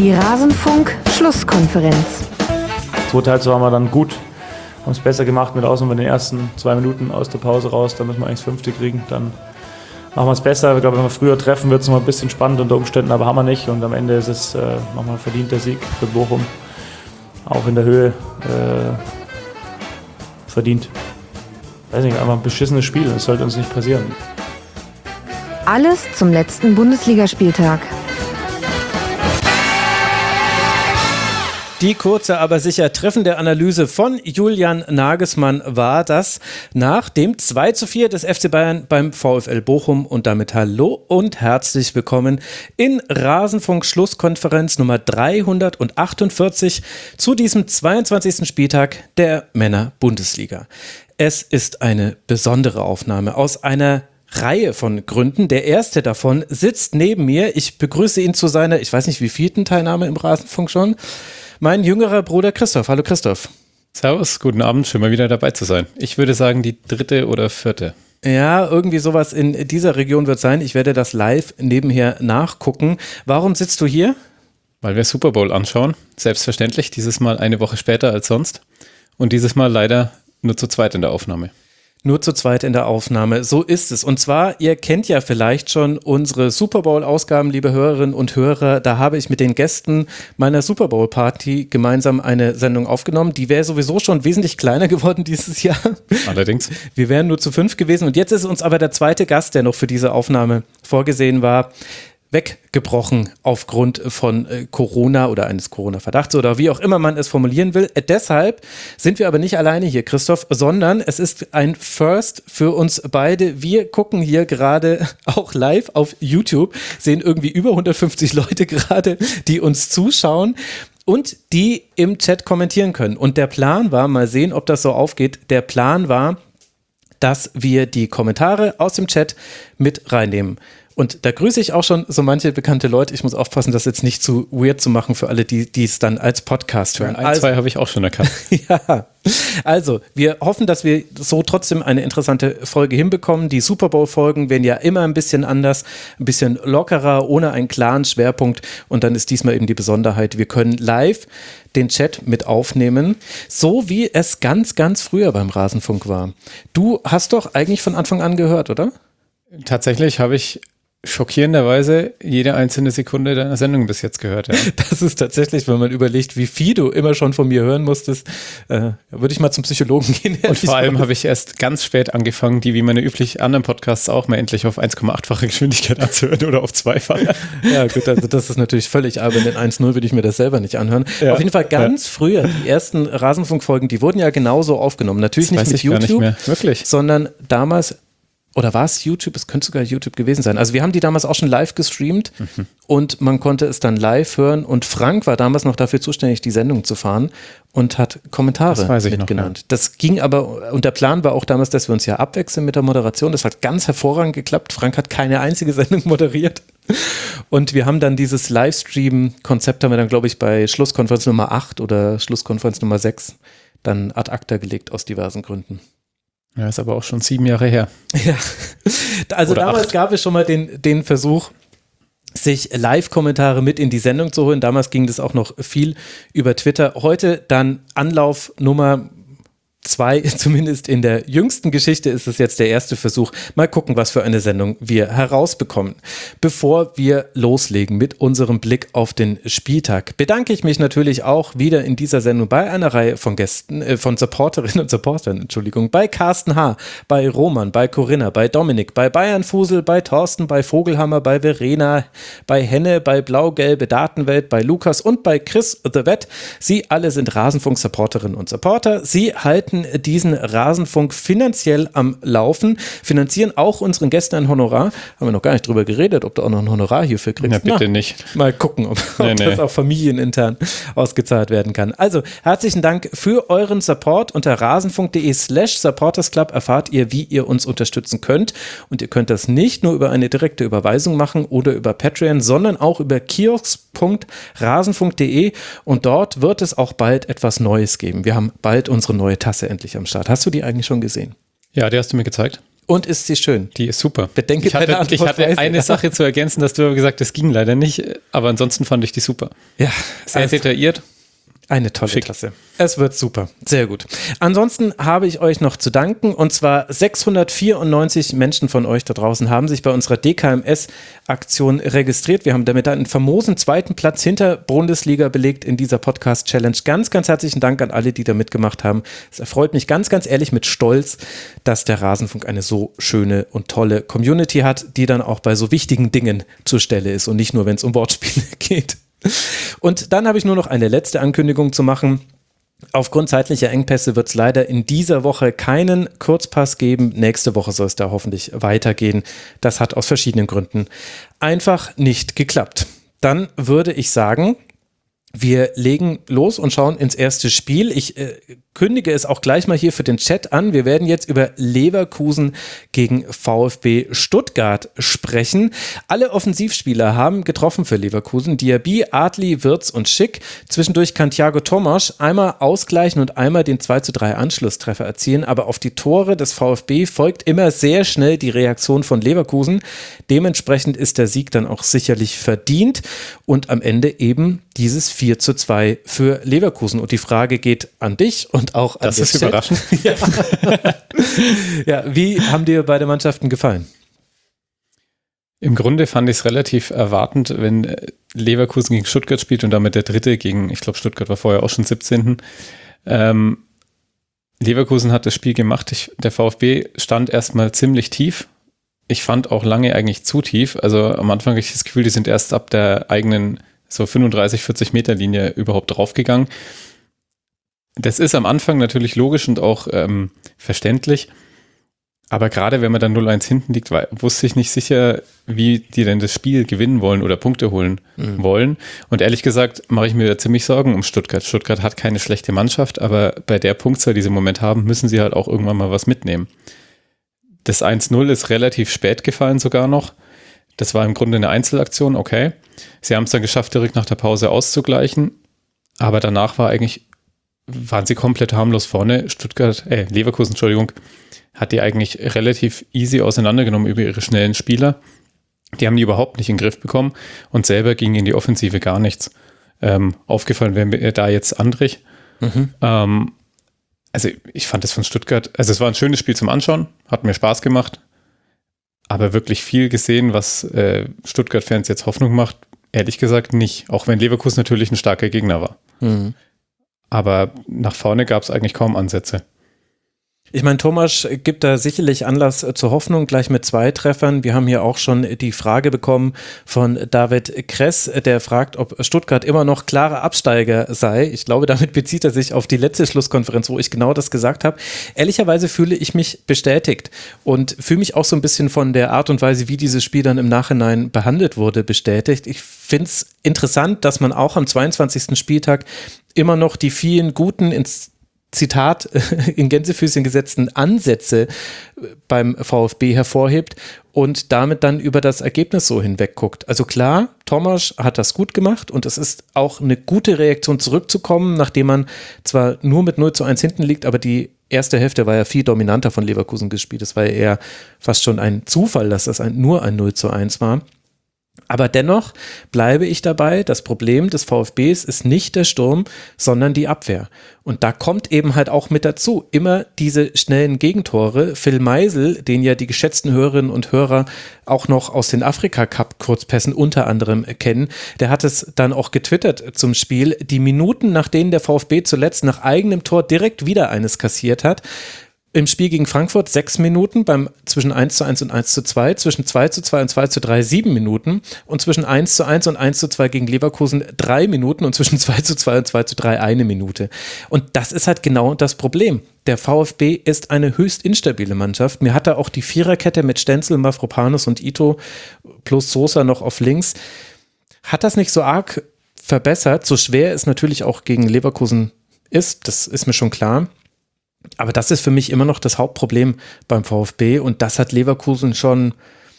Die Rasenfunk-Schlusskonferenz. Zweite Halbzeit waren wir dann gut, haben es besser gemacht mit Ausnahme den ersten 2 Minuten aus der Pause raus. Da müssen wir eigentlich das 5. kriegen, dann machen wir es besser. Ich glaube, wenn wir früher treffen, wird es noch ein bisschen spannend unter Umständen, aber haben wir nicht. Und am Ende ist es nochmal ein verdienter Sieg für Bochum. Auch in der Höhe verdient. Weiß nicht, einfach ein beschissenes Spiel. Das sollte uns nicht passieren. Alles zum letzten Bundesligaspieltag. Die kurze, aber sicher treffende Analyse von Julian Nagelsmann war das nach dem 2:4 des FC Bayern beim VfL Bochum. Und damit hallo und herzlich willkommen in Rasenfunk Schlusskonferenz Nummer 348 zu diesem 22. Spieltag der Männer-Bundesliga. Es ist eine besondere Aufnahme aus einer Reihe von Gründen. Der erste davon sitzt neben mir. Ich begrüße ihn zu seiner, ich weiß nicht wievielten Teilnahme im Rasenfunk schon, mein jüngerer Bruder Christoph. Hallo Christoph. Servus, guten Abend, schön mal wieder dabei zu sein. Ich würde sagen die 3. oder 4. Ja, irgendwie sowas in dieser Region wird sein. Ich werde das live nebenher nachgucken. Warum sitzt du hier? Weil wir Super Bowl anschauen. Selbstverständlich, dieses Mal eine Woche später als sonst. Und dieses Mal leider nur zu zweit in der Aufnahme. Nur zu zweit in der Aufnahme, so ist es. Und zwar, ihr kennt ja vielleicht schon unsere Super Bowl-Ausgaben, liebe Hörerinnen und Hörer. Da habe ich mit den Gästen meiner Super Bowl-Party gemeinsam eine Sendung aufgenommen. Die wäre sowieso schon wesentlich kleiner geworden dieses Jahr. Allerdings. Wir wären nur zu 5 gewesen. Und jetzt ist uns aber der zweite Gast, der noch für diese Aufnahme vorgesehen war, weggebrochen aufgrund von Corona oder eines Corona-Verdachts oder wie auch immer man es formulieren will. Deshalb sind wir aber nicht alleine hier, Christoph, sondern es ist ein First für uns beide. Wir gucken hier gerade auch live auf YouTube, sehen irgendwie über 150 Leute gerade, die uns zuschauen und die im Chat kommentieren können. Und der Plan war, mal sehen, ob das so aufgeht, der Plan war, dass wir die Kommentare aus dem Chat mit reinnehmen. Und da grüße ich auch schon so manche bekannte Leute. Ich muss aufpassen, das jetzt nicht zu weird zu machen für alle, die es dann als Podcast hören. Zwei habe ich auch schon erkannt. Ja, also wir hoffen, dass wir so trotzdem eine interessante Folge hinbekommen. Die Super Bowl-Folgen werden ja immer ein bisschen anders, ein bisschen lockerer, ohne einen klaren Schwerpunkt. Und dann ist diesmal eben die Besonderheit, wir können live den Chat mit aufnehmen, so wie es ganz, ganz früher beim Rasenfunk war. Du hast doch eigentlich von Anfang an gehört, oder? Tatsächlich habe ich schockierenderweise jede einzelne Sekunde deiner Sendung bis jetzt gehört. Ja. Das ist tatsächlich, wenn man überlegt, wie viel du immer schon von mir hören musstest, würde ich mal zum Psychologen gehen. Und vor allem habe ich erst ganz spät angefangen, die wie meine üblich anderen Podcasts auch mal endlich auf 1,8-fache Geschwindigkeit anzuhören oder auf 2-fache. Ja gut, also das ist natürlich völlig albern. In 1.0 würde ich mir das selber nicht anhören. Ja. Auf jeden Fall ganz früher, die ersten Rasenfunkfolgen, die wurden ja genauso aufgenommen. Natürlich das nicht mit YouTube, gar nicht mehr. Wirklich? Sondern damals. Oder war es YouTube? Es könnte sogar YouTube gewesen sein. Also wir haben die damals auch schon live gestreamt und man konnte es dann live hören und Frank war damals noch dafür zuständig, die Sendung zu fahren und hat Kommentare mitgenannt. Ja. Das ging aber, und der Plan war auch damals, dass wir uns ja abwechseln mit der Moderation. Das hat ganz hervorragend geklappt. Frank hat keine einzige Sendung moderiert. Und wir haben dann dieses Livestream-Konzept, haben wir dann, glaube ich, bei Schlusskonferenz Nummer 8 oder Schlusskonferenz Nummer 6 dann ad acta gelegt aus diversen Gründen. Ja, ist aber auch schon 7 Jahre her. Ja, also oder damals 8. gab es schon mal den Versuch, sich Live-Kommentare mit in die Sendung zu holen. Damals ging das auch noch viel über Twitter. Heute dann Anlauf Nummer 2, zumindest in der jüngsten Geschichte ist es jetzt der erste Versuch. Mal gucken, was für eine Sendung wir herausbekommen. Bevor wir loslegen mit unserem Blick auf den Spieltag, bedanke ich mich natürlich auch wieder in dieser Sendung bei einer Reihe von Gästen, von Supporterinnen und Supportern, bei Carsten H., bei Roman, bei Corinna, bei Dominik, bei Bayern Fusel, bei Thorsten, bei Vogelhammer, bei Verena, bei Henne, bei Blau-Gelbe Datenwelt, bei Lukas und bei Chris The Vet. Sie alle sind Rasenfunk-Supporterinnen und Supporter. Sie halten diesen Rasenfunk finanziell am Laufen, finanzieren auch unseren Gästen ein Honorar. Haben wir noch gar nicht drüber geredet, ob du auch noch ein Honorar hierfür kriegst. Ja, bitte nicht. Mal gucken, ob das auch familienintern ausgezahlt werden kann. Also, herzlichen Dank für euren Support. Unter rasenfunk.de/supportersclub erfahrt ihr, wie ihr uns unterstützen könnt. Und ihr könnt das nicht nur über eine direkte Überweisung machen oder über Patreon, sondern auch über kiosk.rasenfunk.de und dort wird es auch bald etwas Neues geben. Wir haben bald unsere neue Tasse endlich am Start. Hast du die eigentlich schon gesehen? Ja, die hast du mir gezeigt. Und ist sie schön? Die ist super. Bedenke ich hatte eine Sache zu ergänzen, dass du gesagt hast, das ging leider nicht, aber ansonsten fand ich die super. Ja, sehr detailliert. Eine tolle Tasse. Es wird super. Sehr gut. Ansonsten habe ich euch noch zu danken, und zwar 694 Menschen von euch da draußen haben sich bei unserer DKMS-Aktion registriert. Wir haben damit einen famosen zweiten Platz hinter Bundesliga belegt in dieser Podcast-Challenge. Ganz, ganz herzlichen Dank an alle, die da mitgemacht haben. Es erfreut mich ganz, ganz ehrlich mit Stolz, dass der Rasenfunk eine so schöne und tolle Community hat, die dann auch bei so wichtigen Dingen zur Stelle ist und nicht nur, wenn es um Wortspiele geht. Und dann habe ich nur noch eine letzte Ankündigung zu machen. Aufgrund zeitlicher Engpässe wird es leider in dieser Woche keinen Kurzpass geben. Nächste Woche soll es da hoffentlich weitergehen. Das hat aus verschiedenen Gründen einfach nicht geklappt. Dann würde ich sagen, wir legen los und schauen ins erste Spiel. Ich kündige es auch gleich mal hier für den Chat an. Wir werden jetzt über Leverkusen gegen VfB Stuttgart sprechen. Alle Offensivspieler haben getroffen für Leverkusen. Diaby, Adli, Wirtz und Schick. Zwischendurch kann Thiago Tomasch einmal ausgleichen und einmal den 2:3 Anschlusstreffer erzielen. Aber auf die Tore des VfB folgt immer sehr schnell die Reaktion von Leverkusen. Dementsprechend ist der Sieg dann auch sicherlich verdient. Und am Ende eben dieses 4:2 für Leverkusen. Und die Frage geht an dich und auch an das ist Chat. Überraschend. Ja. Ja, wie haben dir beide Mannschaften gefallen? Im Grunde fand ich es relativ erwartend, wenn Leverkusen gegen Stuttgart spielt und damit der dritte gegen, ich glaube Stuttgart war vorher auch schon 17. Leverkusen hat das Spiel gemacht. Der VfB stand erstmal ziemlich tief. Ich fand auch lange eigentlich zu tief. Also am Anfang hatte ich das Gefühl, die sind erst ab der eigenen so 35, 40 Meter Linie überhaupt draufgegangen. Das ist am Anfang natürlich logisch und auch verständlich. Aber gerade wenn man dann 0-1 hinten liegt, wusste ich nicht sicher, wie die denn das Spiel gewinnen wollen oder Punkte holen wollen. Und ehrlich gesagt mache ich mir da ziemlich Sorgen um Stuttgart. Stuttgart hat keine schlechte Mannschaft, aber bei der Punktzahl, die sie im Moment haben, müssen sie halt auch irgendwann mal was mitnehmen. Das 1:0 ist relativ spät gefallen sogar noch. Das war im Grunde eine Einzelaktion, okay. Sie haben es dann geschafft, direkt nach der Pause auszugleichen. Aber danach waren sie komplett harmlos vorne. Leverkusen, hat die eigentlich relativ easy auseinandergenommen über ihre schnellen Spieler. Die haben die überhaupt nicht in den Griff bekommen und selber ging in die Offensive gar nichts. Aufgefallen wäre mir da jetzt Andrich. Also ich fand das von Stuttgart, also es war ein schönes Spiel zum Anschauen, hat mir Spaß gemacht, aber wirklich viel gesehen, was Stuttgart-Fans jetzt Hoffnung macht, ehrlich gesagt nicht. Auch wenn Leverkusen natürlich ein starker Gegner war. Aber nach vorne gab es eigentlich kaum Ansätze. Ich meine, Tomasch gibt da sicherlich Anlass zur Hoffnung, gleich mit 2 Treffern. Wir haben hier auch schon die Frage bekommen von David Kress, der fragt, ob Stuttgart immer noch klarer Absteiger sei. Ich glaube, damit bezieht er sich auf die letzte Schlusskonferenz, wo ich genau das gesagt habe. Ehrlicherweise fühle ich mich bestätigt und fühle mich auch so ein bisschen von der Art und Weise, wie dieses Spiel dann im Nachhinein behandelt wurde, bestätigt. Ich finde es interessant, dass man auch am 22. Spieltag immer noch die vielen guten Zitat in Gänsefüßchen gesetzten Ansätze beim VfB hervorhebt und damit dann über das Ergebnis so hinweg guckt. Also klar, Tomasch hat das gut gemacht und es ist auch eine gute Reaktion zurückzukommen, nachdem man zwar nur mit 0:1 hinten liegt, aber die erste Hälfte war ja viel dominanter von Leverkusen gespielt. Es war ja eher fast schon ein Zufall, dass das nur ein 0:1 war. Aber dennoch bleibe ich dabei, das Problem des VfBs ist nicht der Sturm, sondern die Abwehr. Und da kommt eben halt auch mit dazu immer diese schnellen Gegentore. Phil Meisel, den ja die geschätzten Hörerinnen und Hörer auch noch aus den Afrika-Cup-Kurzpässen unter anderem kennen, der hat es dann auch getwittert zum Spiel. Die Minuten, nach denen der VfB zuletzt nach eigenem Tor direkt wieder eines kassiert hat, im Spiel gegen Frankfurt 6 Minuten, zwischen 1:1 und 1:2, zwischen 2:2 und 2:3 7 Minuten und zwischen 1:1 und 1:2 gegen Leverkusen 3 Minuten und zwischen 2:2 und 2:3 1 Minute. Und das ist halt genau das Problem. Der VfB ist eine höchst instabile Mannschaft. Mir hat da auch die Viererkette mit Stenzel, Mavropanos und Ito plus Sosa noch auf links, hat das nicht so arg verbessert, so schwer es natürlich auch gegen Leverkusen ist, das ist mir schon klar. Aber das ist für mich immer noch das Hauptproblem beim VfB und das hat Leverkusen schon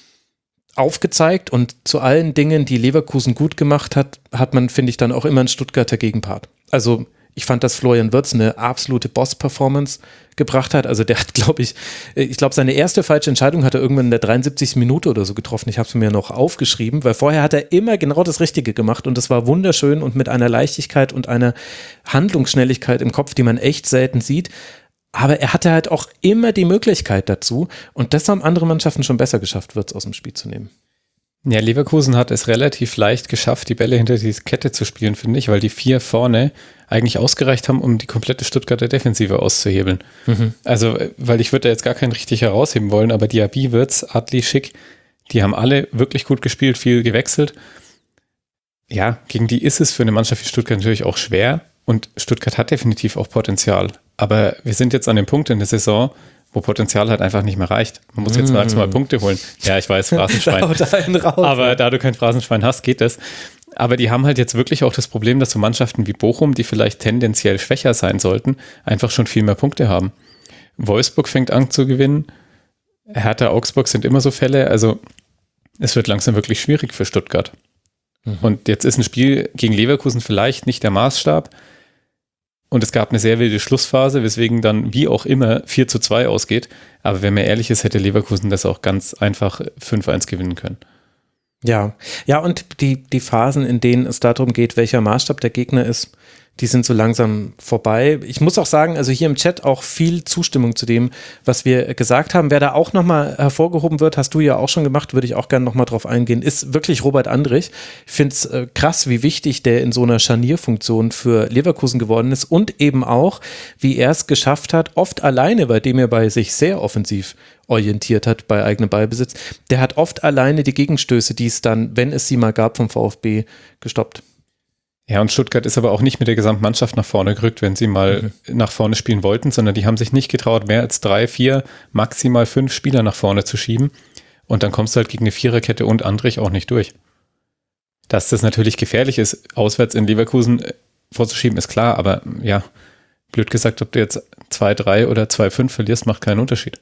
aufgezeigt und zu allen Dingen, die Leverkusen gut gemacht hat, hat man, finde ich, dann auch immer einen Stuttgarter Gegenpart. Also Ich fand, dass Florian Wirtz eine absolute Boss-Performance gebracht hat. Also der hat, glaube ich, seine erste falsche Entscheidung hat er irgendwann in der 73. Minute oder so getroffen. Ich habe es mir noch aufgeschrieben, weil vorher hat er immer genau das Richtige gemacht und das war wunderschön und mit einer Leichtigkeit und einer Handlungsschnelligkeit im Kopf, die man echt selten sieht. Aber er hatte halt auch immer die Möglichkeit dazu und das haben andere Mannschaften schon besser geschafft, Wirtz aus dem Spiel zu nehmen. Ja, Leverkusen hat es relativ leicht geschafft, die Bälle hinter die Kette zu spielen, finde ich, weil die 4 vorne eigentlich ausgereicht haben, um die komplette Stuttgarter Defensive auszuhebeln. Also, weil ich würde da jetzt gar keinen richtig herausheben wollen, aber Diaby, Wirtz, Adli, Schick, die haben alle wirklich gut gespielt, viel gewechselt. Ja, gegen die ist es für eine Mannschaft wie Stuttgart natürlich auch schwer und Stuttgart hat definitiv auch Potenzial. Aber wir sind jetzt an dem Punkt in der Saison, wo Potenzial halt einfach nicht mehr reicht. Man muss jetzt maximal Punkte holen. Ja, ich weiß, Phrasenschwein. Aber da du kein Phrasenschwein hast, geht das. Aber die haben halt jetzt wirklich auch das Problem, dass so Mannschaften wie Bochum, die vielleicht tendenziell schwächer sein sollten, einfach schon viel mehr Punkte haben. Wolfsburg fängt an zu gewinnen. Hertha, Augsburg sind immer so Fälle. Also es wird langsam wirklich schwierig für Stuttgart. Und jetzt ist ein Spiel gegen Leverkusen vielleicht nicht der Maßstab. Und es gab eine sehr wilde Schlussphase, weswegen dann wie auch immer 4:2 ausgeht. Aber wenn man ehrlich ist, hätte Leverkusen das auch ganz einfach 5:1 gewinnen können. Ja, und die Phasen, in denen es darum geht, welcher Maßstab der Gegner ist, die sind so langsam vorbei. Ich muss auch sagen, also hier im Chat auch viel Zustimmung zu dem, was wir gesagt haben. Wer da auch nochmal hervorgehoben wird, hast du ja auch schon gemacht, würde ich auch gerne nochmal drauf eingehen, ist wirklich Robert Andrich. Ich finde es krass, wie wichtig der in so einer Scharnierfunktion für Leverkusen geworden ist und eben auch, wie er es geschafft hat, oft alleine, bei dem er bei sich sehr offensiv orientiert hat bei eigenem Ballbesitz. Der hat oft alleine die Gegenstöße, die es dann, wenn es sie mal gab, vom VfB gestoppt. Ja, und Stuttgart ist aber auch nicht mit der gesamten Mannschaft nach vorne gerückt, wenn sie mal nach vorne spielen wollten, sondern die haben sich nicht getraut, mehr als 3, 4, maximal 5 Spieler nach vorne zu schieben. Und dann kommst du halt gegen eine Viererkette und Andrich auch nicht durch. Dass das natürlich gefährlich ist, auswärts in Leverkusen vorzuschieben, ist klar, aber ja, blöd gesagt, ob du jetzt 2-3 oder 2-5 verlierst, macht keinen Unterschied.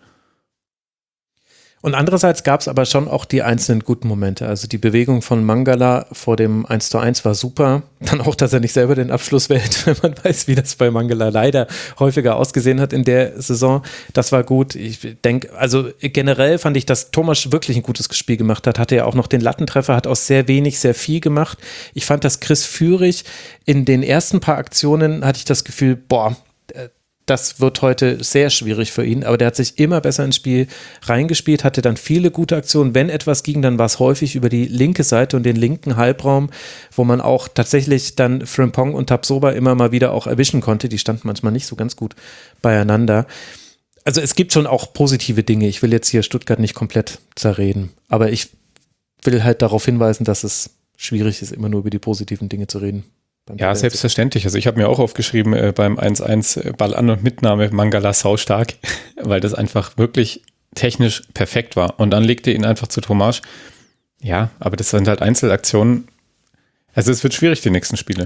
Und andererseits gab es aber schon auch die einzelnen guten Momente. Also die Bewegung von Mangala vor dem 1:1 war super. Dann auch, dass er nicht selber den Abschluss wählt, wenn man weiß, wie das bei Mangala leider häufiger ausgesehen hat in der Saison. Das war gut. Ich denke, also generell fand ich, dass Thomas wirklich ein gutes Spiel gemacht hat. Hatte ja auch noch den Lattentreffer, hat aus sehr wenig sehr viel gemacht. Ich fand, dass Chris Führig in den ersten paar Aktionen hatte ich das Gefühl, das wird heute sehr schwierig für ihn, aber der hat sich immer besser ins Spiel reingespielt, hatte dann viele gute Aktionen. Wenn etwas ging, dann war es häufig über die linke Seite und den linken Halbraum, wo man auch tatsächlich dann Frimpong und Tapsoba immer mal wieder auch erwischen konnte. Die standen manchmal nicht so ganz gut beieinander. Also es gibt schon auch positive Dinge. Ich will jetzt hier Stuttgart nicht komplett zerreden, aber ich will halt darauf hinweisen, dass es schwierig ist, immer nur über die positiven Dinge zu reden. Ja, selbstverständlich. Also ich habe mir auch aufgeschrieben, beim 1:1 Ball an und Mitnahme Mangala saustark, weil das einfach wirklich technisch perfekt war. Und dann legte ihn einfach zu Tomasch. Ja, aber das sind halt Einzelaktionen. Also es wird schwierig, die nächsten Spiele.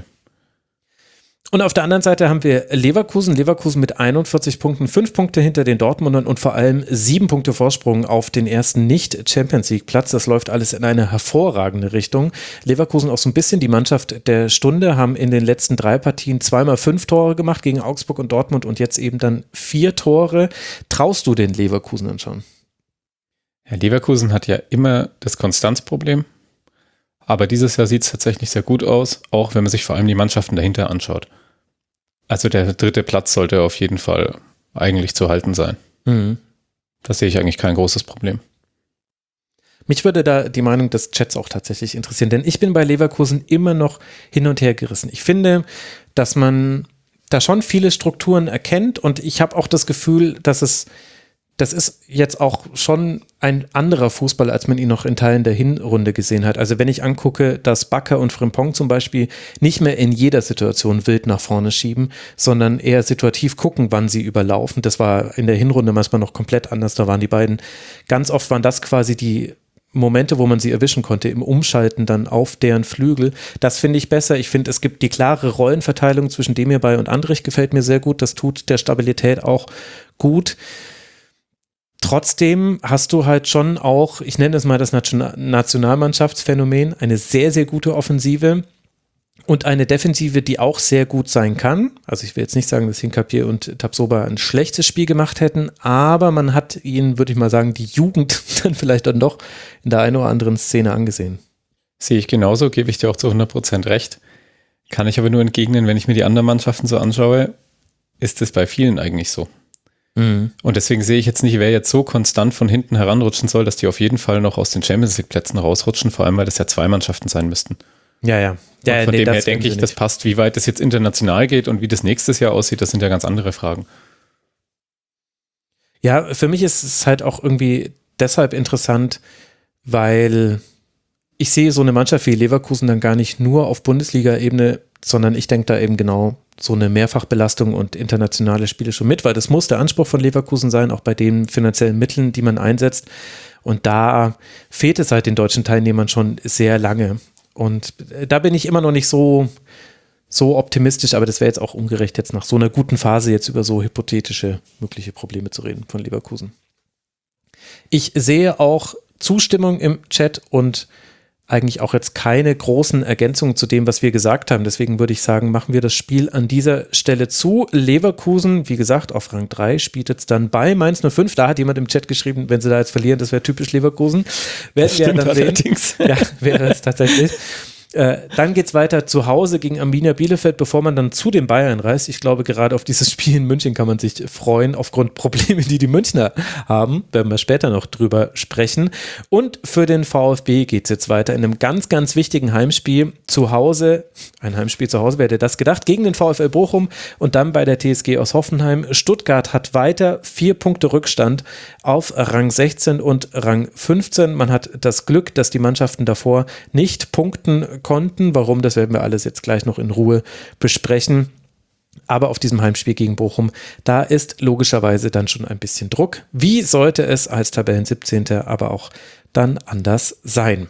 Und auf der anderen Seite haben wir Leverkusen mit 41 Punkten, 5 Punkte hinter den Dortmundern und vor allem 7 Punkte Vorsprung auf den ersten Nicht-Champions-League-Platz. Das läuft alles in eine hervorragende Richtung. Leverkusen auch so ein bisschen die Mannschaft der Stunde, haben in den letzten 3 Partien zweimal 5 Tore gemacht gegen Augsburg und Dortmund und jetzt eben dann 4 Tore. Traust du den Leverkusen schon? Ja, Leverkusen hat ja immer das Konstanzproblem. Aber dieses Jahr sieht es tatsächlich sehr gut aus, auch wenn man sich vor allem die Mannschaften dahinter anschaut. Also der 3. Platz sollte auf jeden Fall eigentlich zu halten sein. Da sehe ich eigentlich kein großes Problem. Mich würde da die Meinung des Chats auch tatsächlich interessieren, denn ich bin bei Leverkusen immer noch hin und her gerissen. Ich finde, dass man da schon viele Strukturen erkennt und ich habe auch das Gefühl, dass das ist jetzt auch schon ein anderer Fußball, als man ihn noch in Teilen der Hinrunde gesehen hat. Also wenn ich angucke, dass Bakker und Frimpong zum Beispiel nicht mehr in jeder Situation wild nach vorne schieben, sondern eher situativ gucken, wann sie überlaufen. Das war in der Hinrunde manchmal noch komplett anders. Da waren die beiden, ganz oft waren das quasi die Momente, wo man sie erwischen konnte, im Umschalten dann auf deren Flügel. Das finde ich besser. Ich finde, es gibt die klare Rollenverteilung zwischen Demirbay und Andrich, gefällt mir sehr gut. Das tut der Stabilität auch gut. Trotzdem hast du halt schon auch, ich nenne es mal das Nationalmannschaftsphänomen, eine sehr, sehr gute Offensive und eine Defensive, die auch sehr gut sein kann. Also ich will jetzt nicht sagen, dass Hincapié und Tapsoba ein schlechtes Spiel gemacht hätten, aber man hat ihnen, würde ich mal sagen, die Jugend dann vielleicht dann doch in der einen oder anderen Szene angesehen. Sehe ich genauso, gebe ich dir auch zu 100% recht. Kann ich aber nur entgegnen, wenn ich mir die anderen Mannschaften so anschaue, ist es bei vielen eigentlich so. Mhm. Und deswegen sehe ich jetzt nicht, wer jetzt so konstant von hinten heranrutschen soll, dass die auf jeden Fall noch aus den Champions-League-Plätzen rausrutschen, vor allem, weil das ja 2 Mannschaften sein müssten. Ja. Und von dem her denke ich, das passt. Wie weit das jetzt international geht und wie das nächstes Jahr aussieht, das sind ja ganz andere Fragen. Ja, für mich ist es halt auch irgendwie deshalb interessant, weil ich sehe so eine Mannschaft wie Leverkusen dann gar nicht nur auf Bundesliga-Ebene, sondern ich denke da eben genau so eine Mehrfachbelastung und internationale Spiele schon mit, weil das muss der Anspruch von Leverkusen sein, auch bei den finanziellen Mitteln, die man einsetzt. Und da fehlt es halt den deutschen Teilnehmern schon sehr lange. Und da bin ich immer noch nicht so optimistisch, aber das wäre jetzt auch ungerecht, jetzt nach so einer guten Phase jetzt über so hypothetische mögliche Probleme zu reden von Leverkusen. Ich sehe auch Zustimmung im Chat und eigentlich auch jetzt keine großen Ergänzungen zu dem, was wir gesagt haben. Deswegen würde ich sagen, machen wir das Spiel an dieser Stelle zu. Leverkusen, wie gesagt, auf Rang 3 spielt jetzt dann bei Mainz 05. Da hat jemand im Chat geschrieben, wenn sie da jetzt verlieren, das wäre typisch Leverkusen. Werden wir dann allerdings sehen. Ja, wäre es tatsächlich. Dann geht es weiter zu Hause gegen Arminia Bielefeld, bevor man dann zu den Bayern reist. Ich glaube, gerade auf dieses Spiel in München kann man sich freuen, aufgrund Probleme, die Münchner haben. Werden wir später noch drüber sprechen. Und für den VfB geht es jetzt weiter in einem ganz, ganz wichtigen Heimspiel zu Hause. Ein Heimspiel zu Hause, wer hätte das gedacht? Gegen den VfL Bochum und dann bei der TSG aus Hoffenheim. Stuttgart hat weiter 4 Punkte Rückstand auf Rang 16 und Rang 15. Man hat das Glück, dass die Mannschaften davor nicht punkten konnten. Warum, das werden wir alles jetzt gleich noch in Ruhe besprechen. Aber auf diesem Heimspiel gegen Bochum, da ist logischerweise dann schon ein bisschen Druck. Wie sollte es als Tabellen 17. aber auch dann anders sein?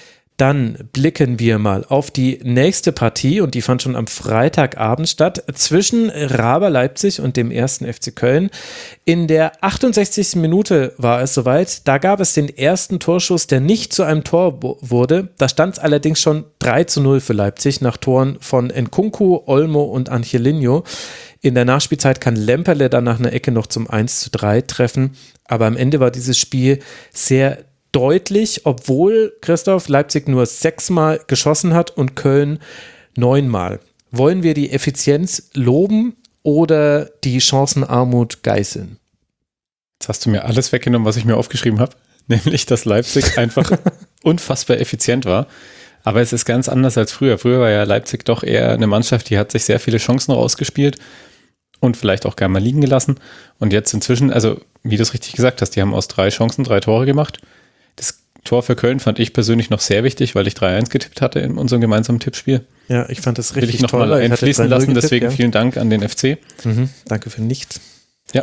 Dann blicken wir mal auf die nächste Partie und die fand schon am Freitagabend statt zwischen Raber Leipzig und dem 1. FC Köln. In der 68. Minute war es soweit. Da gab es den ersten Torschuss, der nicht zu einem Tor wurde. Da stand es allerdings schon 3:0 für Leipzig nach Toren von Nkunku, Olmo und Angelino. In der Nachspielzeit kann Lemperle dann nach einer Ecke noch zum 1:3 treffen. Aber am Ende war dieses Spiel sehr deutlich, obwohl Christoph Leipzig nur 6-mal geschossen hat und Köln 9-mal. Wollen wir die Effizienz loben oder die Chancenarmut geißeln? Jetzt hast du mir alles weggenommen, was ich mir aufgeschrieben habe, nämlich, dass Leipzig einfach unfassbar effizient war. Aber es ist ganz anders als früher. Früher war ja Leipzig doch eher eine Mannschaft, die hat sich sehr viele Chancen rausgespielt und vielleicht auch gerne mal liegen gelassen. Und jetzt inzwischen, also wie du es richtig gesagt hast, die haben aus 3 Chancen 3 Tore gemacht. Das Tor für Köln fand ich persönlich noch sehr wichtig, weil ich 3-1 getippt hatte in unserem gemeinsamen Tippspiel. Ja, ich fand das richtig toll. Will ich noch mal einfließen lassen, getippt, deswegen ja. Vielen Dank an den FC. Danke für nichts. Ja,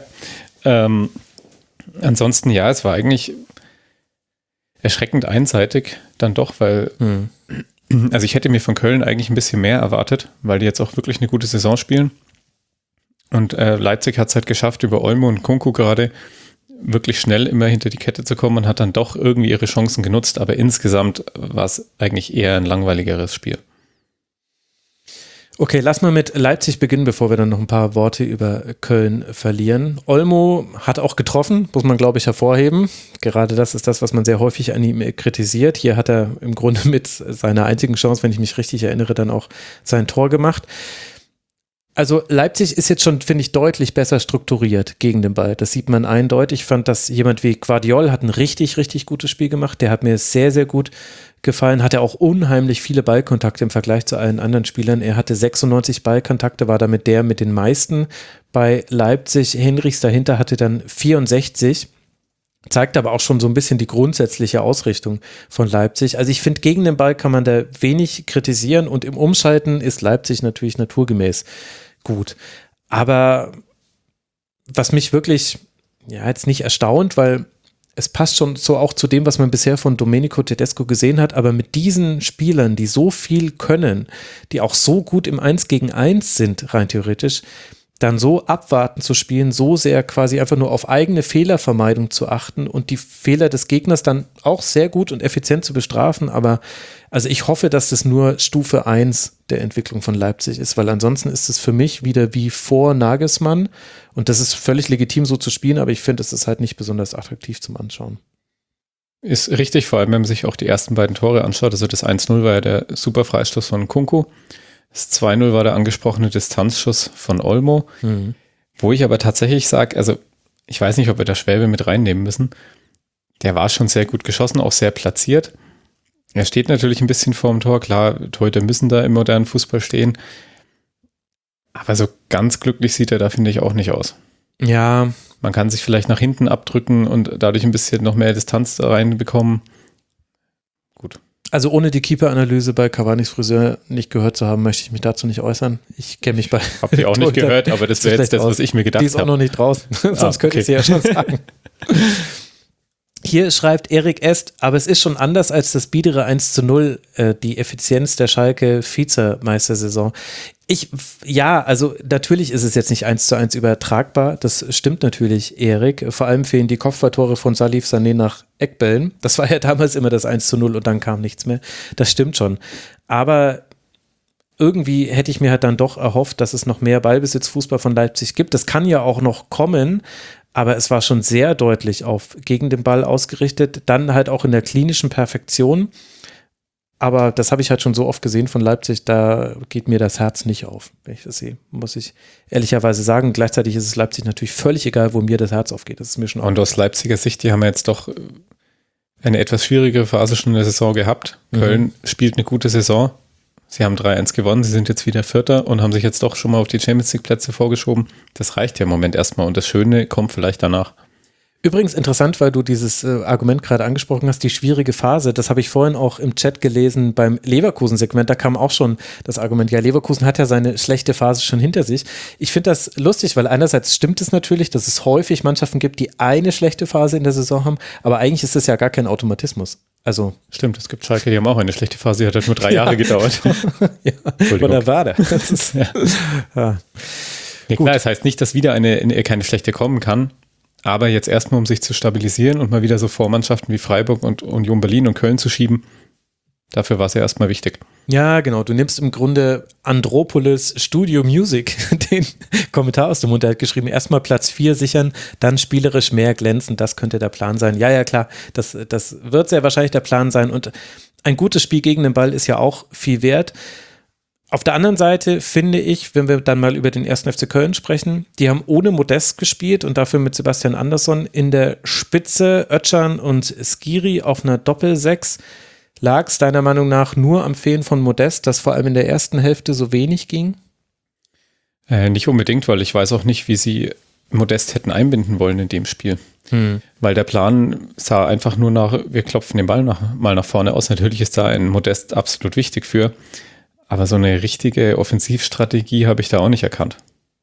ansonsten ja, es war eigentlich erschreckend einseitig dann doch, weil also ich hätte mir von Köln eigentlich ein bisschen mehr erwartet, weil die jetzt auch wirklich eine gute Saison spielen. Und Leipzig hat es halt geschafft, über Olmo und Nkunku gerade wirklich schnell immer hinter die Kette zu kommen und hat dann doch irgendwie ihre Chancen genutzt, aber insgesamt war es eigentlich eher ein langweiligeres Spiel. Okay, lass mal mit Leipzig beginnen, bevor wir dann noch ein paar Worte über Köln verlieren. Olmo hat auch getroffen, muss man glaube ich hervorheben. Gerade das ist das, was man sehr häufig an ihm kritisiert. Hier hat er im Grunde mit seiner einzigen Chance, wenn ich mich richtig erinnere, dann auch sein Tor gemacht. Also Leipzig ist jetzt schon, finde ich, deutlich besser strukturiert gegen den Ball. Das sieht man eindeutig. Ich fand, dass jemand wie Guardiol hat ein richtig, richtig gutes Spiel gemacht. Der hat mir sehr, sehr gut gefallen. Hatte auch unheimlich viele Ballkontakte im Vergleich zu allen anderen Spielern. Er hatte 96 Ballkontakte, war damit der mit den meisten bei Leipzig. Henrichs dahinter hatte dann 64. Zeigt aber auch schon so ein bisschen die grundsätzliche Ausrichtung von Leipzig. Also ich finde, gegen den Ball kann man da wenig kritisieren und im Umschalten ist Leipzig natürlich naturgemäß gut. Aber was mich wirklich, ja, jetzt nicht erstaunt, weil es passt schon so auch zu dem, was man bisher von Domenico Tedesco gesehen hat, aber mit diesen Spielern, die so viel können, die auch so gut im 1 gegen 1 sind, rein theoretisch, dann so abwarten zu spielen, so sehr quasi einfach nur auf eigene Fehlervermeidung zu achten und die Fehler des Gegners dann auch sehr gut und effizient zu bestrafen. Aber also ich hoffe, dass das nur Stufe 1 der Entwicklung von Leipzig ist, weil ansonsten ist es für mich wieder wie vor Nagelsmann und das ist völlig legitim so zu spielen, aber ich finde, es ist halt nicht besonders attraktiv zum Anschauen. Ist richtig, vor allem wenn man sich auch die ersten beiden Tore anschaut. Also das 1-0 war ja der super Freistoß von Kunku. Das 2-0 war der angesprochene Distanzschuss von Olmo, wo ich aber tatsächlich sage, also ich weiß nicht, ob wir da Schwäbe mit reinnehmen müssen. Der war schon sehr gut geschossen, auch sehr platziert. Er steht natürlich ein bisschen vorm Tor, klar, Torhüter müssen da im modernen Fußball stehen. Aber so ganz glücklich sieht er da, finde ich, auch nicht aus. Ja. Man kann sich vielleicht nach hinten abdrücken und dadurch ein bisschen noch mehr Distanz da reinbekommen. Gut. Also ohne die Keeper-Analyse bei Cavani's Friseur nicht gehört zu haben, möchte ich mich dazu nicht äußern. Ich kenne mich bei... Habt ihr auch nicht gehört, aber das wäre jetzt das, was ich mir gedacht habe. Die ist auch noch nicht draußen, sonst könnte ich sie ja schon sagen. Hier schreibt Erik Est, aber es ist schon anders als das biedere 1:0, die Effizienz der Schalke Vizemeistersaison. Also natürlich ist es jetzt nicht 1:1 übertragbar, das stimmt natürlich, Erik. Vor allem fehlen die Kopfballtore von Salif Sané nach Eckbällen. Das war ja damals immer das 1:0 und dann kam nichts mehr. Das stimmt schon. Aber irgendwie hätte ich mir halt dann doch erhofft, dass es noch mehr Ballbesitzfußball von Leipzig gibt. Das kann ja auch noch kommen, aber es war schon sehr deutlich auf gegen den Ball ausgerichtet. Dann halt auch in der klinischen Perfektion. Aber das habe ich halt schon so oft gesehen von Leipzig, da geht mir das Herz nicht auf, wenn ich das sehe, muss ich ehrlicherweise sagen. Gleichzeitig ist es Leipzig natürlich völlig egal, wo mir das Herz aufgeht. Das ist mir schon auch. Und aus Leipziger Sicht, die haben ja jetzt doch eine etwas schwierigere Phase schon in der Saison gehabt. Köln spielt eine gute Saison. Sie haben 3-1 gewonnen, sie sind jetzt wieder Vierter und haben sich jetzt doch schon mal auf die Champions-League-Plätze vorgeschoben. Das reicht ja im Moment erstmal und das Schöne kommt vielleicht danach. Übrigens interessant, weil du dieses Argument gerade angesprochen hast, die schwierige Phase, das habe ich vorhin auch im Chat gelesen beim Leverkusen-Segment, da kam auch schon das Argument, ja, Leverkusen hat ja seine schlechte Phase schon hinter sich. Ich finde das lustig, weil einerseits stimmt es natürlich, dass es häufig Mannschaften gibt, die eine schlechte Phase in der Saison haben, aber eigentlich ist das ja gar kein Automatismus. Also stimmt, es gibt Schalke, die haben auch eine schlechte Phase, die hat halt nur 3 Jahre gedauert. Ja, oder war der? Das ist, ja. Nee, klar, es heißt nicht, dass wieder keine schlechte kommen kann, aber jetzt erstmal, um sich zu stabilisieren und mal wieder so Vormannschaften wie Freiburg und Union Berlin und Köln zu schieben, dafür war es ja erstmal wichtig. Ja, genau. Du nimmst im Grunde Andropolis Studio Music, den Kommentar aus dem Mund, der hat geschrieben, erstmal Platz 4 sichern, dann spielerisch mehr glänzen, das könnte der Plan sein. Ja, klar, das wird sehr wahrscheinlich der Plan sein und ein gutes Spiel gegen den Ball ist ja auch viel wert. Auf der anderen Seite finde ich, wenn wir dann mal über den 1. FC Köln sprechen, die haben ohne Modest gespielt und dafür mit Sebastian Andersson in der Spitze, Özcan und Skiri auf einer Doppel-6. Lag es deiner Meinung nach nur am Fehlen von Modest, dass vor allem in der ersten Hälfte so wenig ging? Nicht unbedingt, weil ich weiß auch nicht, wie sie Modest hätten einbinden wollen in dem Spiel. Weil der Plan sah einfach nur nach, wir klopfen den Ball mal nach vorne aus. Natürlich ist da ein Modest absolut wichtig für, aber so eine richtige Offensivstrategie habe ich da auch nicht erkannt.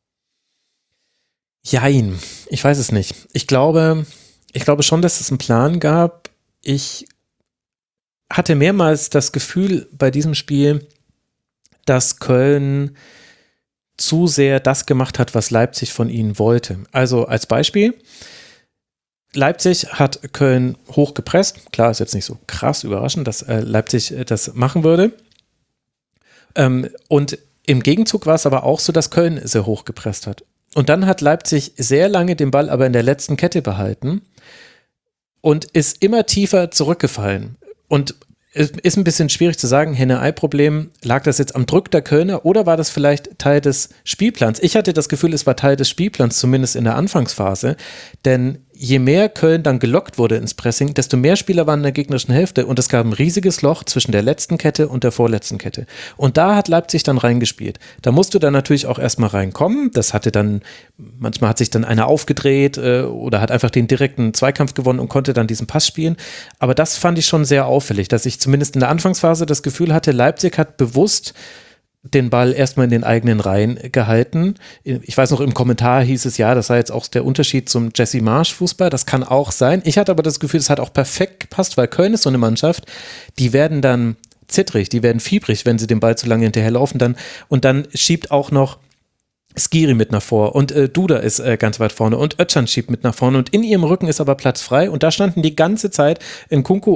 Jein, ich weiß es nicht. Ich glaube schon, dass es einen Plan gab. Ich hatte mehrmals das Gefühl bei diesem Spiel, dass Köln zu sehr das gemacht hat, was Leipzig von ihnen wollte. Also als Beispiel, Leipzig hat Köln hochgepresst. Klar, ist jetzt nicht so krass überraschend, dass Leipzig das machen würde. Und im Gegenzug war es aber auch so, dass Köln sehr hoch gepresst hat. Und dann hat Leipzig sehr lange den Ball aber in der letzten Kette behalten und ist immer tiefer zurückgefallen. Und es ist ein bisschen schwierig zu sagen, Henne-Ei-Problem, lag das jetzt am Druck der Kölner oder war das vielleicht Teil des Spielplans? Ich hatte das Gefühl, es war Teil des Spielplans, zumindest in der Anfangsphase, denn je mehr Köln dann gelockt wurde ins Pressing, desto mehr Spieler waren in der gegnerischen Hälfte und es gab ein riesiges Loch zwischen der letzten Kette und der vorletzten Kette. Und da hat Leipzig dann reingespielt. Da musst du dann natürlich auch erstmal reinkommen. Das hatte dann, manchmal hat sich dann einer aufgedreht oder hat einfach den direkten Zweikampf gewonnen und konnte dann diesen Pass spielen. Aber das fand ich schon sehr auffällig, dass ich zumindest in der Anfangsphase das Gefühl hatte, Leipzig hat bewusst den Ball erstmal in den eigenen Reihen gehalten. Ich weiß noch, im Kommentar hieß es, ja, das sei jetzt auch der Unterschied zum Jesse Marsch Fußball. Das kann auch sein. Ich hatte aber das Gefühl, es hat auch perfekt gepasst, weil Köln ist so eine Mannschaft, die werden dann zittrig, die werden fiebrig, wenn sie den Ball zu lange hinterherlaufen. Und dann schiebt auch noch Skiri mit nach vor und Duda ist ganz weit vorne und Özcan schiebt mit nach vorne und in ihrem Rücken ist aber Platz frei und da standen die ganze Zeit Nkunku,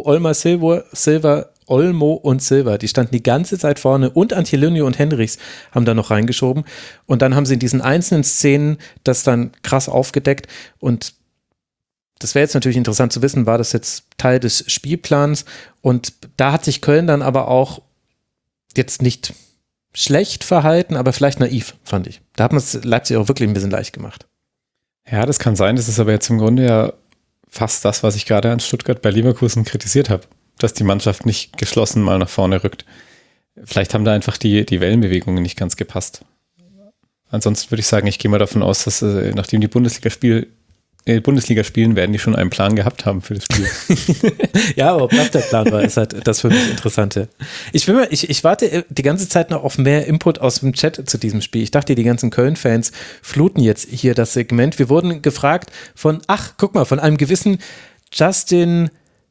Olmo und Silva, die standen die ganze Zeit vorne und Angelino und Hendricks haben da noch reingeschoben und dann haben sie in diesen einzelnen Szenen das dann krass aufgedeckt und das wäre jetzt natürlich interessant zu wissen, war das jetzt Teil des Spielplans und da hat sich Köln dann aber auch jetzt nicht schlecht verhalten, aber vielleicht naiv, fand ich. Da hat man es Leipzig auch wirklich ein bisschen leicht gemacht. Ja, das kann sein. Das ist aber jetzt im Grunde ja fast das, was ich gerade an Stuttgart bei Leverkusen kritisiert habe, dass die Mannschaft nicht geschlossen mal nach vorne rückt. Vielleicht haben da einfach die Wellenbewegungen nicht ganz gepasst. Ansonsten würde ich sagen, ich gehe mal davon aus, dass nachdem die Bundesliga spielen, werden die schon einen Plan gehabt haben für das Spiel. Ja, aber ob das der Plan war, ist halt das für mich Interessante. Ich warte die ganze Zeit noch auf mehr Input aus dem Chat zu diesem Spiel. Ich dachte, die ganzen Köln-Fans fluten jetzt hier das Segment. Wir wurden gefragt von einem gewissen Justin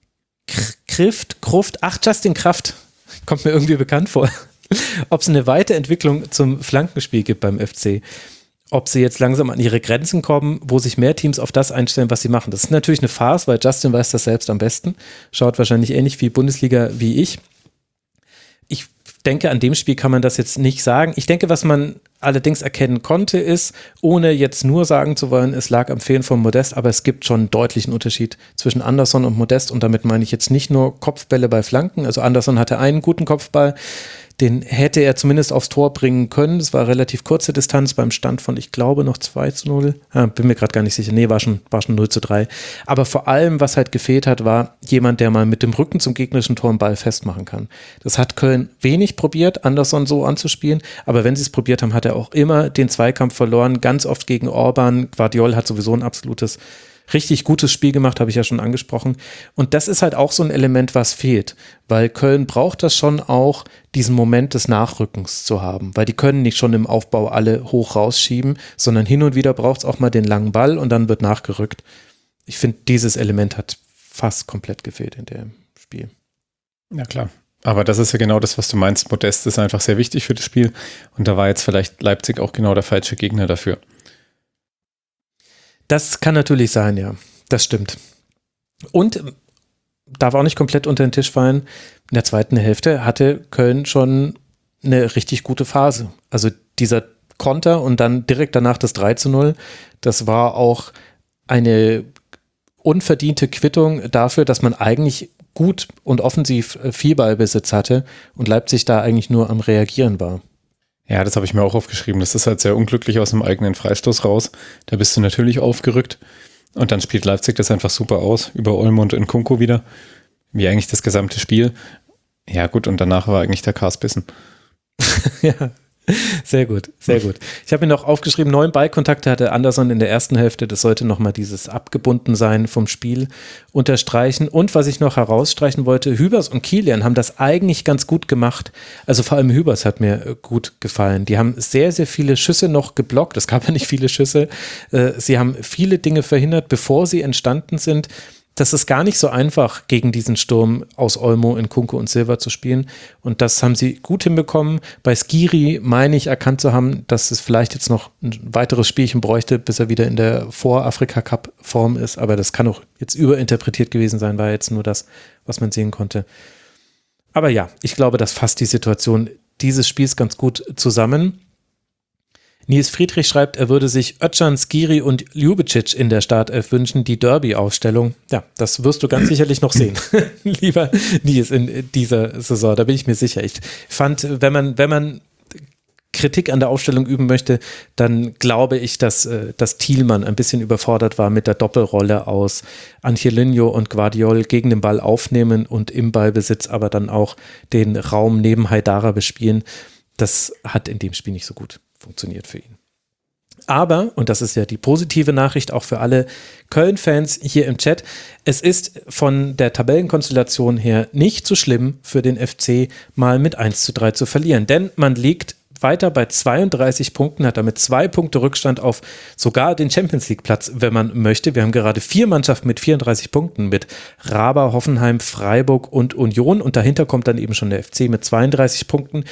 Kraft, kommt mir irgendwie bekannt vor, ob es eine Weiterentwicklung zum Flankenspiel gibt beim FC. Ob sie jetzt langsam an ihre Grenzen kommen, wo sich mehr Teams auf das einstellen, was sie machen. Das ist natürlich eine Farce, weil Justin weiß das selbst am besten. Schaut wahrscheinlich ähnlich viel Bundesliga wie ich. Ich denke, an dem Spiel kann man das jetzt nicht sagen. Ich denke, was man allerdings erkennen konnte, ist, ohne jetzt nur sagen zu wollen, es lag am Fehlen von Modest, aber es gibt schon einen deutlichen Unterschied zwischen Anderson und Modest und damit meine ich jetzt nicht nur Kopfbälle bei Flanken. Also Anderson hatte einen guten Kopfball, den hätte er zumindest aufs Tor bringen können. Das war relativ kurze Distanz beim Stand von, ich glaube, noch 2-0. Bin mir gerade gar nicht sicher. Nee, war schon 0-3. Aber vor allem, was halt gefehlt hat, war jemand, der mal mit dem Rücken zum gegnerischen Tor einen Ball festmachen kann. Das hat Köln wenig probiert, Anderson so anzuspielen. Aber wenn sie es probiert haben, hat er auch immer den Zweikampf verloren. Ganz oft gegen Orban. Guardiol hat sowieso ein absolutes richtig gutes Spiel gemacht, habe ich ja schon angesprochen. Und das ist halt auch so ein Element, was fehlt, weil Köln braucht das schon auch, diesen Moment des Nachrückens zu haben, weil die können nicht schon im Aufbau alle hoch rausschieben, sondern hin und wieder braucht es auch mal den langen Ball und dann wird nachgerückt. Ich finde, dieses Element hat fast komplett gefehlt in dem Spiel. Ja, klar. Aber das ist ja genau das, was du meinst. Modest ist einfach sehr wichtig für das Spiel und da war jetzt vielleicht Leipzig auch genau der falsche Gegner dafür. Das kann natürlich sein, ja. Das stimmt. Und darf auch nicht komplett unter den Tisch fallen, in der zweiten Hälfte hatte Köln schon eine richtig gute Phase. Also dieser Konter und dann direkt danach das 3-0, das war auch eine unverdiente Quittung dafür, dass man eigentlich gut und offensiv viel Ballbesitz hatte und Leipzig da eigentlich nur am Reagieren war. Ja, das habe ich mir auch aufgeschrieben. Das ist halt sehr unglücklich aus dem eigenen Freistoß raus. Da bist du natürlich aufgerückt. Und dann spielt Leipzig das einfach super aus. Über Olmo und Nkunku wieder. Wie eigentlich das gesamte Spiel. Ja gut, und danach war eigentlich der Kars bissen. Ja, sehr gut, sehr gut. Ich habe mir noch aufgeschrieben, 9 Ballkontakte hatte Anderson in der ersten Hälfte. Das sollte nochmal dieses Abgebundensein vom Spiel unterstreichen. Und was ich noch herausstreichen wollte, Hübers und Kilian haben das eigentlich ganz gut gemacht. Also vor allem Hübers hat mir gut gefallen. Die haben sehr, sehr viele Schüsse noch geblockt. Es gab ja nicht viele Schüsse. Sie haben viele Dinge verhindert, bevor sie entstanden sind. Das ist gar nicht so einfach, gegen diesen Sturm aus Olmo, Nkunku und Silva zu spielen. Und das haben sie gut hinbekommen. Bei Skiri meine ich erkannt zu haben, dass es vielleicht jetzt noch ein weiteres Spielchen bräuchte, bis er wieder in der Vor-Afrika-Cup-Form ist. Aber das kann auch jetzt überinterpretiert gewesen sein, war jetzt nur das, was man sehen konnte. Aber ja, ich glaube, das fasst die Situation dieses Spiels ganz gut zusammen. Nils Friedrich schreibt, er würde sich Özcan, Skiri und Ljubicic in der Startelf wünschen, die Derby-Aufstellung. Ja, das wirst du ganz sicherlich noch sehen, lieber Nils, in dieser Saison, da bin ich mir sicher. Ich fand, wenn man Kritik an der Aufstellung üben möchte, dann glaube ich, dass Thielmann ein bisschen überfordert war mit der Doppelrolle aus Angelino und Guardiol gegen den Ball aufnehmen und im Ballbesitz aber dann auch den Raum neben Haidara bespielen. Das hat in dem Spiel nicht so gut funktioniert für ihn. Aber, und das ist ja die positive Nachricht auch für alle Köln-Fans hier im Chat, es ist von der Tabellenkonstellation her nicht so schlimm für den FC mal mit 1:3 zu verlieren, denn man liegt weiter bei 32 Punkten, hat damit 2 Punkte Rückstand auf sogar den Champions-League-Platz, wenn man möchte. Wir haben gerade 4 Mannschaften mit 34 Punkten, mit Raba, Hoffenheim, Freiburg und Union und dahinter kommt dann eben schon der FC mit 32 Punkten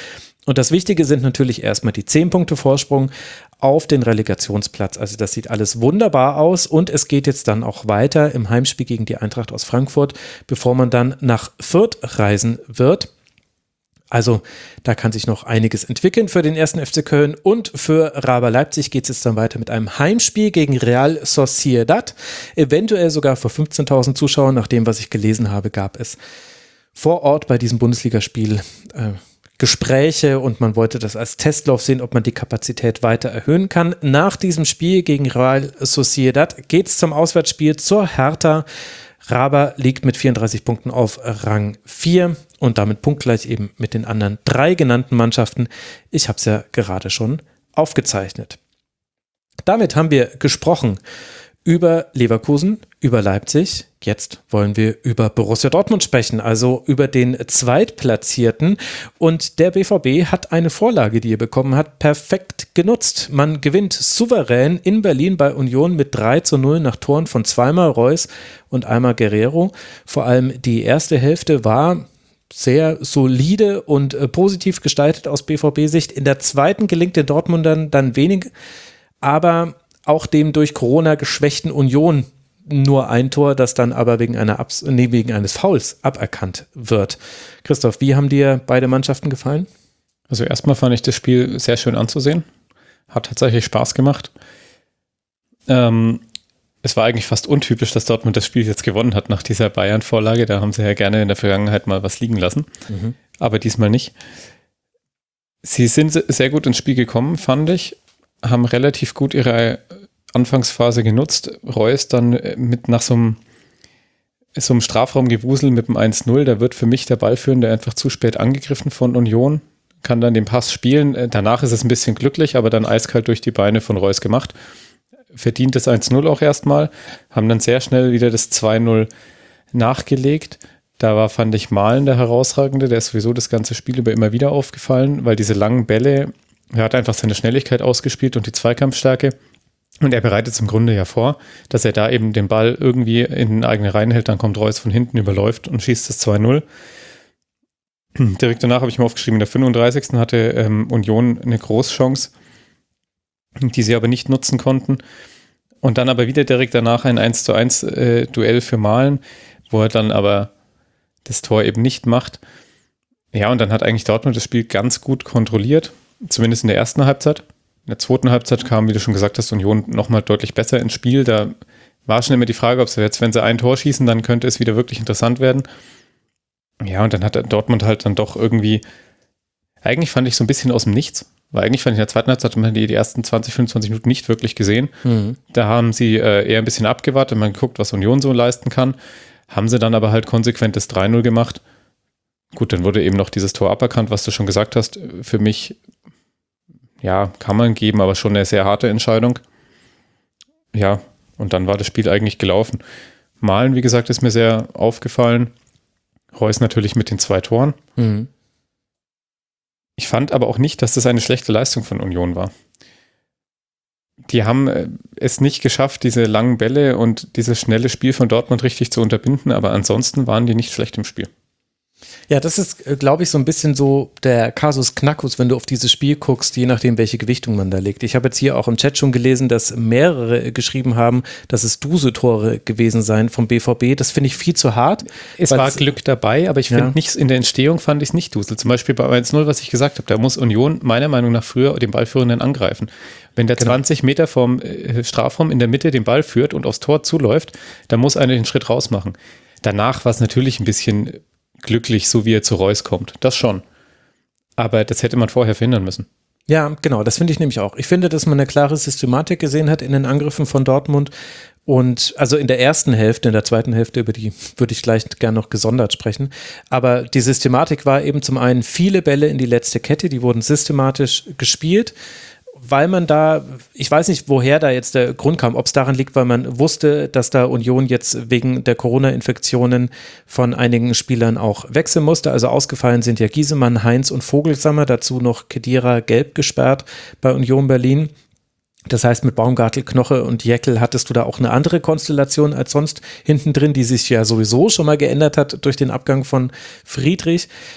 Und das Wichtige sind natürlich erstmal die 10 Punkte Vorsprung auf den Relegationsplatz. Also das sieht alles wunderbar aus und es geht jetzt dann auch weiter im Heimspiel gegen die Eintracht aus Frankfurt, bevor man dann nach Fürth reisen wird. Also da kann sich noch einiges entwickeln für den 1. FC Köln und für RB Leipzig geht es jetzt dann weiter mit einem Heimspiel gegen Real Sociedad. Eventuell sogar vor 15.000 Zuschauern. Nach dem, was ich gelesen habe, gab es vor Ort bei diesem Bundesligaspiel Gespräche und man wollte das als Testlauf sehen, ob man die Kapazität weiter erhöhen kann. Nach diesem Spiel gegen Real Sociedad geht es zum Auswärtsspiel zur Hertha. Raba liegt mit 34 Punkten auf Rang 4 und damit punktgleich eben mit den anderen 3 genannten Mannschaften. Ich habe es ja gerade schon aufgezeichnet. Damit haben wir gesprochen über Leverkusen, über Leipzig. Jetzt wollen wir über Borussia Dortmund sprechen, also über den Zweitplatzierten. Und der BVB hat eine Vorlage, die er bekommen hat, perfekt genutzt. Man gewinnt souverän in Berlin bei Union mit 3:0 nach Toren von zweimal Reus und einmal Guerrero. Vor allem die erste Hälfte war sehr solide und positiv gestaltet aus BVB-Sicht. In der zweiten gelingt den Dortmundern dann wenig, aber auch dem durch Corona geschwächten Union nur ein Tor, das dann aber wegen eines Fouls aberkannt wird. Christoph, wie haben dir beide Mannschaften gefallen? Also erstmal fand ich das Spiel sehr schön anzusehen. Hat tatsächlich Spaß gemacht. Es war eigentlich fast untypisch, dass Dortmund das Spiel jetzt gewonnen hat nach dieser Bayern-Vorlage. Da haben sie ja gerne in der Vergangenheit mal was liegen lassen. Aber diesmal nicht. Sie sind sehr gut ins Spiel gekommen, fand ich. Haben relativ gut ihre Anfangsphase genutzt. Reus dann nach so einem Strafraumgewusel mit dem 1:0, da wird für mich der Ballführende einfach zu spät angegriffen von Union, kann dann den Pass spielen. Danach ist es ein bisschen glücklich, aber dann eiskalt durch die Beine von Reus gemacht. Verdient das 1:0 auch erstmal, haben dann sehr schnell wieder das 2:0 nachgelegt. Da war, fand ich, Malen der Herausragende, der ist sowieso das ganze Spiel über immer wieder aufgefallen, weil diese langen Bälle, er hat einfach seine Schnelligkeit ausgespielt und die Zweikampfstärke. Und er bereitet es im Grunde ja vor, dass er da eben den Ball irgendwie in den eigenen Reihen hält, dann kommt Reus von hinten, überläuft und schießt das 2:0. Direkt danach habe ich mir aufgeschrieben, in der 35. hatte Union eine Großchance, die sie aber nicht nutzen konnten. Und dann aber wieder direkt danach ein 1:1 Duell für Malen, wo er dann aber das Tor eben nicht macht. Ja, und dann hat eigentlich Dortmund das Spiel ganz gut kontrolliert, zumindest in der ersten Halbzeit. In der zweiten Halbzeit kam, wie du schon gesagt hast, Union nochmal deutlich besser ins Spiel. Da war schon immer die Frage, ob sie jetzt, wenn sie ein Tor schießen, dann könnte es wieder wirklich interessant werden. Ja, und dann hat Dortmund halt dann doch irgendwie, eigentlich fand ich so ein bisschen aus dem Nichts, weil eigentlich fand ich in der zweiten Halbzeit, man die ersten 20, 25 Minuten nicht wirklich gesehen. Da haben sie eher ein bisschen abgewartet, man geguckt, was Union so leisten kann. Haben sie dann aber halt konsequent das 3:0 gemacht. Gut, dann wurde eben noch dieses Tor aberkannt, was du schon gesagt hast. Für mich, ja, kann man geben, aber schon eine sehr harte Entscheidung. Ja, und dann war das Spiel eigentlich gelaufen. Malen, wie gesagt, ist mir sehr aufgefallen. Reus natürlich mit den 2 Toren. Ich fand aber auch nicht, dass das eine schlechte Leistung von Union war. Die haben es nicht geschafft, diese langen Bälle und dieses schnelle Spiel von Dortmund richtig zu unterbinden, aber ansonsten waren die nicht schlecht im Spiel. Ja, das ist, glaube ich, so ein bisschen so der Kasus Knackus, wenn du auf dieses Spiel guckst, je nachdem, welche Gewichtung man da legt. Ich habe jetzt hier auch im Chat schon gelesen, dass mehrere geschrieben haben, dass es Duse-Tore gewesen seien vom BVB. Das finde ich viel zu hart. Es war Glück dabei, aber ich finde nichts in der Entstehung fand ich es nicht Dusel. Zum Beispiel bei 1:0, was ich gesagt habe, da muss Union meiner Meinung nach früher den Ballführenden angreifen. Wenn der 20 Meter vom Strafraum in der Mitte den Ball führt und aufs Tor zuläuft, dann muss einer den Schritt raus machen. Danach war es natürlich ein bisschen glücklich, so wie er zu Reus kommt. Das schon. Aber das hätte man vorher verhindern müssen. Ja, genau, das finde ich nämlich auch. Ich finde, dass man eine klare Systematik gesehen hat in den Angriffen von Dortmund und also in der ersten Hälfte, in der zweiten Hälfte, über die würde ich gleich gerne noch gesondert sprechen. Aber die Systematik war eben zum einen viele Bälle in die letzte Kette, die wurden systematisch gespielt, weil man da, ich weiß nicht, woher da jetzt der Grund kam, ob es daran liegt, weil man wusste, dass da Union jetzt wegen der Corona-Infektionen von einigen Spielern auch wechseln musste. Also ausgefallen sind ja Giesemann, Heinz und Vogelsammer, dazu noch Khedira gelb gesperrt bei Union Berlin. Das heißt, mit Baumgartel, Knoche und Jäckel hattest du da auch eine andere Konstellation als sonst hinten drin, die sich ja sowieso schon mal geändert hat durch den Abgang von Friedrich.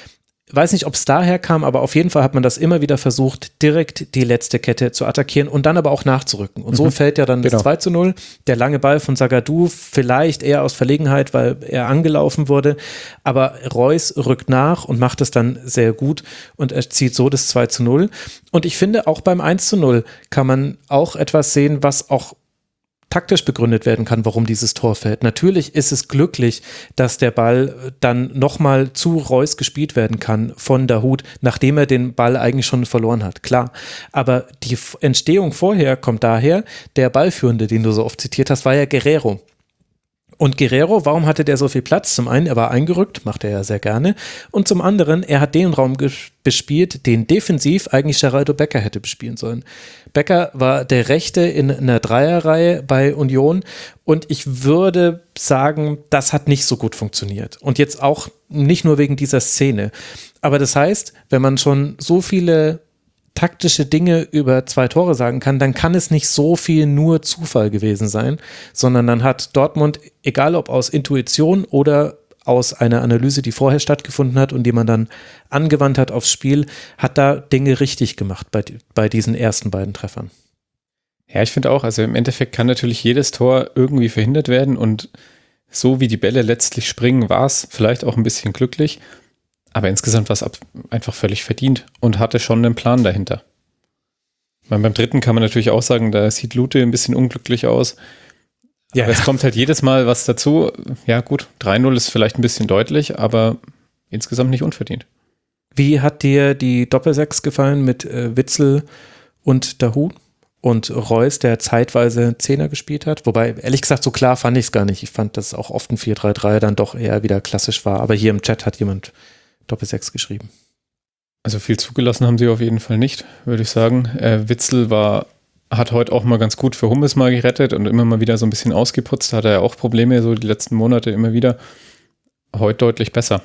weiß nicht, ob es daher kam, aber auf jeden Fall hat man das immer wieder versucht, direkt die letzte Kette zu attackieren und dann aber auch nachzurücken. Und so fällt ja dann das 2:0. Der lange Ball von Zagadou, vielleicht eher aus Verlegenheit, weil er angelaufen wurde. Aber Reus rückt nach und macht es dann sehr gut und erzielt so das 2:0. Und ich finde, auch beim 1:0 kann man auch etwas sehen, was auch taktisch begründet werden kann, warum dieses Tor fällt. Natürlich ist es glücklich, dass der Ball dann nochmal zu Reus gespielt werden kann von Dahoud, nachdem er den Ball eigentlich schon verloren hat. Klar, aber die Entstehung vorher kommt daher, der Ballführende, den du so oft zitiert hast, war ja Guerreiro. Und Guerreiro, warum hatte der so viel Platz? Zum einen, er war eingerückt, macht er ja sehr gerne. Und zum anderen, er hat den Raum bespielt, den defensiv eigentlich Geraldo Becker hätte bespielen sollen. Becker war der Rechte in einer Dreierreihe bei Union und ich würde sagen, das hat nicht so gut funktioniert. Und jetzt auch nicht nur wegen dieser Szene. Aber das heißt, wenn man schon so viele taktische Dinge über 2 Tore sagen kann, dann kann es nicht so viel nur Zufall gewesen sein, sondern dann hat Dortmund, egal ob aus Intuition oder aus einer Analyse, die vorher stattgefunden hat und die man dann angewandt hat aufs Spiel, hat da Dinge richtig gemacht bei diesen ersten beiden Treffern. Ja, ich finde auch, also im Endeffekt kann natürlich jedes Tor irgendwie verhindert werden und so wie die Bälle letztlich springen, war es vielleicht auch ein bisschen glücklich. Aber insgesamt war es einfach völlig verdient und hatte schon einen Plan dahinter. Beim dritten kann man natürlich auch sagen, da sieht Lute ein bisschen unglücklich aus. Ja, aber es kommt halt jedes Mal was dazu. Ja gut, 3:0 ist vielleicht ein bisschen deutlich, aber insgesamt nicht unverdient. Wie hat dir die Doppelsechs gefallen mit Witsel und Dahoud und Reus, der zeitweise Zehner gespielt hat? Wobei, ehrlich gesagt, so klar fand ich es gar nicht. Ich fand, dass auch oft ein 4-3-3 dann doch eher wieder klassisch war. Aber hier im Chat hat jemand Doppelsechs geschrieben. Also viel zugelassen haben sie auf jeden Fall nicht, würde ich sagen. Witsel hat heute auch mal ganz gut für Hummels mal gerettet und immer mal wieder so ein bisschen ausgeputzt. Hat er ja auch Probleme, so die letzten Monate immer wieder. Heute deutlich besser.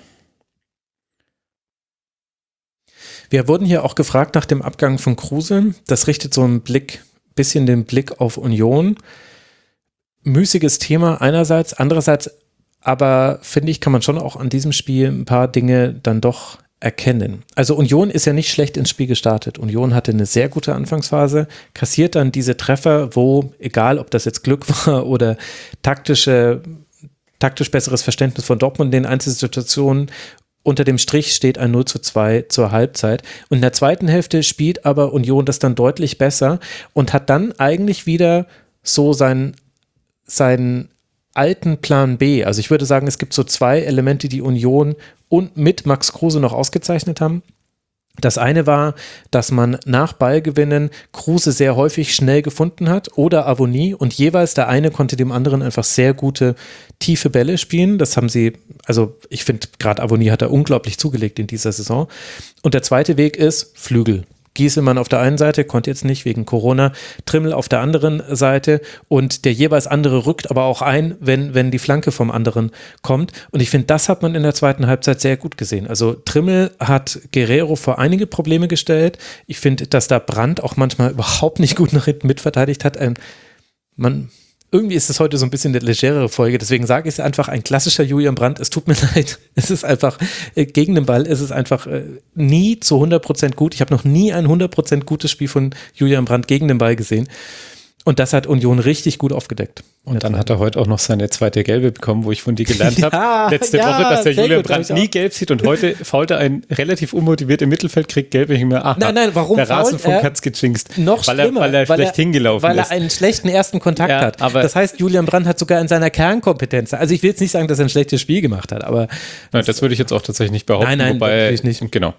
Wir wurden hier auch gefragt nach dem Abgang von Kruse. Das richtet so einen bisschen den Blick auf Union. Müßiges Thema einerseits, andererseits aber finde ich, kann man schon auch an diesem Spiel ein paar Dinge dann doch erkennen. Also Union ist ja nicht schlecht ins Spiel gestartet. Union hatte eine sehr gute Anfangsphase, kassiert dann diese Treffer, wo, egal ob das jetzt Glück war oder taktisch besseres Verständnis von Dortmund in den Einzelsituationen, unter dem Strich steht ein 0:2 zur Halbzeit. Und in der zweiten Hälfte spielt aber Union das dann deutlich besser und hat dann eigentlich wieder so seinen alten Plan B. Also ich würde sagen, es gibt so 2 Elemente, die Union und mit Max Kruse noch ausgezeichnet haben. Das eine war, dass man nach Ballgewinnen Kruse sehr häufig schnell gefunden hat oder Avoni und jeweils der eine konnte dem anderen einfach sehr gute tiefe Bälle spielen. Das haben sie, also ich finde gerade Avoni hat er unglaublich zugelegt in dieser Saison. Und der zweite Weg ist Flügel. Gieselmann auf der einen Seite, konnte jetzt nicht wegen Corona, Trimmel auf der anderen Seite und der jeweils andere rückt aber auch ein, wenn die Flanke vom anderen kommt. Und ich finde, das hat man in der zweiten Halbzeit sehr gut gesehen. Also Trimmel hat Guerreiro vor einige Probleme gestellt. Ich finde, dass da Brandt auch manchmal überhaupt nicht gut nach hinten mitverteidigt hat. Irgendwie ist es heute so ein bisschen eine legerere Folge, deswegen sage ich es einfach, ein klassischer Julian Brandt, es tut mir leid, es ist einfach, gegen den Ball ist es einfach nie zu 100% gut, ich habe noch nie ein 100% gutes Spiel von Julian Brandt gegen den Ball gesehen und das hat Union richtig gut aufgedeckt. Und dann hat er heute auch noch seine zweite Gelbe bekommen, wo ich von dir gelernt habe, letzte Woche, dass der Julian Brandt nie gelb sieht und heute fault er ein relativ unmotiviert im Mittelfeld, kriegt gelb, ich mir, nein, warum der Rasen vom Katz gejinxt. Noch schlimmer, weil er schlecht hingelaufen ist. Weil er einen schlechten ersten Kontakt hat. Aber das heißt, Julian Brandt hat sogar in seiner Kernkompetenz, also ich will jetzt nicht sagen, dass er ein schlechtes Spiel gemacht hat, aber... Nein, das würde ich jetzt auch tatsächlich nicht behaupten. Nein, natürlich nicht. Genau.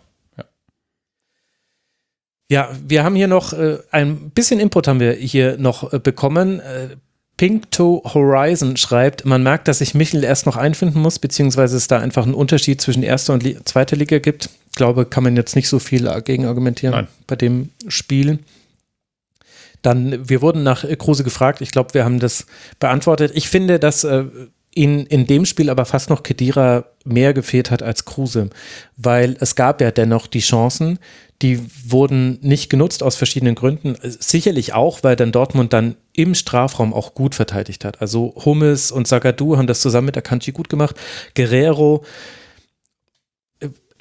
Ja, wir haben hier noch ein bisschen Input haben wir hier noch bekommen. Pink to Horizon schreibt, man merkt, dass sich Michel erst noch einfinden muss, beziehungsweise es da einfach einen Unterschied zwischen erster und zweiter Liga gibt. Ich glaube, kann man jetzt nicht so viel gegen argumentieren bei dem Spiel. Dann, wir wurden nach Kruse gefragt, ich glaube, wir haben das beantwortet. Ich finde, dass ihn in dem Spiel aber fast noch Khedira mehr gefehlt hat als Kruse, weil es gab ja dennoch die Chancen, die wurden nicht genutzt aus verschiedenen Gründen. Sicherlich auch, weil dann Dortmund dann im Strafraum auch gut verteidigt hat. Also Hummels und Zagadou haben das zusammen mit Akanji gut gemacht. Guerreiro,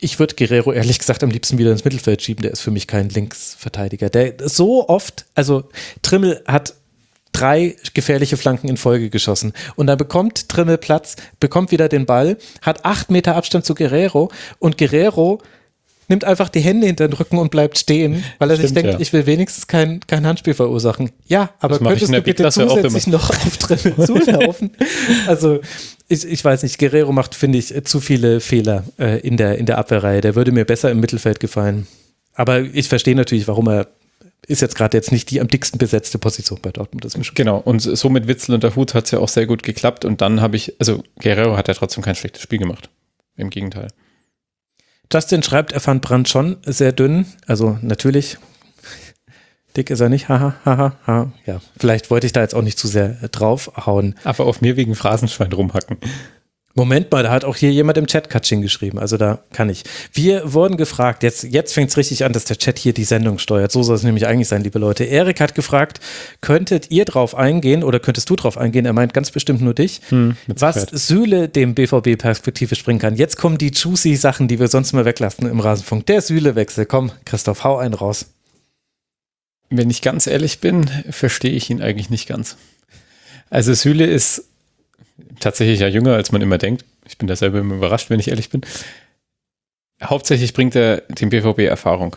Ich würde Guerrero ehrlich gesagt am liebsten wieder ins Mittelfeld schieben. Der ist für mich kein Linksverteidiger. Der so oft, also Trimmel hat 3 gefährliche Flanken in Folge geschossen. Und dann bekommt Trimmel Platz, bekommt wieder den Ball, hat 8 Meter Abstand zu Guerrero und Guerrero nimmt einfach die Hände hinter den Rücken und bleibt stehen, weil er sich denkt, ich will wenigstens kein Handspiel verursachen. Ja, aber könntest du bitte zusätzlich noch auf Trimmel zulaufen? Also ich weiß nicht, Guerrero macht, finde ich, zu viele Fehler in der Abwehrreihe. Der würde mir besser im Mittelfeld gefallen. Aber ich verstehe natürlich, warum er ist jetzt nicht die am dicksten besetzte Position bei Dortmund. Das genau, und so mit Witsel und der Hut hat es ja auch sehr gut geklappt. Und dann Guerrero hat ja trotzdem kein schlechtes Spiel gemacht. Im Gegenteil. Justin schreibt, er fand Brandt schon sehr dünn. Also natürlich, dick ist er nicht. Haha. Ja, vielleicht wollte ich da jetzt auch nicht zu sehr draufhauen. Aber auf mir wegen Phrasenschwein rumhacken. Moment mal, da hat auch hier jemand im Chat Katsching geschrieben, also da kann ich. Wir wurden gefragt, jetzt fängt es richtig an, dass der Chat hier die Sendung steuert, so soll es nämlich eigentlich sein, liebe Leute. Erik hat gefragt, könntet ihr drauf eingehen oder könntest du drauf eingehen, er meint ganz bestimmt nur dich, was Süle dem BVB perspektivisch bringen kann. Jetzt kommen die juicy Sachen, die wir sonst mal weglassen im Rasenfunk. Der Süle-Wechsel, komm Christoph, hau einen raus. Wenn ich ganz ehrlich bin, verstehe ich ihn eigentlich nicht ganz. Also Süle ist tatsächlich ja jünger, als man immer denkt. Ich bin da selber immer überrascht, wenn ich ehrlich bin. Hauptsächlich bringt er dem BVB Erfahrung.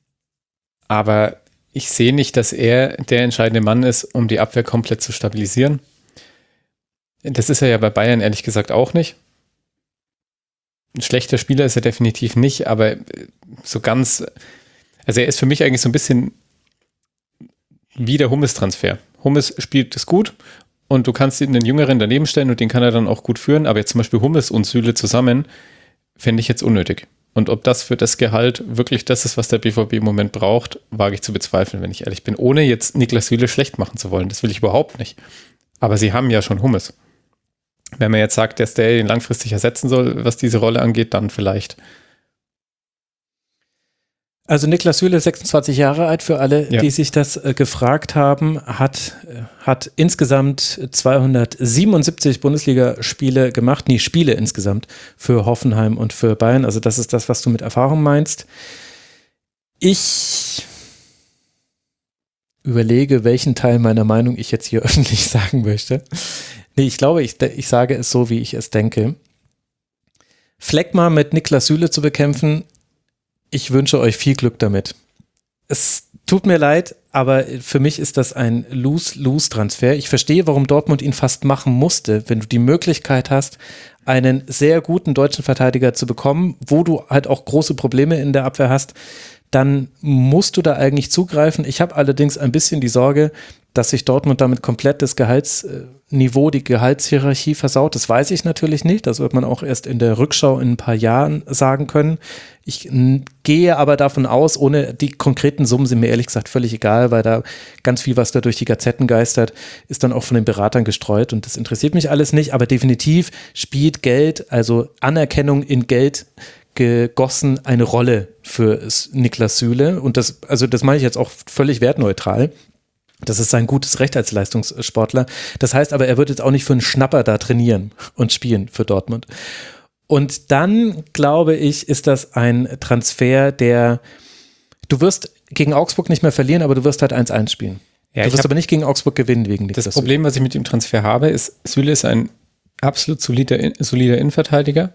Aber ich sehe nicht, dass er der entscheidende Mann ist, um die Abwehr komplett zu stabilisieren. Das ist er ja bei Bayern ehrlich gesagt auch nicht. Ein schlechter Spieler ist er definitiv nicht, aber so ganz, also er ist für mich eigentlich so ein bisschen wie der Hummels-Transfer. Hummels spielt es gut und du kannst ihn einen Jüngeren daneben stellen und den kann er dann auch gut führen, aber jetzt zum Beispiel Hummels und Süle zusammen fände ich jetzt unnötig. Und ob das für das Gehalt wirklich das ist, was der BVB im Moment braucht, wage ich zu bezweifeln, wenn ich ehrlich bin. Ohne jetzt Niklas Süle schlecht machen zu wollen, das will ich überhaupt nicht. Aber sie haben ja schon Hummels. Wenn man jetzt sagt, dass der ihn langfristig ersetzen soll, was diese Rolle angeht, dann vielleicht. Also Niklas Süle, 26 Jahre alt, für alle, die sich das gefragt haben, hat insgesamt 277 Bundesligaspiele gemacht, Spiele insgesamt für Hoffenheim und für Bayern. Also das ist das, was du mit Erfahrung meinst. Ich überlege, welchen Teil meiner Meinung ich jetzt hier öffentlich sagen möchte. Nee, ich glaube, ich sage es so, wie ich es denke. Fleckma mit Niklas Süle zu bekämpfen, ich wünsche euch viel Glück damit. Es tut mir leid, aber für mich ist das ein Lose-Lose-Transfer. Ich verstehe, warum Dortmund ihn fast machen musste, wenn du die Möglichkeit hast, einen sehr guten deutschen Verteidiger zu bekommen, wo du halt auch große Probleme in der Abwehr hast, dann musst du da eigentlich zugreifen. Ich habe allerdings ein bisschen die Sorge, dass sich Dortmund damit komplett das Gehaltsniveau, die Gehaltshierarchie versaut. Das weiß ich natürlich nicht. Das wird man auch erst in der Rückschau in ein paar Jahren sagen können. Ich gehe aber davon aus, ohne die konkreten Summen sind mir ehrlich gesagt völlig egal, weil da ganz viel, was da durch die Gazetten geistert, ist dann auch von den Beratern gestreut und das interessiert mich alles nicht. Aber definitiv spielt Geld, also Anerkennung in Geld gegossen, eine Rolle für Niklas Süle. Und das meine ich jetzt auch völlig wertneutral. Das ist sein gutes Recht als Leistungssportler. Das heißt aber, er wird jetzt auch nicht für einen Schnapper da trainieren und spielen für Dortmund. Und dann, glaube ich, ist das ein Transfer, du wirst gegen Augsburg nicht mehr verlieren, aber du wirst halt 1-1 spielen. Ja, du wirst aber nicht gegen Augsburg gewinnen wegen Niklas Das Problem, was ich mit dem Transfer habe, ist, Süle ist ein absolut solider Innenverteidiger.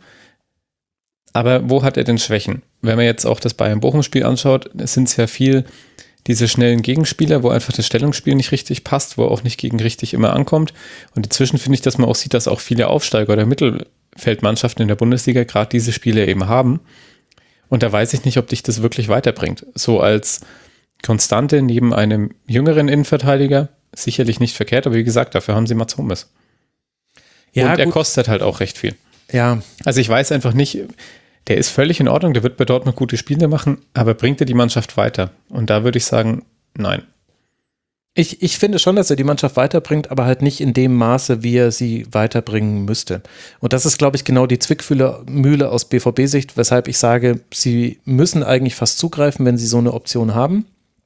Aber wo hat er denn Schwächen? Wenn man jetzt auch das Bayern-Bochum-Spiel anschaut, sind es ja viel diese schnellen Gegenspieler, wo einfach das Stellungsspiel nicht richtig passt, wo auch nicht gegen richtig immer ankommt. Und inzwischen finde ich, dass man auch sieht, dass auch viele Aufsteiger oder Mittelfeldmannschaften in der Bundesliga gerade diese Spiele eben haben. Und da weiß ich nicht, ob dich das wirklich weiterbringt. So als Konstante neben einem jüngeren Innenverteidiger sicherlich nicht verkehrt, aber wie gesagt, dafür haben sie Mats Hummels. Ja, und er kostet halt auch recht viel. Ja. Also ich weiß einfach nicht, der ist völlig in Ordnung, der wird bei Dortmund gute Spiele machen, aber bringt er die Mannschaft weiter? Und da würde ich sagen, nein. Ich finde schon, dass er die Mannschaft weiterbringt, aber halt nicht in dem Maße, wie er sie weiterbringen müsste. Und das ist, glaube ich, genau die Zwickmühle aus BVB-Sicht, weshalb ich sage, sie müssen eigentlich fast zugreifen, wenn sie so eine Option haben.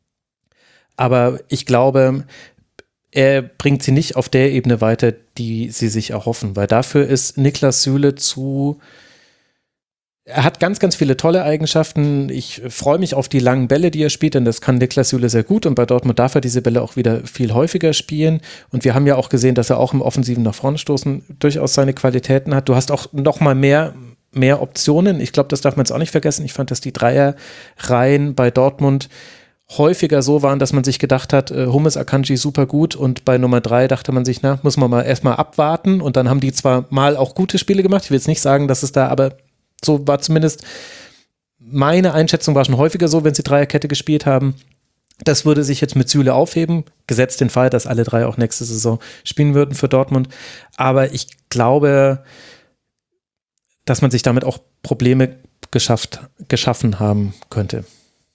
Aber ich glaube, er bringt sie nicht auf der Ebene weiter, die sie sich erhoffen, weil dafür ist Niklas Süle zu Er hat ganz, ganz viele tolle Eigenschaften. Ich freue mich auf die langen Bälle, die er spielt, denn das kann Niklas Süle sehr gut und bei Dortmund darf er diese Bälle auch wieder viel häufiger spielen und wir haben ja auch gesehen, dass er auch im Offensiven nach vorne stoßen durchaus seine Qualitäten hat. Du hast auch noch mal mehr Optionen. Ich glaube, das darf man jetzt auch nicht vergessen. Ich fand, dass die Dreierreihen bei Dortmund häufiger so waren, dass man sich gedacht hat, Hummels, Akanji super gut und bei Nummer 3 dachte man sich, na, muss man mal erstmal abwarten und dann haben die zwar mal auch gute Spiele gemacht. Ich will jetzt nicht sagen, dass es da aber so war zumindest meine Einschätzung, war schon häufiger so, wenn sie Dreierkette gespielt haben. Das würde sich jetzt mit Süle aufheben, gesetzt den Fall, dass alle drei auch nächste Saison spielen würden für Dortmund. Aber ich glaube, dass man sich damit auch Probleme geschaffen haben könnte.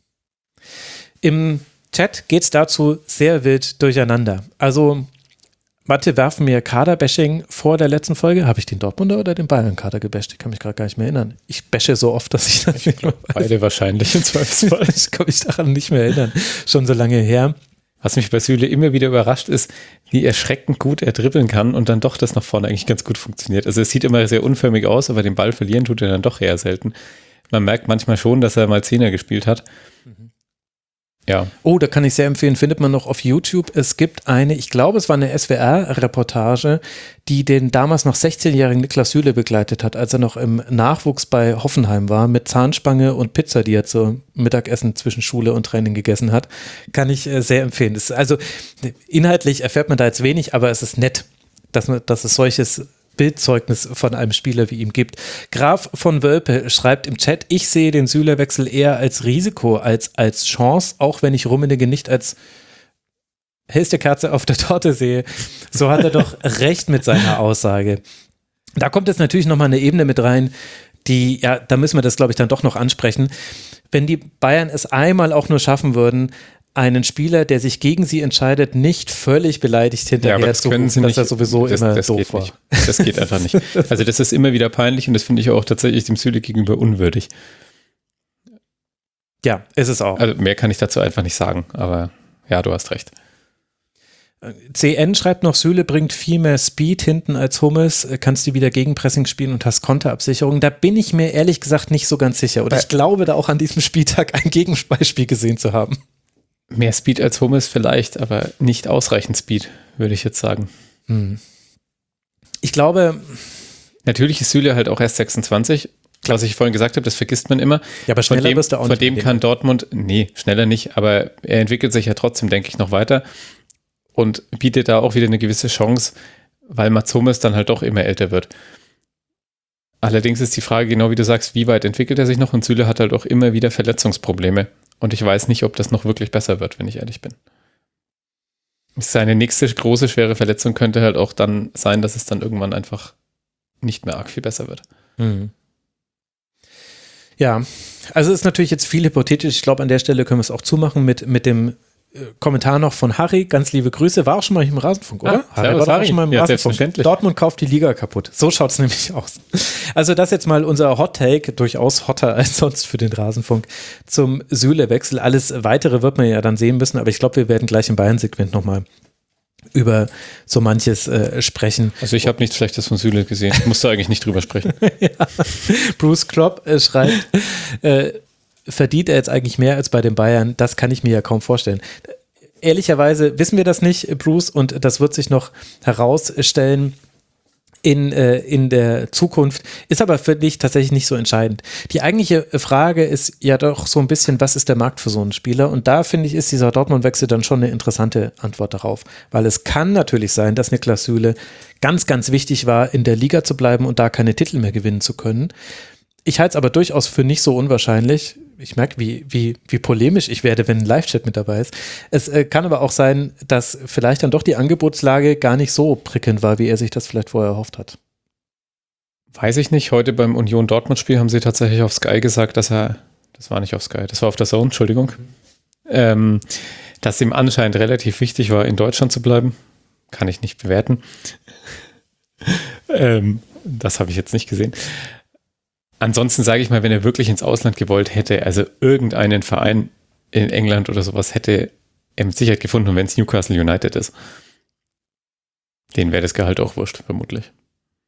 Im Chat geht es dazu sehr wild durcheinander. Also Mathe werfen mir Kaderbashing vor der letzten Folge. Habe ich den Dortmunder oder den Bayern-Kader gebasht? Ich kann mich gerade gar nicht mehr erinnern. Ich bashe so oft, dass ich das nicht mehr weiß. Beide wahrscheinlich im Zweifelsfall. Ich kann mich daran nicht mehr erinnern. Schon so lange her. Was mich bei Süle immer wieder überrascht ist, wie erschreckend gut er dribbeln kann und dann doch das nach vorne eigentlich ganz gut funktioniert. Also es sieht immer sehr unförmig aus, aber den Ball verlieren tut er dann doch eher selten. Man merkt manchmal schon, dass er mal Zehner gespielt hat. Ja. Oh, da kann ich sehr empfehlen, findet man noch auf YouTube. Es gibt eine, ich glaube, es war eine SWR-Reportage, die den damals noch 16-jährigen Niklas Süle begleitet hat, als er noch im Nachwuchs bei Hoffenheim war, mit Zahnspange und Pizza, die er zum Mittagessen zwischen Schule und Training gegessen hat. Kann ich sehr empfehlen. Das ist, also inhaltlich erfährt man da jetzt wenig, aber es ist nett, dass es solches Bildzeugnis von einem Spieler wie ihm gibt. Graf von Wölpe schreibt im Chat, ich sehe den Süle-Wechsel eher als Risiko als Chance, auch wenn ich Rummenigge nicht als hellste Kerze auf der Torte sehe. So hat er doch recht mit seiner Aussage. Da kommt jetzt natürlich nochmal eine Ebene mit rein, die, ja, da müssen wir das, glaube ich, dann doch noch ansprechen. Wenn die Bayern es einmal auch nur schaffen würden, einen Spieler, der sich gegen sie entscheidet, nicht völlig beleidigt hinterher zu rufen, dass er sowieso immer doof war. Das geht einfach nicht. Also das ist immer wieder peinlich und das finde ich auch tatsächlich dem Süle gegenüber unwürdig. Ja, ist es auch. Also mehr kann ich dazu einfach nicht sagen, aber ja, du hast recht. CN schreibt noch, Süle bringt viel mehr Speed hinten als Hummels, kannst du wieder Gegenpressing spielen und hast Konterabsicherung. Da bin ich mir ehrlich gesagt nicht so ganz sicher. Oder ich glaube da auch an diesem Spieltag ein Gegenbeispiel gesehen zu haben. Mehr Speed als Hummels vielleicht, aber nicht ausreichend Speed, würde ich jetzt sagen. Ich glaube... Natürlich ist Süle halt auch erst 26, was ich vorhin gesagt habe, das vergisst man immer. Ja, aber schneller wirst du auch nicht. Von dem kann Dortmund, nee, schneller nicht, aber er entwickelt sich ja trotzdem, denke ich, noch weiter und bietet da auch wieder eine gewisse Chance, weil Mats Hummels dann halt doch immer älter wird. Allerdings ist die Frage, genau wie du sagst, wie weit entwickelt er sich noch? Und Süle hat halt auch immer wieder Verletzungsprobleme. Und ich weiß nicht, ob das noch wirklich besser wird, wenn ich ehrlich bin. Seine nächste große, schwere Verletzung könnte halt auch dann sein, dass es dann irgendwann einfach nicht mehr arg viel besser wird. Ja, also ist natürlich jetzt viel hypothetisch. Ich glaube, an der Stelle können wir es auch zumachen mit dem Kommentar noch von Harry. Ganz liebe Grüße. War auch schon mal im Rasenfunk, oder? Harry war auch schon mal im Rasenfunk. Dortmund kauft die Liga kaputt. So schaut es nämlich aus. Also das jetzt mal unser Hot-Take, durchaus hotter als sonst für den Rasenfunk, zum Süle-Wechsel. Alles Weitere wird man ja dann sehen müssen, aber ich glaube, wir werden gleich im Bayern-Segment nochmal über so manches sprechen. Also ich habe nichts Schlechtes von Süle gesehen. Ich musste eigentlich nicht drüber sprechen. Ja. Bruce Klopp schreibt, verdient er jetzt eigentlich mehr als bei den Bayern? Das kann ich mir ja kaum vorstellen. Ehrlicherweise wissen wir das nicht, Bruce, und das wird sich noch herausstellen in der Zukunft, ist aber für dich tatsächlich nicht so entscheidend. Die eigentliche Frage ist ja doch so ein bisschen, was ist der Markt für so einen Spieler? Und da, finde ich, ist dieser Dortmund-Wechsel dann schon eine interessante Antwort darauf. Weil es kann natürlich sein, dass Niklas Süle ganz, ganz wichtig war, in der Liga zu bleiben und da keine Titel mehr gewinnen zu können. Ich halte es aber durchaus für nicht so unwahrscheinlich. Ich merke, wie polemisch ich werde, wenn ein Live-Chat mit dabei ist. Es kann aber auch sein, dass vielleicht dann doch die Angebotslage gar nicht so prickelnd war, wie er sich das vielleicht vorher erhofft hat. Weiß ich nicht. Heute beim Union-Dortmund-Spiel haben sie tatsächlich auf Sky gesagt, das war nicht auf Sky, das war auf der Zone, Entschuldigung, dass ihm anscheinend relativ wichtig war, in Deutschland zu bleiben. Kann ich nicht bewerten. Das habe ich jetzt nicht gesehen. Ansonsten sage ich mal, wenn er wirklich ins Ausland gewollt hätte, also irgendeinen Verein in England oder sowas, hätte er mit Sicherheit gefunden, und wenn es Newcastle United ist, denen wäre das Gehalt auch wurscht, vermutlich.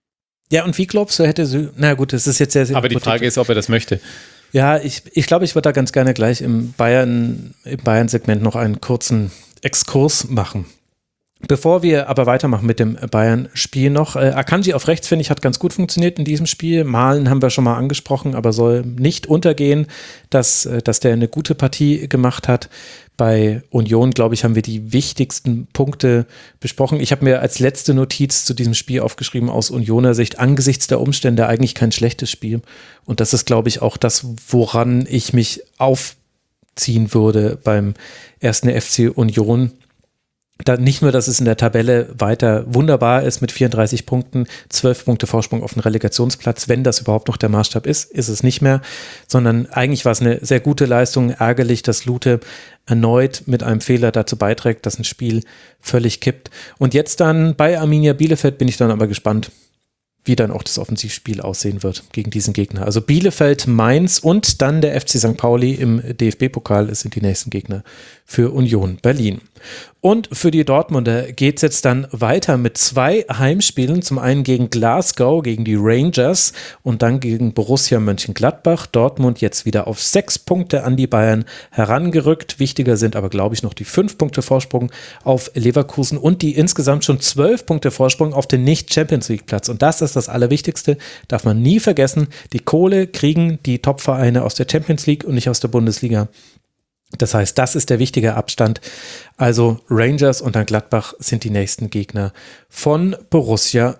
Ja, und wie glaubst du, na gut, das ist jetzt sehr, sehr Aber die Frage ist, ob er das möchte. Ja, ich glaube, ich würde da ganz gerne gleich im Bayern-Segment noch einen kurzen Exkurs machen. Bevor wir aber weitermachen mit dem Bayern-Spiel noch, Akanji auf rechts, finde ich, hat ganz gut funktioniert in diesem Spiel. Malen haben wir schon mal angesprochen, aber soll nicht untergehen, dass der eine gute Partie gemacht hat. Bei Union, glaube ich, haben wir die wichtigsten Punkte besprochen. Ich habe mir als letzte Notiz zu diesem Spiel aufgeschrieben, aus Unioner Sicht, angesichts der Umstände eigentlich kein schlechtes Spiel. Und das ist, glaube ich, auch das, woran ich mich aufziehen würde beim ersten FC Union. Nicht nur, dass es in der Tabelle weiter wunderbar ist mit 34 Punkten, 12 Punkte Vorsprung auf den Relegationsplatz, wenn das überhaupt noch der Maßstab ist es nicht mehr, sondern eigentlich war es eine sehr gute Leistung. Ärgerlich, dass Lute erneut mit einem Fehler dazu beiträgt, dass ein Spiel völlig kippt. Und jetzt dann bei Arminia Bielefeld bin ich dann aber gespannt, wie dann auch das Offensivspiel aussehen wird gegen diesen Gegner. Also Bielefeld, Mainz und dann der FC St. Pauli im DFB-Pokal sind die nächsten Gegner für Union Berlin. Und für die Dortmunder geht es jetzt dann weiter mit 2 Heimspielen. Zum einen gegen Glasgow, gegen die Rangers und dann gegen Borussia Mönchengladbach. Dortmund jetzt wieder auf 6 Punkte an die Bayern herangerückt. Wichtiger sind aber, glaube ich, noch die 5 Punkte Vorsprung auf Leverkusen und die insgesamt schon 12 Punkte Vorsprung auf den Nicht-Champions-League-Platz. Und das ist das Allerwichtigste, darf man nie vergessen. Die Kohle kriegen die Top-Vereine aus der Champions League und nicht aus der Bundesliga. Das heißt, das ist der wichtige Abstand. Also Rangers und dann Gladbach sind die nächsten Gegner von Borussia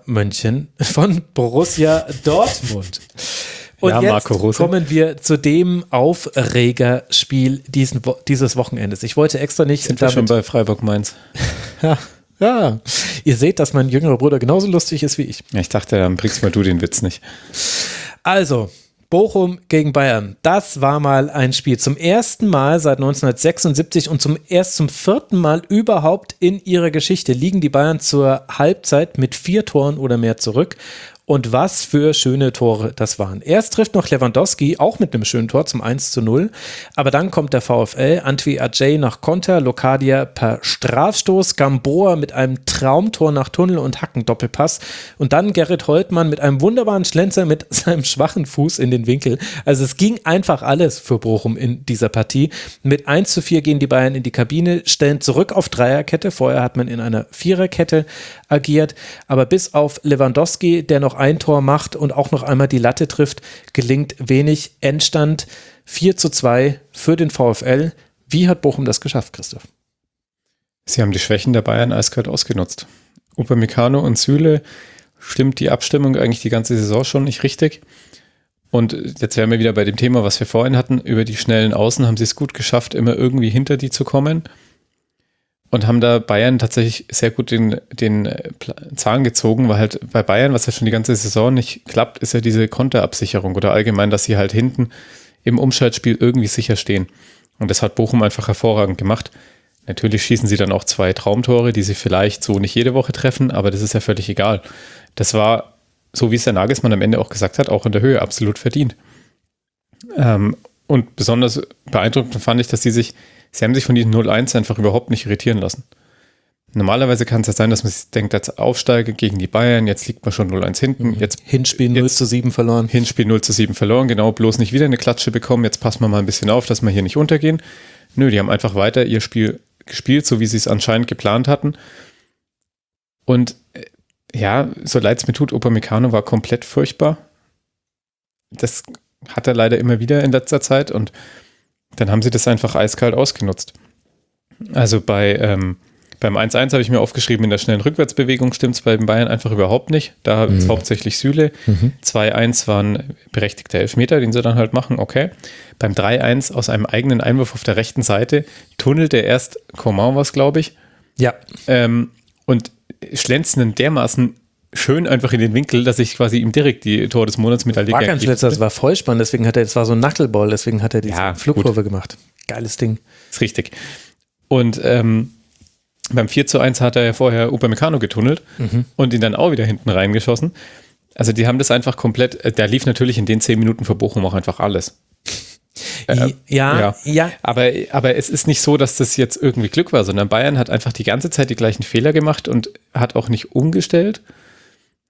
Dortmund. Und ja, jetzt Marco Rose. kommen wir zu dem Aufregerspiel dieses Wochenendes. Ich wollte extra nicht... Sind wir schon bei Freiburg-Mainz? Ja, ihr seht, dass mein jüngerer Bruder genauso lustig ist wie ich. Ja, ich dachte, dann bringst mal du den Witz nicht. Also, Bochum gegen Bayern, das war mal ein Spiel. Zum ersten Mal seit 1976 und zum 4. Mal überhaupt in ihrer Geschichte liegen die Bayern zur Halbzeit mit 4 Toren oder mehr zurück. Und was für schöne Tore das waren. Erst trifft noch Lewandowski, auch mit einem schönen Tor zum 1:0. Aber dann kommt der VfL, Antwi Ajay nach Konter, Locadia per Strafstoß, Gamboa mit einem Traumtor nach Tunnel- und Hackendoppelpass und dann Gerrit Holtmann mit einem wunderbaren Schlenzer mit seinem schwachen Fuß in den Winkel. Also es ging einfach alles für Bochum in dieser Partie. Mit 1:4 gehen die Bayern in die Kabine, stellen zurück auf Dreierkette. Vorher hat man in einer Viererkette agiert. Aber bis auf Lewandowski, der noch ein Tor macht und auch noch einmal die Latte trifft, gelingt wenig. Endstand 4:2 für den VfL. Wie hat Bochum das geschafft, Christoph? Sie haben die Schwächen der Bayern eiskalt ausgenutzt. Upamecano und Süle stimmt die Abstimmung eigentlich die ganze Saison schon nicht richtig. Und jetzt wären wir wieder bei dem Thema, was wir vorhin hatten. Über die schnellen Außen haben sie es gut geschafft, immer irgendwie hinter die zu kommen. Und haben da Bayern tatsächlich sehr gut den Zahn gezogen, weil halt bei Bayern, was ja schon die ganze Saison nicht klappt, ist ja diese Konterabsicherung oder allgemein, dass sie halt hinten im Umschaltspiel irgendwie sicher stehen. Und das hat Bochum einfach hervorragend gemacht. Natürlich schießen sie dann auch 2 Traumtore, die sie vielleicht so nicht jede Woche treffen, aber das ist ja völlig egal. Das war, so wie es der Nagelsmann am Ende auch gesagt hat, auch in der Höhe absolut verdient. Und besonders beeindruckend fand ich, dass sie haben sich von diesem 0-1 einfach überhaupt nicht irritieren lassen. Normalerweise kann es ja sein, dass man sich denkt, jetzt Aufsteiger gegen die Bayern, jetzt liegt man schon 0-1 hinten. Hinspiel 0:7 verloren. Hinspiel 0:7 verloren, genau, bloß nicht wieder eine Klatsche bekommen, jetzt passen wir mal ein bisschen auf, dass wir hier nicht untergehen. Nö, die haben einfach weiter ihr Spiel gespielt, so wie sie es anscheinend geplant hatten. Und ja, so leid es mir tut, Upamecano war komplett furchtbar. Das hat er leider immer wieder in letzter Zeit und dann haben sie das einfach eiskalt ausgenutzt. Also beim 1:1 habe ich mir aufgeschrieben, in der schnellen Rückwärtsbewegung stimmt es bei den Bayern einfach überhaupt nicht. Da ist hauptsächlich Süle. 2:1 war ein berechtigter Elfmeter, den sie dann halt machen, okay. Beim 3:1 aus einem eigenen Einwurf auf der rechten Seite tunnelt er erst Coman was, glaube ich. Ja. Und schlänzen ihn dermaßen schön einfach in den Winkel, dass ich quasi ihm direkt die Tor des Monats Medaille war ganz letzter, das war voll spannend, deswegen hat er, das war so ein Knuckleball, deswegen hat er diese Flugkurve gemacht. Geiles Ding. Ist richtig. Und beim 4:1 hat er ja vorher Upamecano getunnelt und ihn dann auch wieder hinten reingeschossen. Also die haben das einfach komplett, da lief natürlich in den 10 Minuten für Bochum auch einfach alles. Ja. Aber es ist nicht so, dass das jetzt irgendwie Glück war, sondern Bayern hat einfach die ganze Zeit die gleichen Fehler gemacht und hat auch nicht umgestellt.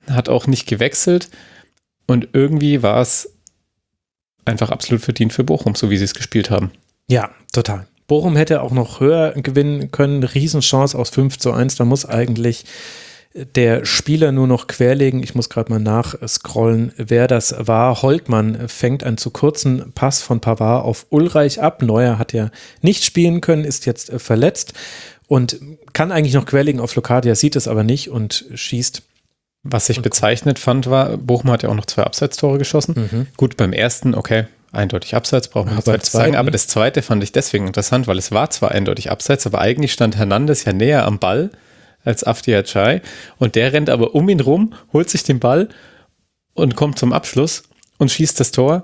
hat auch nicht gewechselt und irgendwie war es einfach absolut verdient für Bochum, so wie sie es gespielt haben. Ja, total. Bochum hätte auch noch höher gewinnen können. Riesenchance aus 5:1. Da muss eigentlich der Spieler nur noch querlegen. Ich muss gerade mal nachscrollen, wer das war. Holtmann fängt einen zu kurzen Pass von Pavard auf Ulreich ab. Neuer hat ja nicht spielen können, ist jetzt verletzt und kann eigentlich noch querlegen auf Locadia, sieht es aber nicht und schießt. Was ich bezeichnet fand, war, Bochum hat ja auch noch 2 Abseitstore geschossen. Gut, beim ersten, okay, eindeutig Abseits, braucht man nicht weiter zu sagen. Aber das zweite fand ich deswegen interessant, weil es war zwar eindeutig Abseits, aber eigentlich stand Hernandez ja näher am Ball als Afdi Achai und der rennt aber um ihn rum, holt sich den Ball und kommt zum Abschluss und schießt das Tor.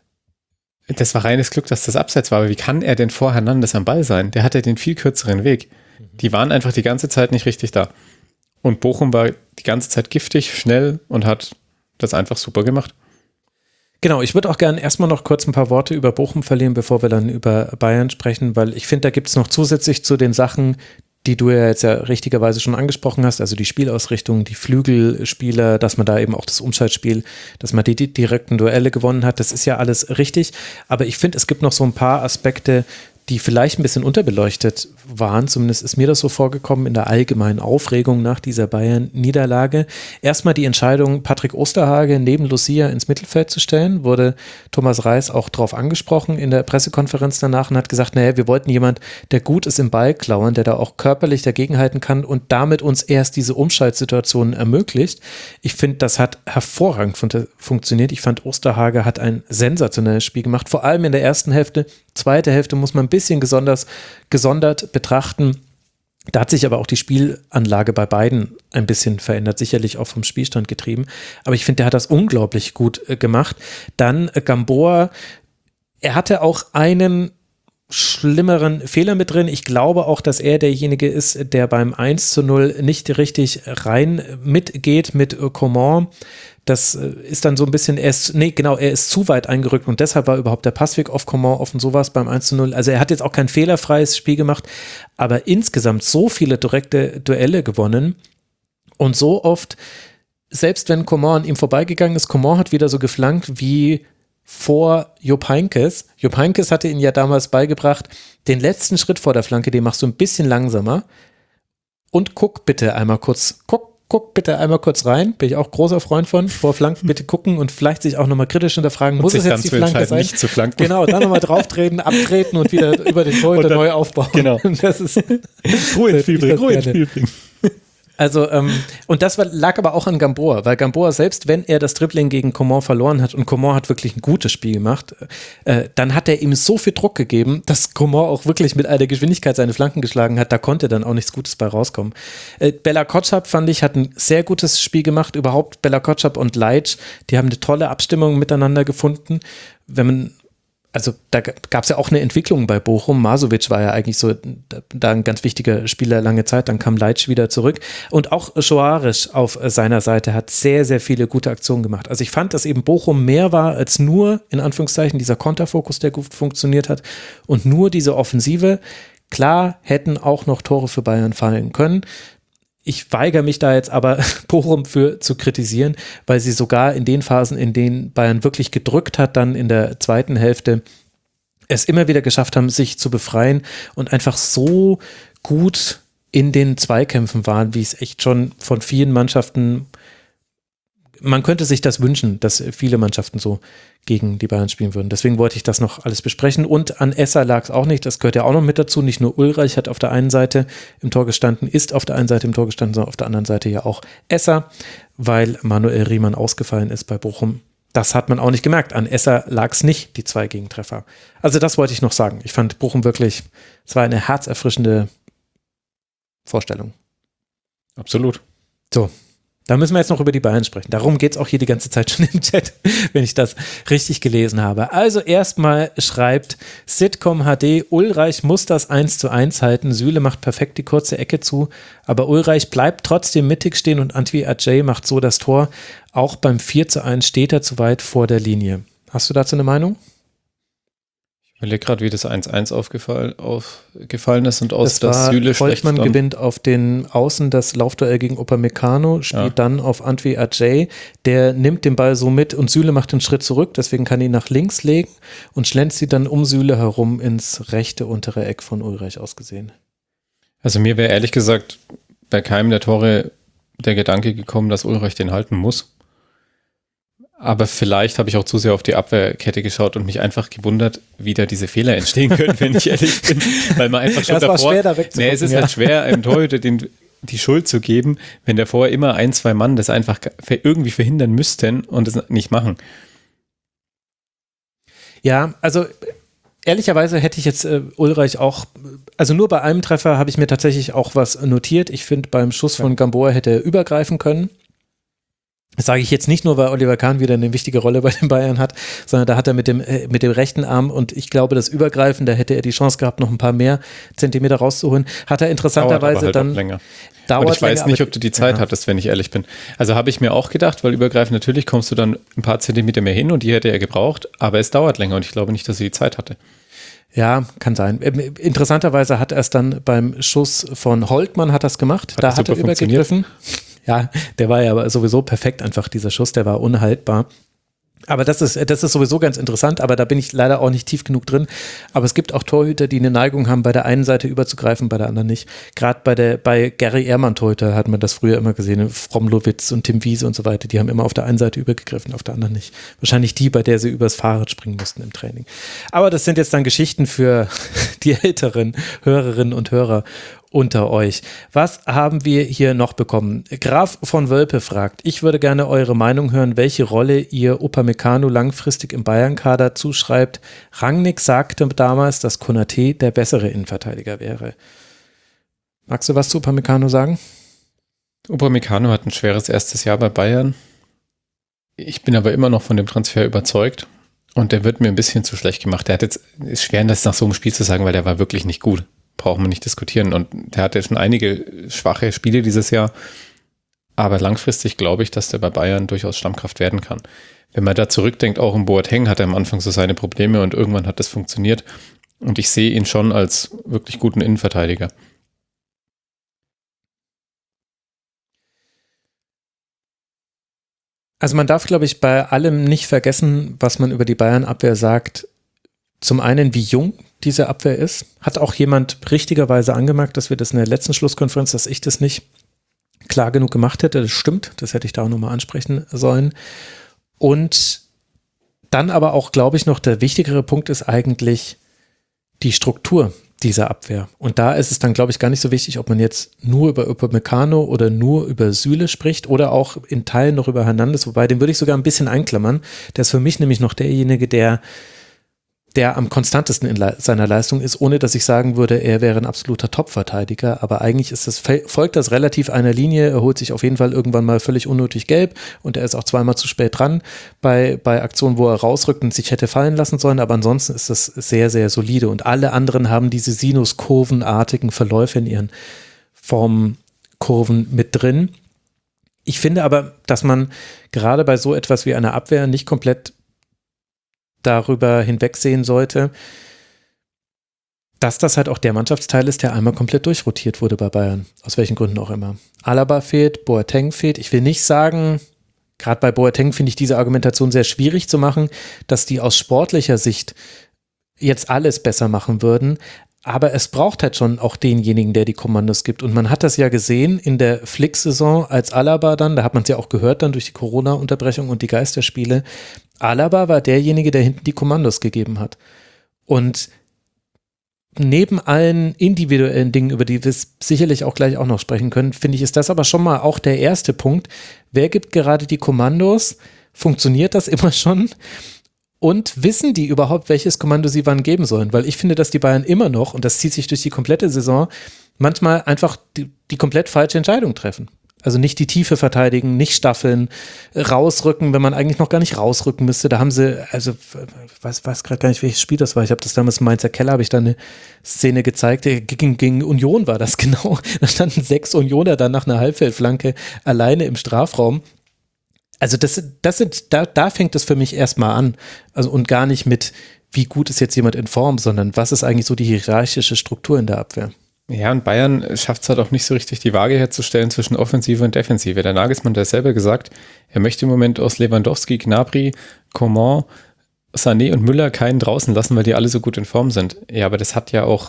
Das war reines Glück, dass das Abseits war, aber wie kann er denn vor Hernandez am Ball sein? Der hatte den viel kürzeren Weg. Die waren einfach die ganze Zeit nicht richtig da. Und Bochum war die ganze Zeit giftig, schnell und hat das einfach super gemacht. Genau, ich würde auch gerne erstmal noch kurz ein paar Worte über Bochum verlieren, bevor wir dann über Bayern sprechen, weil ich finde, da gibt es noch zusätzlich zu den Sachen, die du ja jetzt ja richtigerweise schon angesprochen hast, also die Spielausrichtung, die Flügelspieler, dass man da eben auch das Umschaltspiel, dass man die direkten Duelle gewonnen hat, das ist ja alles richtig, aber ich finde, es gibt noch so ein paar Aspekte, die vielleicht ein bisschen unterbeleuchtet waren, zumindest ist mir das so vorgekommen in der allgemeinen Aufregung nach dieser Bayern-Niederlage. Erstmal die Entscheidung, Patrick Osterhage neben Lucia ins Mittelfeld zu stellen, wurde Thomas Reis auch drauf angesprochen in der Pressekonferenz danach und hat gesagt, naja, wir wollten jemand, der gut ist im Ballklauen, der da auch körperlich dagegenhalten kann und damit uns erst diese Umschaltsituationen ermöglicht. Ich finde, das hat hervorragend funktioniert. Ich fand, Osterhage hat ein sensationelles Spiel gemacht, vor allem in der ersten Hälfte. Zweite Hälfte muss man ein bisschen gesondert betrachten. Da hat sich aber auch die Spielanlage bei beiden ein bisschen verändert, sicherlich auch vom Spielstand getrieben. Aber ich finde, der hat das unglaublich gut gemacht. Dann Gamboa, er hatte auch einen schlimmeren Fehler mit drin. Ich glaube auch, dass er derjenige ist, der beim 1:0 nicht richtig rein mitgeht mit Coman. Das ist dann so ein bisschen, er ist zu weit eingerückt und deshalb war überhaupt der Passweg auf Coman offen, sowas beim 1:0. Also er hat jetzt auch kein fehlerfreies Spiel gemacht, aber insgesamt so viele direkte Duelle gewonnen und so oft, selbst wenn Coman an ihm vorbeigegangen ist, Coman hat wieder so geflankt wie vor Jupp Heynckes. Jupp Heynckes hatte ihn ja damals beigebracht, den letzten Schritt vor der Flanke, den machst du ein bisschen langsamer und guck bitte einmal kurz rein, bin ich auch großer Freund von, vor Flanken bitte gucken und vielleicht sich auch nochmal kritisch hinterfragen, muss es jetzt die Flanke sein? Nicht zu flanken. Genau, dann nochmal drauftreten, abtreten und wieder über den Torhüter neu aufbauen. Genau. Das ist Ruhe ins Spiel bringen. Also, und das lag aber auch an Gamboa, weil Gamboa selbst, wenn er das Dribbling gegen Coman verloren hat und Coman hat wirklich ein gutes Spiel gemacht, dann hat er ihm so viel Druck gegeben, dass Coman auch wirklich mit einer Geschwindigkeit seine Flanken geschlagen hat, da konnte dann auch nichts Gutes bei rauskommen. Bella Kotschap, fand ich, hat ein sehr gutes Spiel gemacht, überhaupt Bella Kotschap und Leitsch, die haben eine tolle Abstimmung miteinander gefunden, also da gab es ja auch eine Entwicklung bei Bochum. Masovic war ja eigentlich so da ein ganz wichtiger Spieler lange Zeit, dann kam Leitsch wieder zurück und auch Soares auf seiner Seite hat sehr, sehr viele gute Aktionen gemacht. Also ich fand, dass eben Bochum mehr war als nur, in Anführungszeichen, dieser Konterfokus, der gut funktioniert hat und nur diese Offensive. Klar hätten auch noch Tore für Bayern fallen können. Ich weigere mich da jetzt aber Bochum für zu kritisieren, weil sie sogar in den Phasen, in denen Bayern wirklich gedrückt hat, dann in der zweiten Hälfte es immer wieder geschafft haben, sich zu befreien und einfach so gut in den Zweikämpfen waren, wie es echt schon von vielen Mannschaften, man könnte sich das wünschen, dass viele Mannschaften so gegen die Bayern spielen würden. Deswegen wollte ich das noch alles besprechen. Und an Esser lag es auch nicht, das gehört ja auch noch mit dazu. Nicht nur Ulreich hat auf der einen Seite im Tor gestanden, ist auf der einen Seite im Tor gestanden, sondern auf der anderen Seite ja auch Esser, weil Manuel Riemann ausgefallen ist bei Bochum. Das hat man auch nicht gemerkt. An Esser lag es nicht, die 2 Gegentreffer. Also das wollte ich noch sagen. Ich fand Bochum wirklich, es war eine herzerfrischende Vorstellung. Absolut. So. Da müssen wir jetzt noch über die Bayern sprechen. Darum geht es auch hier die ganze Zeit schon im Chat, wenn ich das richtig gelesen habe. Also erstmal schreibt Sitcom HD, Ulreich muss das 1:1 halten. Süle macht perfekt die kurze Ecke zu, aber Ulreich bleibt trotzdem mittig stehen und Antwi Ajay macht so das Tor. Auch beim 4:1 steht er zu weit vor der Linie. Hast du dazu eine Meinung? Ich Ich überlege gerade, wie das 1-1 aufgefallen ist und aus das Süle Volkmann schlecht gewinnt auf den Außen das Laufduell gegen Upamecano, spielt dann auf Antwi Ajay, der nimmt den Ball so mit und Süle macht einen Schritt zurück, deswegen kann ihn nach links legen und schlänzt sie dann um Süle herum ins rechte untere Eck von Ulreich ausgesehen. Also mir wäre ehrlich gesagt bei keinem der Tore der Gedanke gekommen, dass Ulreich den halten muss. Aber vielleicht habe ich auch zu sehr auf die Abwehrkette geschaut und mich einfach gewundert, wie da diese Fehler entstehen können, wenn ich ehrlich bin. Weil man einfach schon davor... War schwer, da wegzugucken, es ist halt schwer, einem Torhüter die Schuld zu geben, wenn davor immer 1-2 Mann das einfach irgendwie verhindern müssten und es nicht machen. Ja, also ehrlicherweise hätte ich jetzt Ulreich auch, also nur bei einem Treffer habe ich mir tatsächlich auch was notiert. Ich finde, beim Schuss von Gamboa hätte er übergreifen können. Das sage ich jetzt nicht nur, weil Oliver Kahn wieder eine wichtige Rolle bei den Bayern hat, sondern da hat er mit dem rechten Arm und ich glaube, das Übergreifen, da hätte er die Chance gehabt, noch ein paar mehr Zentimeter rauszuholen. Hat er interessanterweise halt dann... länger. Dauert und ich weiß länger, nicht, ob du die Zeit hattest, wenn ich ehrlich bin. Also habe ich mir auch gedacht, weil Übergreifen natürlich kommst du dann ein paar Zentimeter mehr hin und die hätte er gebraucht, aber es dauert länger und ich glaube nicht, dass er die Zeit hatte. Ja, kann sein. Interessanterweise hat er es dann beim Schuss von Holtmann hat das gemacht. Da hat er übergegriffen. Ja, der war ja aber sowieso perfekt einfach, dieser Schuss, der war unhaltbar. Aber das ist sowieso ganz interessant, aber da bin ich leider auch nicht tief genug drin. Aber es gibt auch Torhüter, die eine Neigung haben, bei der einen Seite überzugreifen, bei der anderen nicht. Gerade bei Gary Ehrmann-Torhüter hat man das früher immer gesehen, Fromlowitz und Tim Wiese und so weiter, die haben immer auf der einen Seite übergegriffen, auf der anderen nicht. Wahrscheinlich die, bei der sie übers Fahrrad springen mussten im Training. Aber das sind jetzt dann Geschichten für die älteren Hörerinnen und Hörer unter euch. Was haben wir hier noch bekommen? Graf von Wölpe fragt, ich würde gerne eure Meinung hören, welche Rolle ihr Upamecano langfristig im Bayern-Kader zuschreibt. Rangnick sagte damals, dass Konaté der bessere Innenverteidiger wäre. Magst du was zu Upamecano sagen? Upamecano hat ein schweres erstes Jahr bei Bayern. Ich bin aber immer noch von dem Transfer überzeugt und der wird mir ein bisschen zu schlecht gemacht. Ist schwer, das nach so einem Spiel zu sagen, weil der war wirklich nicht gut. Brauchen wir nicht diskutieren. Und der hatte schon einige schwache Spiele dieses Jahr. Aber langfristig glaube ich, dass der bei Bayern durchaus Stammkraft werden kann. Wenn man da zurückdenkt, auch im Boateng hat er am Anfang so seine Probleme und irgendwann hat das funktioniert. Und ich sehe ihn schon als wirklich guten Innenverteidiger. Also man darf, glaube ich, bei allem nicht vergessen, was man über die Bayern-Abwehr sagt. Zum einen, wie jung diese Abwehr ist. Hat auch jemand richtigerweise angemerkt, dass wir das in der letzten Schlusskonferenz, dass ich das nicht klar genug gemacht hätte. Das stimmt, das hätte ich da auch nochmal ansprechen sollen. Und dann aber auch, glaube ich, noch der wichtigere Punkt ist eigentlich die Struktur dieser Abwehr. Und da ist es dann, glaube ich, gar nicht so wichtig, ob man jetzt nur über Upamecano oder nur über Süle spricht oder auch in Teilen noch über Hernandez, wobei den würde ich sogar ein bisschen einklammern. Der ist für mich nämlich noch derjenige, der am konstantesten in seiner Leistung ist, ohne dass ich sagen würde, er wäre ein absoluter Top-Verteidiger, aber eigentlich folgt das relativ einer Linie, er holt sich auf jeden Fall irgendwann mal völlig unnötig gelb und er ist auch zweimal zu spät dran bei Aktionen, wo er rausrückt und sich hätte fallen lassen sollen, aber ansonsten ist das sehr, sehr solide und alle anderen haben diese sinuskurvenartigen Verläufe in ihren Formkurven mit drin. Ich finde aber, dass man gerade bei so etwas wie einer Abwehr nicht komplett darüber hinwegsehen sollte, dass das halt auch der Mannschaftsteil ist, der einmal komplett durchrotiert wurde bei Bayern. Aus welchen Gründen auch immer. Alaba fehlt, Boateng fehlt. Ich will nicht sagen, gerade bei Boateng finde ich diese Argumentation sehr schwierig zu machen, dass die aus sportlicher Sicht jetzt alles besser machen würden. Aber es braucht halt schon auch denjenigen, der die Kommandos gibt. Und man hat das ja gesehen in der Flick-Saison als Alaba dann, da hat man es ja auch gehört dann durch die Corona-Unterbrechung und die Geisterspiele. Alaba war derjenige, der hinten die Kommandos gegeben hat. Und neben allen individuellen Dingen, über die wir sicherlich auch gleich auch noch sprechen können, finde ich, ist das aber schon mal auch der erste Punkt. Wer gibt gerade die Kommandos? Funktioniert das immer schon? Und wissen die überhaupt, welches Kommando sie wann geben sollen? Weil ich finde, dass die Bayern immer noch, und das zieht sich durch die komplette Saison, manchmal einfach die komplett falsche Entscheidung treffen. Also nicht die Tiefe verteidigen, nicht staffeln, rausrücken, wenn man eigentlich noch gar nicht rausrücken müsste. Da haben sie, also ich weiß gerade gar nicht, welches Spiel das war. Ich habe das damals im Mainzer Keller, habe ich da eine Szene gezeigt, gegen Union war das genau. Da standen 6 Unioner dann nach einer Halbfeldflanke alleine im Strafraum. Also da fängt es für mich erstmal an. Also und gar nicht mit wie gut ist jetzt jemand in Form, sondern was ist eigentlich so die hierarchische Struktur in der Abwehr? Ja, und Bayern schafft es halt auch nicht so richtig, die Waage herzustellen zwischen Offensive und Defensive. Der Nagelsmann hat selber gesagt, er möchte im Moment aus Lewandowski, Gnabry, Coman, Sané und Müller keinen draußen lassen, weil die alle so gut in Form sind. Ja, aber das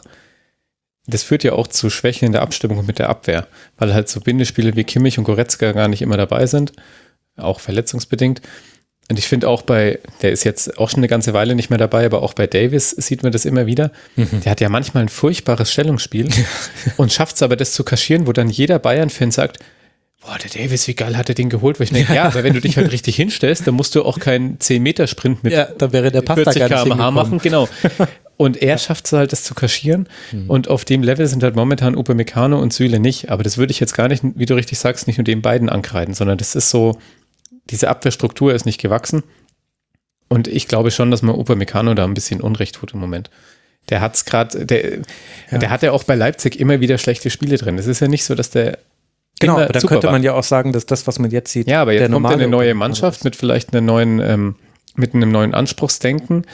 führt ja auch zu Schwächen in der Abstimmung mit der Abwehr, weil halt so Bindespiele wie Kimmich und Goretzka gar nicht immer dabei sind, auch verletzungsbedingt. Und ich finde auch der ist jetzt auch schon eine ganze Weile nicht mehr dabei, aber auch bei Davis sieht man das immer wieder. Der hat ja manchmal ein furchtbares Stellungsspiel und schafft es aber, das zu kaschieren, wo dann jeder Bayern-Fan sagt, boah, der Davis, wie geil hat er den geholt? Wo ich denke, ja, aber wenn du dich halt richtig hinstellst, dann musst du auch keinen 10-Meter-Sprint mit da wäre der Pass 40 da gar nicht km/h machen, genau. Und er schafft es halt, das zu kaschieren. Und auf dem Level sind halt momentan Upamecano und Süle nicht. Aber das würde ich jetzt gar nicht, wie du richtig sagst, nicht nur den beiden ankreiden, sondern das ist so, diese Abwehrstruktur ist nicht gewachsen. Und ich glaube schon, dass man Upamecano da ein bisschen Unrecht tut im Moment. Der hat es gerade, der hat ja auch bei Leipzig immer wieder schlechte Spiele drin. Es ist ja nicht so, dass der Genau, aber dann könnte man ja auch sagen, dass das, was man jetzt sieht, ja, aber jetzt kommt eine neue Mannschaft ist. mit vielleicht mit einem neuen Anspruchsdenken.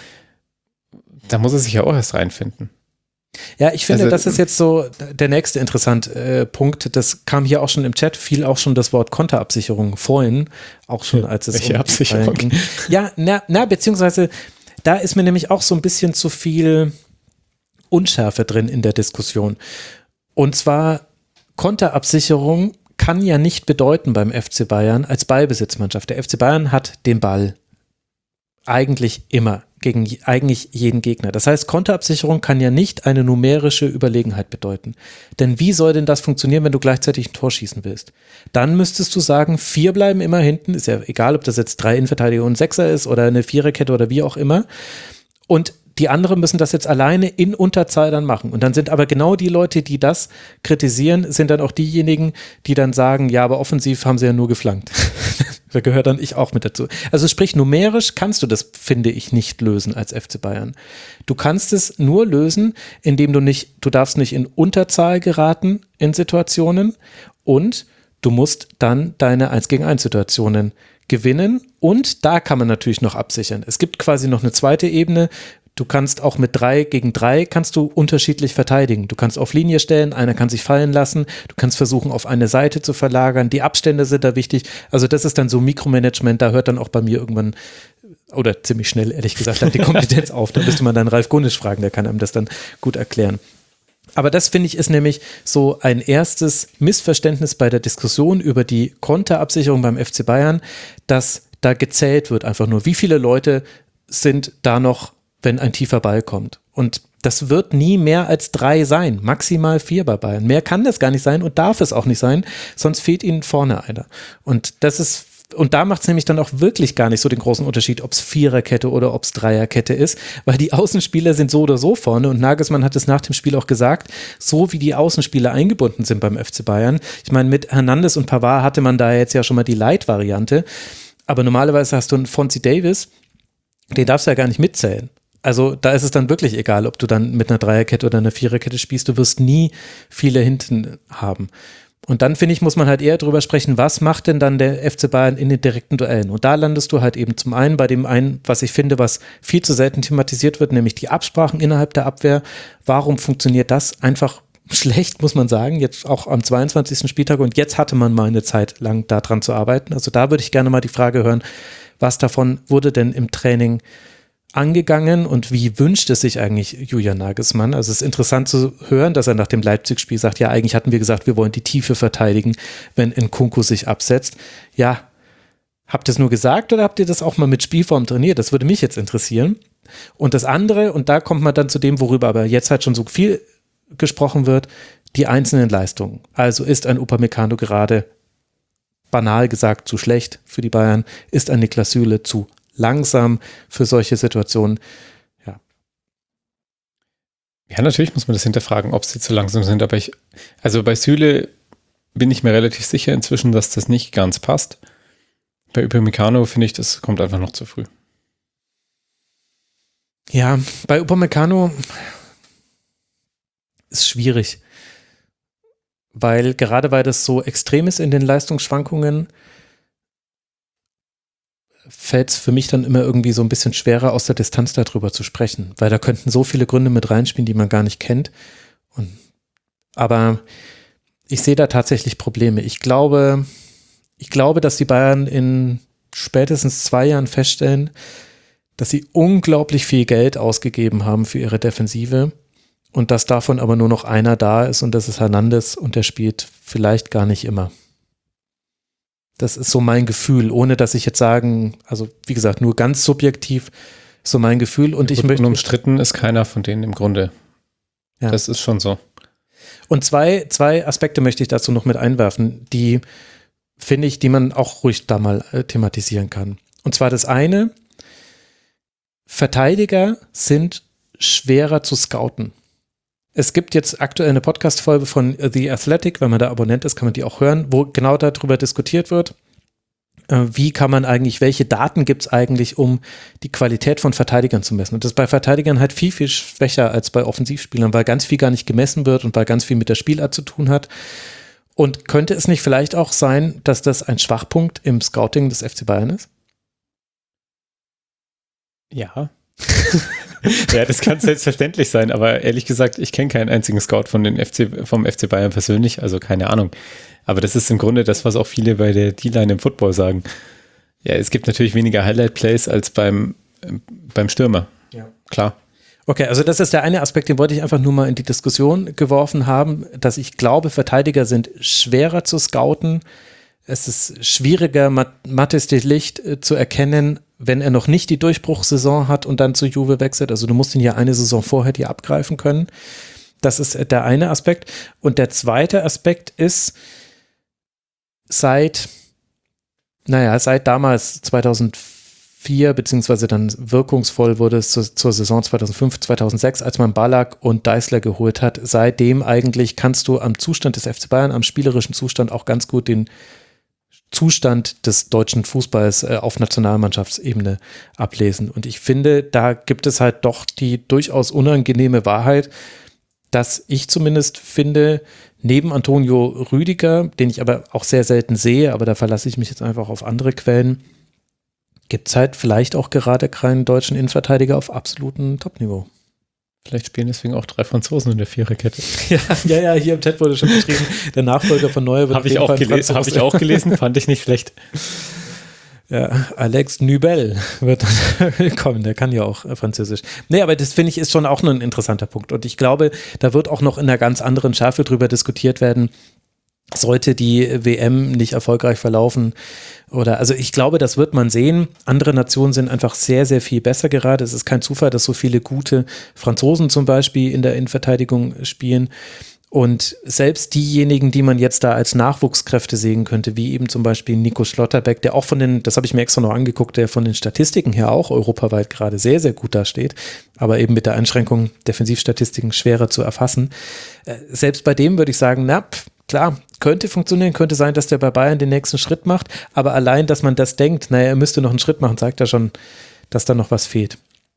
Da muss er sich ja auch erst reinfinden. Ja, ich finde, Also, das ist jetzt so der nächste interessante Punkt. Das kam hier auch schon im Chat, fiel auch schon das Wort Konterabsicherung vorhin, auch schon als es Welche Absicherung? ging. Ja, beziehungsweise da ist mir nämlich auch so ein bisschen zu viel Unschärfe drin in der Diskussion. Und zwar Konterabsicherung kann ja nicht bedeuten beim FC Bayern als Ballbesitzmannschaft. Der FC Bayern hat den Ball eigentlich immer gegen eigentlich jeden Gegner. Das heißt, Konterabsicherung kann ja nicht eine numerische Überlegenheit bedeuten. Denn wie soll denn das funktionieren, wenn du gleichzeitig ein Tor schießen willst? Dann müsstest du sagen, 4 bleiben immer hinten. Ist ja egal, ob das jetzt 3 Innenverteidiger und 6er ist oder eine Viererkette oder wie auch immer. Und die anderen müssen das jetzt alleine in Unterzahl dann machen. Und dann sind aber genau die Leute, die das kritisieren, sind dann auch diejenigen, die dann sagen, ja, aber offensiv haben sie ja nur geflankt. Da gehört dann ich auch mit dazu. Also sprich, numerisch kannst du das, finde ich, nicht lösen als FC Bayern. Du kannst es nur lösen, indem du darfst nicht in Unterzahl geraten in Situationen und du musst dann deine 1-gegen-1 Situationen gewinnen und da kann man natürlich noch absichern. Es gibt quasi noch eine zweite Ebene. Du kannst auch mit 3 gegen 3 kannst du unterschiedlich verteidigen. Du kannst auf Linie stellen, einer kann sich fallen lassen, du kannst versuchen, auf eine Seite zu verlagern. Die Abstände sind da wichtig. Also das ist dann so Mikromanagement, da hört dann auch bei mir irgendwann, oder ziemlich schnell, ehrlich gesagt, die Kompetenz auf. Da müsste man dann Ralf Gunnisch fragen, der kann einem das dann gut erklären. Aber das, finde ich, ist nämlich so ein erstes Missverständnis bei der Diskussion über die Konterabsicherung beim FC Bayern, dass da gezählt wird einfach nur, wie viele Leute sind da noch, wenn ein tiefer Ball kommt. Und das wird nie mehr als 3 sein, maximal 4 bei Bayern. Mehr kann das gar nicht sein und darf es auch nicht sein, sonst fehlt ihnen vorne einer. Und da macht es nämlich dann auch wirklich gar nicht so den großen Unterschied, ob es Viererkette oder ob es Dreierkette ist, weil die Außenspieler sind so oder so vorne und Nagelsmann hat es nach dem Spiel auch gesagt, so wie die Außenspieler eingebunden sind beim FC Bayern. Ich meine, mit Hernandez und Pavard hatte man da jetzt ja schon mal die Light-Variante, aber normalerweise hast du einen Fonzie Davis, den darfst du ja gar nicht mitzählen. Also da ist es dann wirklich egal, ob du dann mit einer Dreierkette oder einer Viererkette spielst, du wirst nie viele hinten haben. Und dann, finde ich, muss man halt eher drüber sprechen, was macht denn dann der FC Bayern in den direkten Duellen? Und da landest du halt eben zum einen bei dem einen, was ich finde, was viel zu selten thematisiert wird, nämlich die Absprachen innerhalb der Abwehr. Warum funktioniert das einfach schlecht, muss man sagen, jetzt auch am 22. Spieltag und jetzt hatte man mal eine Zeit lang daran zu arbeiten. Also da würde ich gerne mal die Frage hören, was davon wurde denn im Training angegangen und wie wünscht es sich eigentlich Julian Nagelsmann? Also es ist interessant zu hören, dass er nach dem Leipzig-Spiel sagt, ja, eigentlich hatten wir gesagt, wir wollen die Tiefe verteidigen, wenn Nkunku sich absetzt. Ja, habt ihr es nur gesagt oder habt ihr das auch mal mit Spielform trainiert? Das würde mich jetzt interessieren. Und das andere, und da kommt man dann zu dem, worüber aber jetzt halt schon so viel gesprochen wird, die einzelnen Leistungen. Also ist ein Upamecano gerade, banal gesagt, zu schlecht für die Bayern? Ist ein Niklas Süle zu langsam für solche Situationen? Ja. Ja, natürlich muss man das hinterfragen, ob sie zu langsam sind, aber also bei Süle bin ich mir relativ sicher inzwischen, dass das nicht ganz passt. Bei Upamecano finde ich, das kommt einfach noch zu früh. Ja, bei Upamecano ist schwierig, weil das so extrem ist in den Leistungsschwankungen, fällt es für mich dann immer irgendwie so ein bisschen schwerer, aus der Distanz darüber zu sprechen, weil da könnten so viele Gründe mit reinspielen, die man gar nicht kennt. Aber ich sehe da tatsächlich Probleme. Ich glaube, dass die Bayern in spätestens 2 Jahren feststellen, dass sie unglaublich viel Geld ausgegeben haben für ihre Defensive und dass davon aber nur noch einer da ist und das ist Hernandez und der spielt vielleicht gar nicht immer. Das ist so mein Gefühl, ohne dass ich jetzt sagen, also wie gesagt, nur ganz subjektiv so mein Gefühl und ich möchte... Unumstritten ist keiner von denen im Grunde. Ja. Das ist schon so. Und zwei Aspekte möchte ich dazu noch mit einwerfen, die finde ich, die man auch ruhig da mal thematisieren kann. Und zwar das eine, Verteidiger sind schwerer zu scouten. Es gibt jetzt aktuell eine Podcast-Folge von The Athletic, wenn man da Abonnent ist, kann man die auch hören, wo genau darüber diskutiert wird, wie kann man eigentlich, welche Daten gibt es eigentlich, um die Qualität von Verteidigern zu messen. Und das ist bei Verteidigern halt viel, viel schwächer als bei Offensivspielern, weil ganz viel gar nicht gemessen wird und weil ganz viel mit der Spielart zu tun hat. Und könnte es nicht vielleicht auch sein, dass das ein Schwachpunkt im Scouting des FC Bayern ist? Ja. Ja, das kann selbstverständlich sein, aber ehrlich gesagt, ich kenne keinen einzigen Scout vom FC Bayern persönlich, also keine Ahnung. Aber das ist im Grunde das, was auch viele bei der D-Line im Football sagen. Ja, es gibt natürlich weniger Highlight-Plays als beim Stürmer. Ja. Klar. Okay, also das ist der eine Aspekt, den wollte ich einfach nur mal in die Diskussion geworfen haben, dass ich glaube, Verteidiger sind schwerer zu scouten. Es ist schwieriger, Mathis de Ligt zu erkennen, wenn er noch nicht die Durchbruchssaison hat und dann zu Juve wechselt. Also du musst ihn ja eine Saison vorher dir abgreifen können. Das ist der eine Aspekt. Und der zweite Aspekt ist, seit damals 2004, beziehungsweise dann wirkungsvoll wurde es zur Saison 2005, 2006, als man Ballack und Deißler geholt hat, seitdem eigentlich kannst du am Zustand des FC Bayern, am spielerischen Zustand auch ganz gut den Zustand des deutschen Fußballs auf Nationalmannschaftsebene ablesen. Und ich finde, da gibt es halt doch die durchaus unangenehme Wahrheit, dass ich zumindest finde, neben Antonio Rüdiger, den ich aber auch sehr selten sehe, aber da verlasse ich mich jetzt einfach auf andere Quellen, gibt es halt vielleicht auch gerade keinen deutschen Innenverteidiger auf absolutem Topniveau. Vielleicht spielen deswegen auch 3 Franzosen in der Viererkette. Ja, hier im Chat wurde schon beschrieben, der Nachfolger von Neuer wird Habe ich auch gelesen, fand ich nicht schlecht. Ja, Alex Nübel wird kommen, der kann ja auch Französisch. Nee, aber das finde ich ist schon auch ein interessanter Punkt und ich glaube, da wird auch noch in einer ganz anderen Schärfe drüber diskutiert werden, sollte die WM nicht erfolgreich verlaufen also ich glaube, das wird man sehen. Andere Nationen sind einfach sehr, sehr viel besser gerade. Es ist kein Zufall, dass so viele gute Franzosen zum Beispiel in der Innenverteidigung spielen. Und selbst diejenigen, die man jetzt da als Nachwuchskräfte sehen könnte, wie eben zum Beispiel Nico Schlotterbeck, der auch das habe ich mir extra noch angeguckt, der von den Statistiken her auch europaweit gerade sehr, sehr gut dasteht, aber eben mit der Einschränkung Defensivstatistiken schwerer zu erfassen. Selbst bei dem würde ich sagen, klar, könnte funktionieren, könnte sein, dass der bei Bayern den nächsten Schritt macht, aber allein, dass man das denkt, er müsste noch einen Schritt machen, zeigt ja schon, dass da noch was fehlt.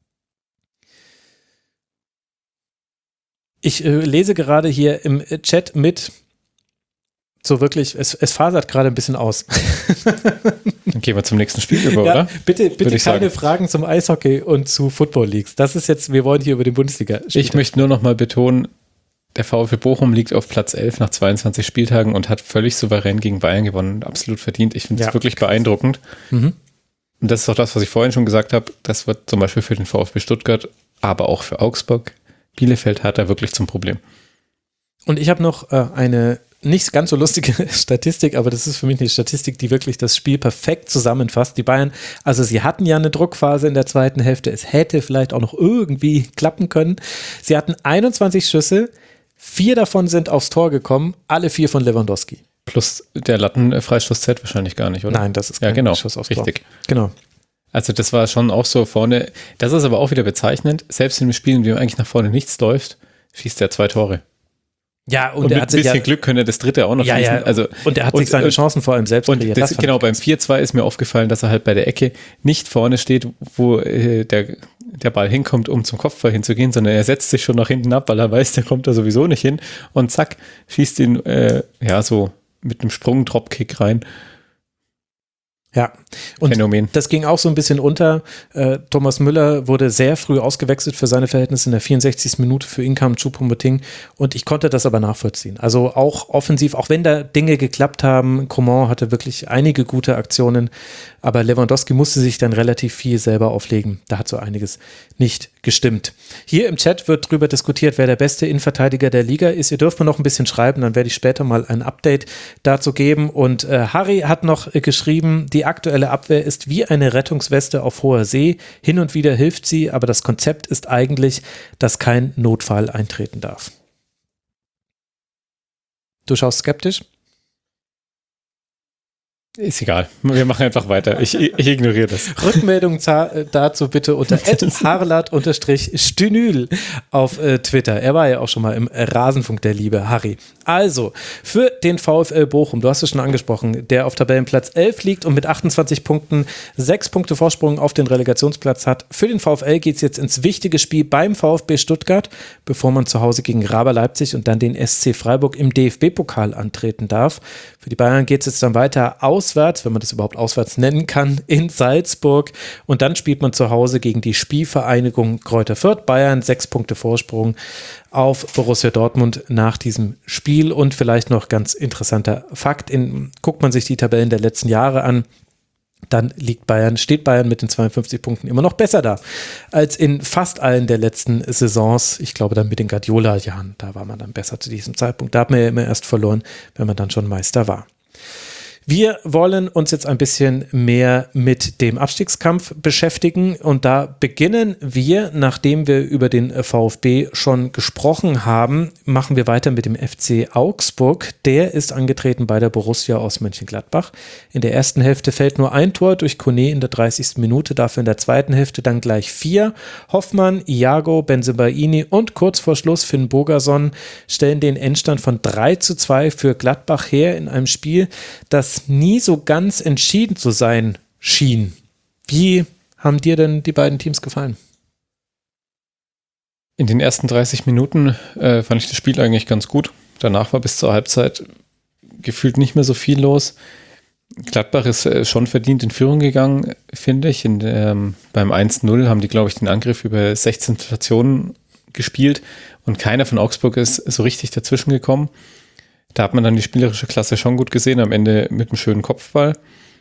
Ich lese gerade hier im Chat mit, so wirklich, es fasert gerade ein bisschen aus. Dann gehen wir zum nächsten Spiel über, oder? Bitte keine Fragen zum Eishockey und zu Football Leagues. Das ist jetzt, wir wollen hier über den Bundesliga spielen. Ich möchte nur noch mal betonen, der VfL Bochum liegt auf Platz 11 nach 22 Spieltagen und hat völlig souverän gegen Bayern gewonnen. Absolut verdient. Ich finde es wirklich beeindruckend. Mhm. Und das ist auch das, was ich vorhin schon gesagt habe. Das wird zum Beispiel für den VfB Stuttgart, aber auch für Augsburg, Bielefeld hat er wirklich zum Problem. Und ich habe noch eine nicht ganz so lustige Statistik, aber das ist für mich eine Statistik, die wirklich das Spiel perfekt zusammenfasst. Die Bayern, also sie hatten ja eine Druckphase in der zweiten Hälfte. Es hätte vielleicht auch noch irgendwie klappen können. Sie hatten 21 Schüsse. 4 davon sind aufs Tor gekommen, alle 4 von Lewandowski. Plus der Lattenfreistoß zählt wahrscheinlich gar nicht, oder? Nein, das ist kein Schuss aufs Tor. Richtig. Genau. Also das war schon auch so vorne. Das ist aber auch wieder bezeichnend. Selbst in einem Spiel, in dem eigentlich nach vorne nichts läuft, schießt er 2 Tore. Ja, und mit ein bisschen Glück könnte er das dritte auch noch schießen. Ja. Also, und er hat sich seine Chancen vor allem selbst kreiert. Genau, beim 4-2 ist mir aufgefallen, dass er halt bei der Ecke nicht vorne steht, wo der Ball hinkommt, um zum Kopfball hinzugehen, sondern er setzt sich schon nach hinten ab, weil er weiß, der kommt da sowieso nicht hin und zack, schießt ihn so mit einem Sprung-Dropkick rein. Ja, und Phänomen. das ging auch so ein bisschen unter. Thomas Müller wurde sehr früh ausgewechselt für seine Verhältnisse in der 64. Minute, für ihn kam Choupo-Moting und ich konnte das aber nachvollziehen. Also auch offensiv, auch wenn da Dinge geklappt haben, Coman hatte wirklich einige gute Aktionen, aber Lewandowski musste sich dann relativ viel selber auflegen. Da hat so einiges nicht gestimmt. Hier im Chat wird drüber diskutiert, wer der beste Innenverteidiger der Liga ist. Ihr dürft mir noch ein bisschen schreiben, dann werde ich später mal ein Update dazu geben. Und Harry hat noch geschrieben, die aktuelle Abwehr ist wie eine Rettungsweste auf hoher See. Hin und wieder hilft sie, aber das Konzept ist eigentlich, dass kein Notfall eintreten darf. Du schaust skeptisch? Ist egal. Wir machen einfach weiter. Ich ignoriere das. Rückmeldung dazu bitte unter @harlat_stünül auf Twitter. Er war ja auch schon mal im Rasenfunk der liebe Harry. Also, für den VfL Bochum, du hast es schon angesprochen, der auf Tabellenplatz 11 liegt und mit 28 Punkten 6 Punkte Vorsprung auf den Relegationsplatz hat. Für den VfL geht es jetzt ins wichtige Spiel beim VfB Stuttgart, bevor man zu Hause gegen Raber Leipzig und dann den SC Freiburg im DFB-Pokal antreten darf. Für die Bayern geht es jetzt dann weiter auswärts, wenn man das überhaupt auswärts nennen kann, in Salzburg. Und dann spielt man zu Hause gegen die Spielvereinigung Greuther Fürth. Bayern 6 Punkte Vorsprung auf Borussia Dortmund nach diesem Spiel. Und vielleicht noch ganz interessanter Fakt, guckt man sich die Tabellen der letzten Jahre an, dann steht Bayern mit den 52 Punkten immer noch besser da als in fast allen der letzten Saisons. Ich glaube dann mit den Guardiola-Jahren, da war man dann besser zu diesem Zeitpunkt. Da hat man ja immer erst verloren, wenn man dann schon Meister war. Wir wollen uns jetzt ein bisschen mehr mit dem Abstiegskampf beschäftigen und da beginnen wir, nachdem wir über den VfB schon gesprochen haben, machen wir weiter mit dem FC Augsburg. Der ist angetreten bei der Borussia aus Mönchengladbach. In der ersten Hälfte fällt nur ein Tor durch Kone in der 30. Minute, dafür in der zweiten Hälfte dann gleich 4. Hoffmann, Iago, Bensebaini und kurz vor Schluss Finn Bogason stellen den Endstand von 3:2 für Gladbach her in einem Spiel, das nie so ganz entschieden zu sein schien. Wie haben dir denn die beiden Teams gefallen? In den ersten 30 Minuten fand ich das Spiel eigentlich ganz gut. Danach war bis zur Halbzeit gefühlt nicht mehr so viel los. Gladbach ist schon verdient in Führung gegangen, finde ich. Beim 1:0 haben die, glaube ich, den Angriff über 16 Stationen gespielt und keiner von Augsburg ist so richtig dazwischen gekommen. Da hat man dann die spielerische Klasse schon gut gesehen, am Ende mit einem schönen Kopfball.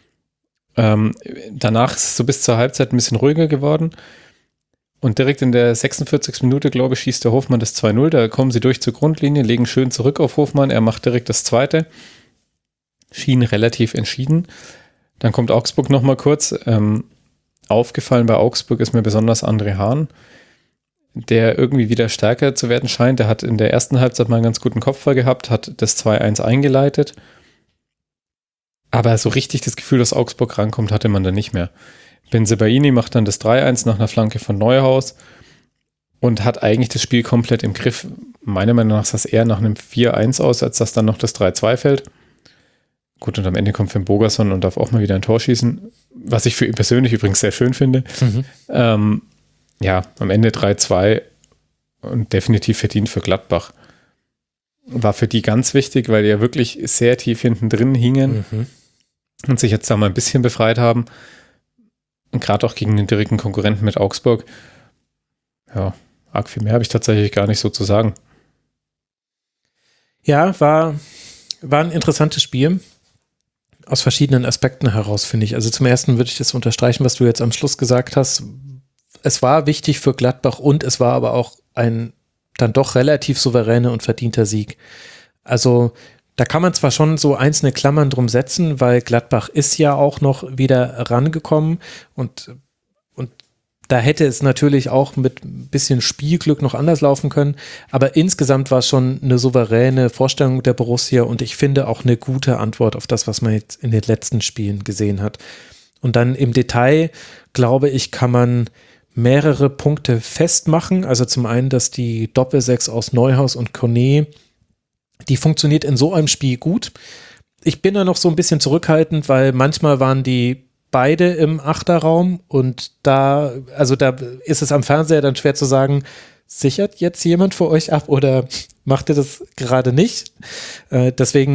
Danach ist es so bis zur Halbzeit ein bisschen ruhiger geworden. Und direkt in der 46. Minute, glaube ich, schießt der Hofmann das 2:0. Da kommen sie durch zur Grundlinie, legen schön zurück auf Hofmann. Er macht direkt das zweite. Schien relativ entschieden. Dann kommt Augsburg nochmal kurz. Aufgefallen bei Augsburg ist mir besonders André Hahn, der irgendwie wieder stärker zu werden scheint. Der hat in der ersten Halbzeit mal einen ganz guten Kopfball gehabt, hat das 2:1 eingeleitet. Aber so richtig das Gefühl, dass Augsburg rankommt, hatte man dann nicht mehr. Bensebaini macht dann das 3:1 nach einer Flanke von Neuhaus und hat eigentlich das Spiel komplett im Griff. Meiner Meinung nach sah es eher nach einem 4:1 aus, als dass dann noch das 3:2 fällt. Gut, und am Ende kommt Finn Bogason und darf auch mal wieder ein Tor schießen, was ich für ihn persönlich übrigens sehr schön finde. Ja, am Ende 3:2 und definitiv verdient für Gladbach. War für die ganz wichtig, weil die ja wirklich sehr tief hinten drin hingen und sich jetzt da mal ein bisschen befreit haben. Und gerade auch gegen den direkten Konkurrenten mit Augsburg. Ja, arg viel mehr habe ich tatsächlich gar nicht so zu sagen. Ja, war ein interessantes Spiel. Aus verschiedenen Aspekten heraus, finde ich. Also zum ersten würde ich das unterstreichen, was du jetzt am Schluss gesagt hast. Es war wichtig für Gladbach und es war aber auch ein dann doch relativ souveräner und verdienter Sieg. Also da kann man zwar schon so einzelne Klammern drum setzen, weil Gladbach ist ja auch noch wieder rangekommen und da hätte es natürlich auch mit ein bisschen Spielglück noch anders laufen können, aber insgesamt war es schon eine souveräne Vorstellung der Borussia und ich finde auch eine gute Antwort auf das, was man jetzt in den letzten Spielen gesehen hat. Und dann im Detail, glaube ich, kann man mehrere Punkte festmachen. Also zum einen, dass die Doppelsechs aus Neuhaus und Kone, die funktioniert in so einem Spiel gut. Ich bin da noch so ein bisschen zurückhaltend, weil manchmal waren die beide im Achterraum und da ist es am Fernseher dann schwer zu sagen, sichert jetzt jemand für euch ab oder macht ihr das gerade nicht? Deswegen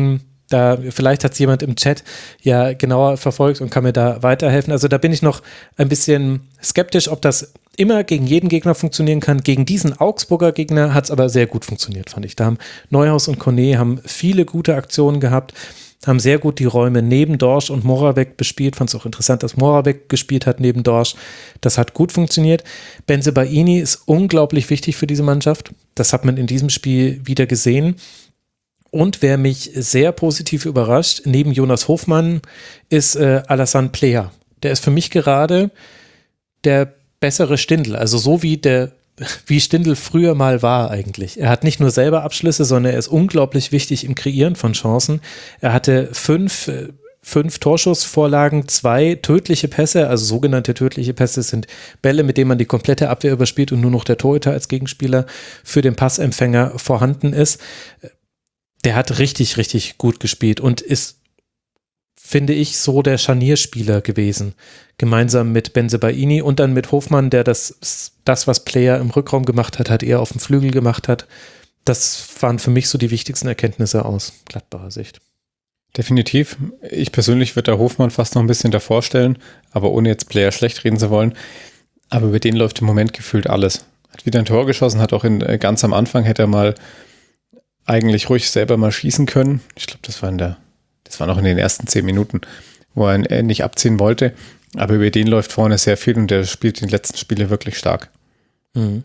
Vielleicht hat es jemand im Chat ja genauer verfolgt und kann mir da weiterhelfen. Also da bin ich noch ein bisschen skeptisch, ob das immer gegen jeden Gegner funktionieren kann. Gegen diesen Augsburger Gegner hat es aber sehr gut funktioniert, fand ich. Da haben Neuhaus und Cornet haben viele gute Aktionen gehabt, haben sehr gut die Räume neben Dorsch und Moravec bespielt. Fand es auch interessant, dass Moravec gespielt hat neben Dorsch. Das hat gut funktioniert. Bensebaini ist unglaublich wichtig für diese Mannschaft. Das hat man in diesem Spiel wieder gesehen. Und wer mich sehr positiv überrascht, neben Jonas Hofmann, ist Alassane Plea. Der ist für mich gerade der bessere Stindl. Also so wie Stindl früher mal war eigentlich. Er hat nicht nur selber Abschlüsse, sondern er ist unglaublich wichtig im Kreieren von Chancen. Er hatte fünf Torschussvorlagen, 2 tödliche Pässe, also sogenannte tödliche Pässe sind Bälle, mit denen man die komplette Abwehr überspielt und nur noch der Torhüter als Gegenspieler für den Passempfänger vorhanden ist. Der hat richtig, richtig gut gespielt und ist, finde ich, so der Scharnierspieler gewesen. Gemeinsam mit Bensebaini und dann mit Hofmann, der das was Player im Rückraum gemacht hat, eher auf dem Flügel gemacht hat. Das waren für mich so die wichtigsten Erkenntnisse aus Gladbacher Sicht. Definitiv. Ich persönlich würde da Hofmann fast noch ein bisschen davor stellen, aber ohne jetzt Player schlecht reden zu wollen. Aber über den läuft im Moment gefühlt alles. Hat wieder ein Tor geschossen, hat auch ganz am Anfang hätte er mal eigentlich ruhig selber mal schießen können. Ich glaube, das war noch in den ersten 10 Minuten, wo er nicht abziehen wollte. Aber über den läuft vorne sehr viel und der spielt die letzten Spiele wirklich stark. Mhm.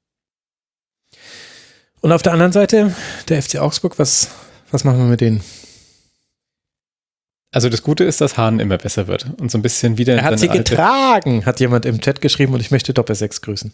Und auf der anderen Seite, der FC Augsburg, was machen wir mit denen? Also das Gute ist, dass Hahn immer besser wird und so ein bisschen wieder. Er hat sie getragen, hat jemand im Chat geschrieben und ich möchte Doppel-6 grüßen.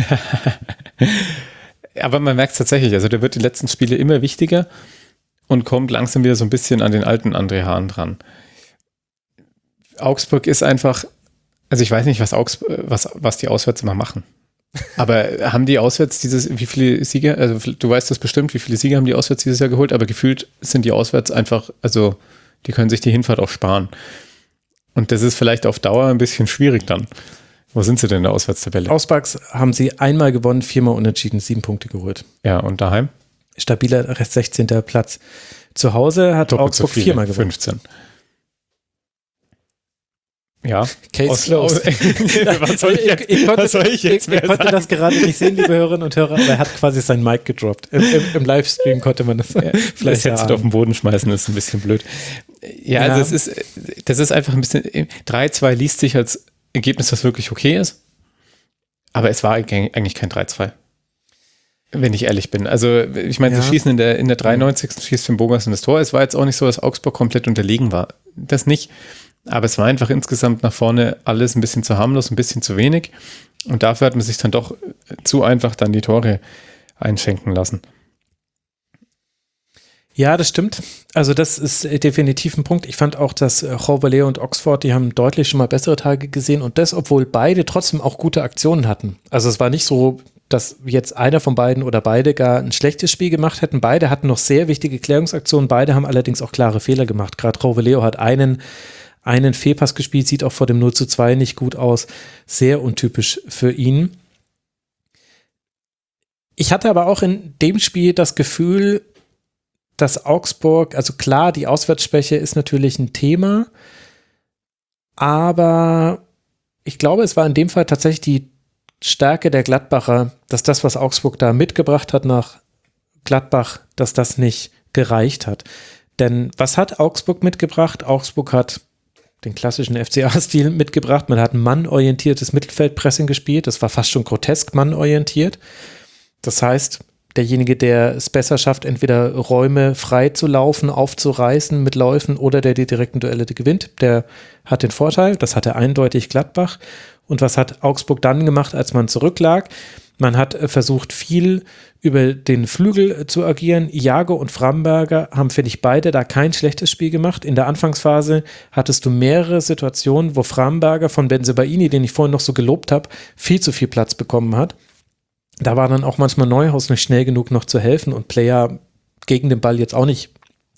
Aber man merkt es tatsächlich, also der wird die letzten Spiele immer wichtiger und kommt langsam wieder so ein bisschen an den alten André Hahn dran. Augsburg ist einfach, also ich weiß nicht, was die auswärts immer machen. Aber haben die auswärts wie viele Siege, also du weißt das bestimmt, wie viele Siege haben die auswärts dieses Jahr geholt, aber gefühlt sind die auswärts einfach, also die können sich die Hinfahrt auch sparen. Und das ist vielleicht auf Dauer ein bisschen schwierig dann. Wo sind sie denn in der Auswärtstabelle? Auswärts haben sie einmal gewonnen, 4-mal unentschieden, 7 Punkte geholt. Ja, und daheim? Stabiler Rest 16. Platz. Zu Hause hat Augsburg 4-mal gewonnen. 15. Ja. Case closed. Was soll ich jetzt Ich konnte das gerade nicht sehen, liebe Hörerinnen und Hörer, aber er hat quasi sein Mic gedroppt. Im Livestream konnte man das vielleicht jetzt auf den Boden schmeißen, ist ein bisschen blöd. Ja, also das ist einfach ein bisschen, 3-2 liest sich als Ergebnis, das wirklich okay ist, aber es war eigentlich kein 3-2. Wenn ich ehrlich bin. Also, ich meine, sie schießen in der 93. schießt Finn Bogason das Tor. Es war jetzt auch nicht so, dass Augsburg komplett unterlegen war. Das nicht. Aber es war einfach insgesamt nach vorne alles ein bisschen zu harmlos, ein bisschen zu wenig. Und dafür hat man sich dann doch zu einfach dann die Tore einschenken lassen. Ja, das stimmt. Also das ist definitiv ein Punkt. Ich fand auch, dass Chauvelé und Oxford, die haben deutlich schon mal bessere Tage gesehen und das, obwohl beide trotzdem auch gute Aktionen hatten. Also es war nicht so, dass jetzt einer von beiden oder beide gar ein schlechtes Spiel gemacht hätten. Beide hatten noch sehr wichtige Klärungsaktionen. Beide haben allerdings auch klare Fehler gemacht. Gerade Chauvelé hat einen Fehlpass gespielt, sieht auch vor dem 0:2 nicht gut aus. Sehr untypisch für ihn. Ich hatte aber auch in dem Spiel das Gefühl, dass Augsburg, also klar, die Auswärtsschwäche ist natürlich ein Thema, aber ich glaube, es war in dem Fall tatsächlich die Stärke der Gladbacher, dass das, was Augsburg da mitgebracht hat nach Gladbach, dass das nicht gereicht hat. Denn was hat Augsburg mitgebracht? Augsburg hat den klassischen FCA-Stil mitgebracht. Man hat ein mannorientiertes Mittelfeldpressing gespielt. Das war fast schon grotesk mannorientiert. Das heißt, derjenige, der es besser schafft, entweder Räume frei zu laufen, aufzureißen mit Läufen oder der die direkten Duelle gewinnt, der hat den Vorteil. Das hatte eindeutig Gladbach. Und was hat Augsburg dann gemacht, als man zurücklag? Man hat versucht, viel über den Flügel zu agieren. Iago und Framberger haben, finde ich, beide da kein schlechtes Spiel gemacht. In der Anfangsphase hattest du mehrere Situationen, wo Framberger von Bensebaini, den ich vorhin noch so gelobt habe, viel zu viel Platz bekommen hat. Da war dann auch manchmal Neuhaus nicht schnell genug noch zu helfen und Player gegen den Ball jetzt auch nicht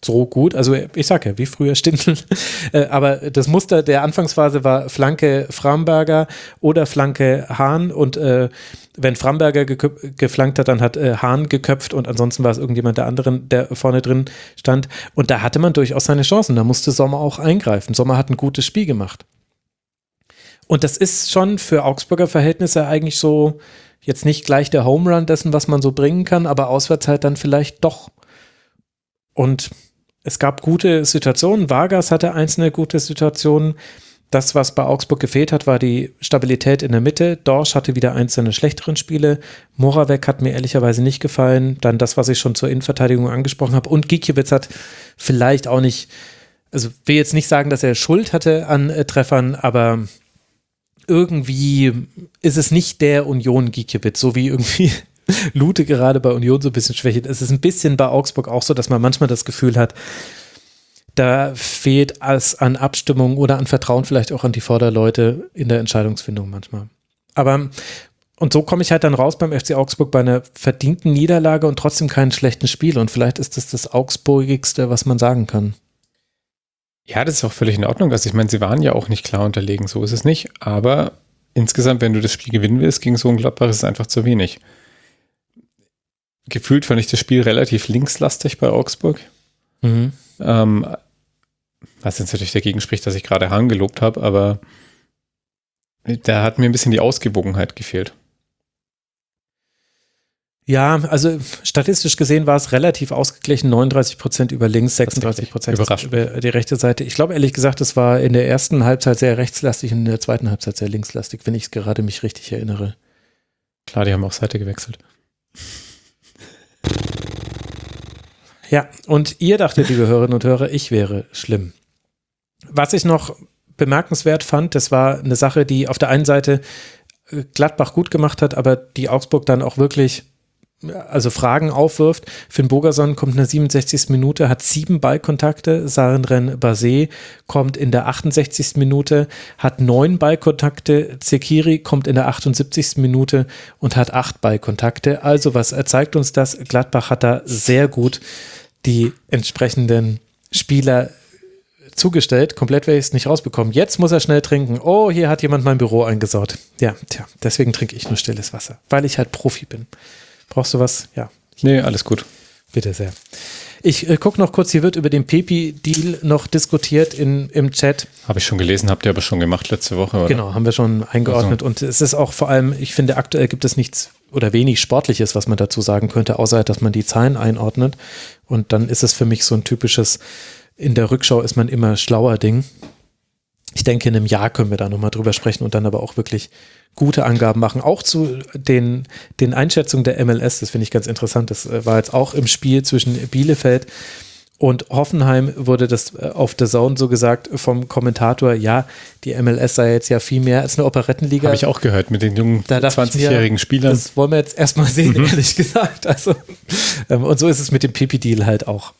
so gut. Also ich sag ja, wie früher Stindl. Aber das Muster der Anfangsphase war Flanke Framberger oder Flanke Hahn. Und wenn Framberger geflankt hat, dann hat Hahn geköpft und ansonsten war es irgendjemand der anderen, der vorne drin stand. Und da hatte man durchaus seine Chancen. Da musste Sommer auch eingreifen. Sommer hat ein gutes Spiel gemacht. Und das ist schon für Augsburger Verhältnisse eigentlich so jetzt nicht gleich der Home Run dessen, was man so bringen kann, aber auswärts halt dann vielleicht doch. Und es gab gute Situationen. Vargas hatte einzelne gute Situationen. Das, was bei Augsburg gefehlt hat, war die Stabilität in der Mitte. Dorsch hatte wieder einzelne schlechteren Spiele. Moravec hat mir ehrlicherweise nicht gefallen. Dann das, was ich schon zur Innenverteidigung angesprochen habe. Und Gikiewicz hat vielleicht auch nicht, also will jetzt nicht sagen, dass er Schuld hatte an Treffern, aber irgendwie ist es nicht der Union Gikiewicz, so wie irgendwie Lute gerade bei Union so ein bisschen schwächelt. Es ist ein bisschen bei Augsburg auch so, dass man manchmal das Gefühl hat, da fehlt es an Abstimmung oder an Vertrauen vielleicht auch an die Vorderleute in der Entscheidungsfindung manchmal. Aber, und so komme ich halt dann raus beim FC Augsburg bei einer verdienten Niederlage und trotzdem keinem schlechten Spiel. Und vielleicht ist das Augsburgigste, was man sagen kann. Ja, das ist auch völlig in Ordnung. Also ich meine, sie waren ja auch nicht klar unterlegen, so ist es nicht. Aber insgesamt, wenn du das Spiel gewinnen willst gegen so ein Gladbach, ist es einfach zu wenig. Gefühlt fand ich das Spiel relativ linkslastig bei Augsburg. Mhm. Was jetzt natürlich dagegen spricht, dass ich gerade Hahn gelobt habe, aber da hat mir ein bisschen die Ausgewogenheit gefehlt. Ja, also statistisch gesehen war es relativ ausgeglichen, 39% über links, 36% über die rechte Seite. Ich glaube ehrlich gesagt, es war in der ersten Halbzeit sehr rechtslastig und in der zweiten Halbzeit sehr linkslastig, wenn ich es gerade mich richtig erinnere. Klar, die haben auch Seite gewechselt. Ja, und ihr dachtet, liebe Hörerinnen und Hörer, ich wäre schlimm. Was ich noch bemerkenswert fand, das war eine Sache, die auf der einen Seite Gladbach gut gemacht hat, aber die Augsburg dann auch wirklich Fragen aufwirft. Finn Bogerson kommt in der 67. Minute, hat 7 Ballkontakte. Sarenren Basé kommt in der 68. Minute, hat 9 Ballkontakte. Zekiri kommt in der 78. Minute und hat 8 Ballkontakte. Also was zeigt uns das? Gladbach hat da sehr gut die entsprechenden Spieler zugestellt. Komplett werde ich es nicht rausbekommen. Jetzt muss er schnell trinken. Oh, hier hat jemand mein Büro eingesaut. Ja, deswegen trinke ich nur stilles Wasser, weil ich halt Profi bin. Brauchst du was? Ja. Nee, alles gut. Bitte sehr. Ich gucke noch kurz, hier wird über den Pepi-Deal noch diskutiert im Chat. Habe ich schon gelesen, habt ihr aber schon gemacht letzte Woche, oder? Genau, haben wir schon eingeordnet. Also. Und es ist auch vor allem, ich finde, aktuell gibt es nichts oder wenig Sportliches, was man dazu sagen könnte, außer dass man die Zahlen einordnet. Und dann ist es für mich so ein typisches, in der Rückschau ist man immer schlauer Ding. Ich denke, in einem Jahr können wir da nochmal drüber sprechen und dann aber auch wirklich gute Angaben machen. Auch zu den Einschätzungen der MLS, das finde ich ganz interessant. Das war jetzt auch im Spiel zwischen Bielefeld und Hoffenheim, wurde das auf der Zone so gesagt vom Kommentator, ja, die MLS sei jetzt ja viel mehr als eine Operettenliga. Habe ich auch gehört mit den jungen 20-jährigen Spielern. Das wollen wir jetzt erstmal sehen, ehrlich gesagt. Also, und so ist es mit dem Pepi-Deal halt auch.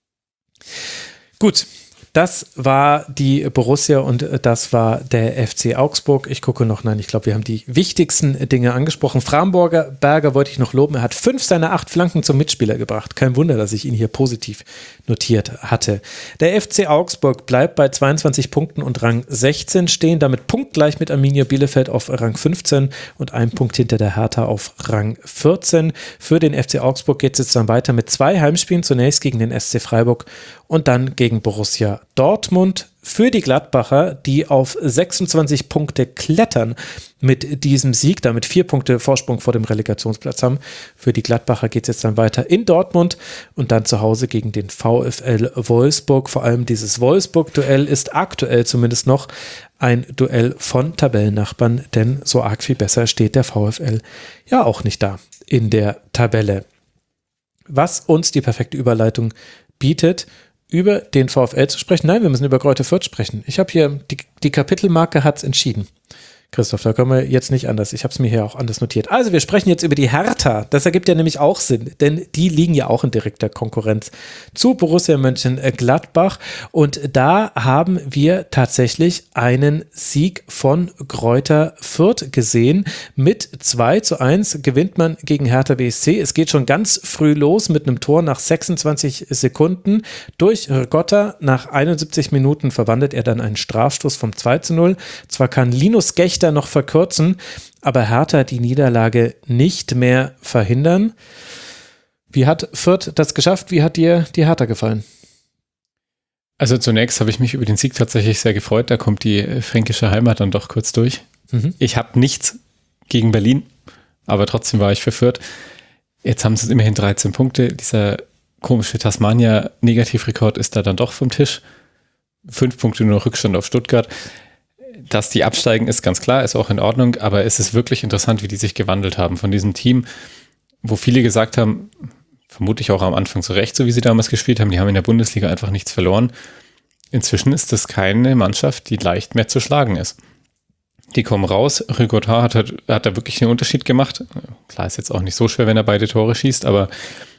Gut. Das war die Borussia und das war der FC Augsburg. Ich gucke noch, ich glaube, wir haben die wichtigsten Dinge angesprochen. Framberger wollte ich noch loben. Er hat 5 seiner 8 Flanken zum Mitspieler gebracht. Kein Wunder, dass ich ihn hier positiv notiert hatte. Der FC Augsburg bleibt bei 22 Punkten und Rang 16 stehen, damit punktgleich mit Arminia Bielefeld auf Rang 15 und 1 Punkt hinter der Hertha auf Rang 14. Für den FC Augsburg geht es jetzt dann weiter mit 2 Heimspielen, zunächst gegen den SC Freiburg und dann gegen Borussia Dortmund. Für die Gladbacher, die auf 26 Punkte klettern mit diesem Sieg, damit 4 Punkte Vorsprung vor dem Relegationsplatz haben. Für die Gladbacher geht es jetzt dann weiter in Dortmund und dann zu Hause gegen den VfL Wolfsburg. Vor allem dieses Wolfsburg-Duell ist aktuell zumindest noch ein Duell von Tabellennachbarn, denn so arg viel besser steht der VfL ja auch nicht da in der Tabelle. Was uns die perfekte Überleitung bietet, über den VfL zu sprechen. Nein, wir müssen über Greuther Fürth sprechen. Ich habe hier, die Kapitelmarke hat es entschieden. Christoph, da können wir jetzt nicht anders. Ich habe es mir hier auch anders notiert. Also wir sprechen jetzt über die Hertha. Das ergibt ja nämlich auch Sinn, denn die liegen ja auch in direkter Konkurrenz zu Borussia Mönchengladbach. Und da haben wir tatsächlich einen Sieg von Greuther Fürth gesehen. Mit 2:1 gewinnt man gegen Hertha BSC. Es geht schon ganz früh los mit einem Tor nach 26 Sekunden. Durch Rigotta nach 71 Minuten verwandelt er dann einen Strafstoß vom 2:0. Zwar kann Linus Gächter noch verkürzen, aber Hertha die Niederlage nicht mehr verhindern. Wie hat Fürth das geschafft? Wie hat dir die Hertha gefallen? Also zunächst habe ich mich über den Sieg tatsächlich sehr gefreut. Da kommt die fränkische Heimat dann doch kurz durch. Ich habe nichts gegen Berlin, aber trotzdem war ich für Fürth. Jetzt haben sie immerhin 13 Punkte. Dieser komische Tasmania-Negativrekord ist da dann doch vom Tisch. 5 Punkte nur Rückstand auf Stuttgart. Dass die absteigen, ist ganz klar, ist auch in Ordnung, aber es ist wirklich interessant, wie die sich gewandelt haben von diesem Team, wo viele gesagt haben, vermutlich auch am Anfang zu Recht, so wie sie damals gespielt haben, die haben in der Bundesliga einfach nichts verloren. Inzwischen ist das keine Mannschaft, die leicht mehr zu schlagen ist. Die kommen raus, Rigotta hat da wirklich einen Unterschied gemacht. Klar, ist jetzt auch nicht so schwer, wenn er beide Tore schießt, aber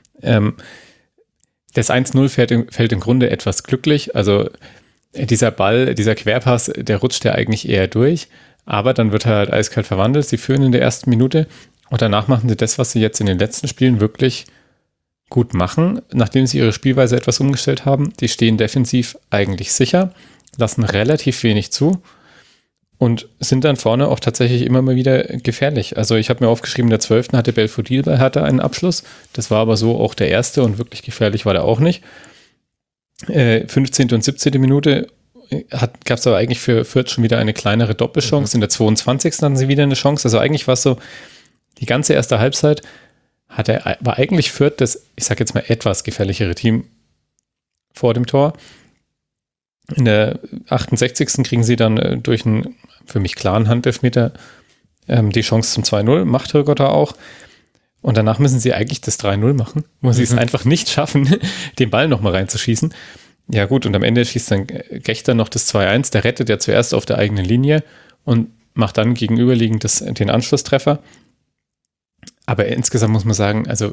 das 1:0 fällt im Grunde etwas glücklich, also dieser Ball, dieser Querpass, der rutscht ja eigentlich eher durch, aber dann wird er halt eiskalt verwandelt. Sie führen in der ersten Minute und danach machen sie das, was sie jetzt in den letzten Spielen wirklich gut machen, nachdem sie ihre Spielweise etwas umgestellt haben. Die stehen defensiv eigentlich sicher, lassen relativ wenig zu und sind dann vorne auch tatsächlich immer mal wieder gefährlich. Also ich habe mir aufgeschrieben, der 12. hatte Belfodil bei Hertha einen Abschluss. Das war aber so auch der erste und wirklich gefährlich war der auch nicht. 15. und 17. Minute gab es aber eigentlich für Fürth schon wieder eine kleinere Doppelchance. In der 22. hatten sie wieder eine Chance. Also eigentlich war es so, die ganze erste Halbzeit war eigentlich Fürth das, ich sag jetzt mal, etwas gefährlichere Team vor dem Tor. In der 68. kriegen sie dann durch einen für mich klaren Handelfmeter die Chance zum 2:0, macht Rigotta auch. Und danach müssen sie eigentlich das 3:0 machen, wo sie es einfach nicht schaffen, den Ball nochmal reinzuschießen. Ja gut, und am Ende schießt dann Gächter noch das 2:1, der rettet ja zuerst auf der eigenen Linie und macht dann gegenüberliegend den Anschlusstreffer. Aber insgesamt muss man sagen, also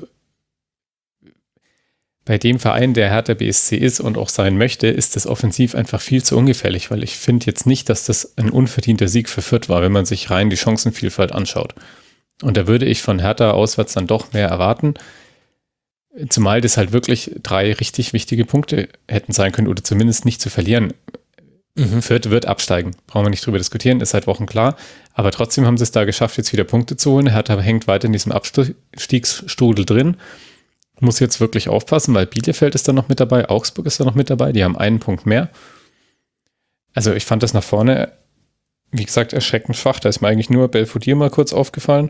bei dem Verein, der Hertha BSC ist und auch sein möchte, ist das offensiv einfach viel zu ungefährlich, weil ich finde jetzt nicht, dass das ein unverdienter Sieg für Fürth war, wenn man sich rein die Chancenvielfalt anschaut. Und da würde ich von Hertha auswärts dann doch mehr erwarten, zumal das halt wirklich 3 richtig wichtige Punkte hätten sein können oder zumindest nicht zu verlieren. Fürth wird absteigen, brauchen wir nicht drüber diskutieren, ist seit Wochen klar, aber trotzdem haben sie es da geschafft, jetzt wieder Punkte zu holen. Hertha hängt weiter in diesem Abstiegsstrudel drin, muss jetzt wirklich aufpassen, weil Bielefeld ist da noch mit dabei, Augsburg ist da noch mit dabei, die haben einen Punkt mehr. Also ich fand das nach vorne, wie gesagt, erschreckend schwach. Da ist mir eigentlich nur Belfodil mal kurz aufgefallen.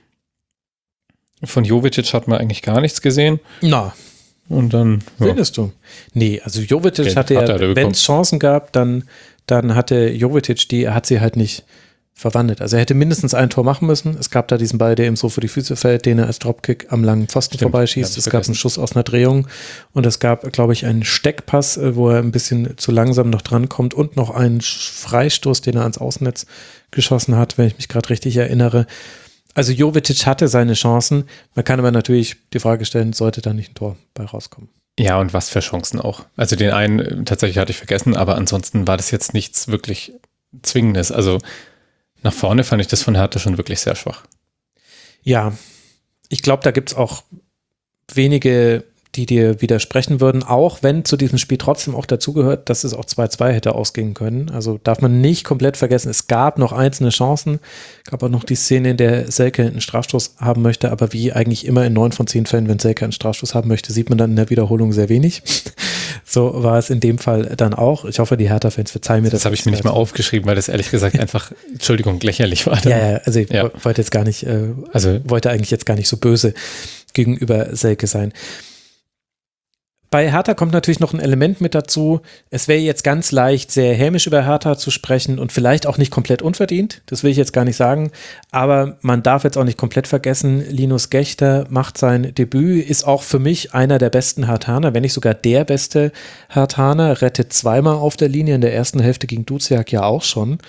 Von Jovetic hat man eigentlich gar nichts gesehen. Na. Und dann. Ja. Findest du? Nee, also Jovetic hatte ja, wenn es Chancen gab, dann hatte Jovetic, hat sie halt nicht verwandelt. Also er hätte mindestens ein Tor machen müssen. Es gab da diesen Ball, der ihm so vor die Füße fällt, den er als Dropkick am langen Pfosten vorbeischießt. Es gab einen Schuss aus einer Drehung und es gab, glaube ich, einen Steckpass, wo er ein bisschen zu langsam noch drankommt und noch einen Freistoß, den er ans Außennetz geschossen hat, wenn ich mich gerade richtig erinnere. Also Jovetic hatte seine Chancen. Man kann aber natürlich die Frage stellen, sollte da nicht ein Tor bei rauskommen? Ja, und was für Chancen auch. Also den einen tatsächlich hatte ich vergessen, aber ansonsten war das jetzt nichts wirklich Zwingendes. Also nach vorne fand ich das von Hertha schon wirklich sehr schwach. Ja, ich glaube, da gibt es auch wenige, die dir widersprechen würden, auch wenn zu diesem Spiel trotzdem auch dazugehört, dass es auch 2:2 hätte ausgehen können. Also darf man nicht komplett vergessen, es gab noch einzelne Chancen, gab auch noch die Szene, in der Selke einen Strafstoß haben möchte, aber wie eigentlich immer in 9 von 10 Fällen, wenn Selke einen Strafstoß haben möchte, sieht man dann in der Wiederholung sehr wenig. So war es in dem Fall dann auch. Ich hoffe, die Hertha-Fans verzeihen mir das. Das habe ich mir nicht mal aufgeschrieben, weil das ehrlich gesagt einfach, Entschuldigung, lächerlich war. Ja, also ich wollte jetzt gar nicht, wollte eigentlich jetzt gar nicht so böse gegenüber Selke sein. Bei Hertha kommt natürlich noch ein Element mit dazu. Es wäre jetzt ganz leicht, sehr hämisch über Hertha zu sprechen und vielleicht auch nicht komplett unverdient. Das will ich jetzt gar nicht sagen. Aber man darf jetzt auch nicht komplett vergessen, Linus Gächter macht sein Debüt, ist auch für mich einer der besten Herthaner, wenn nicht sogar der beste Herthaner, rettet zweimal auf der Linie, in der ersten Hälfte gegen Duziak ja auch schon.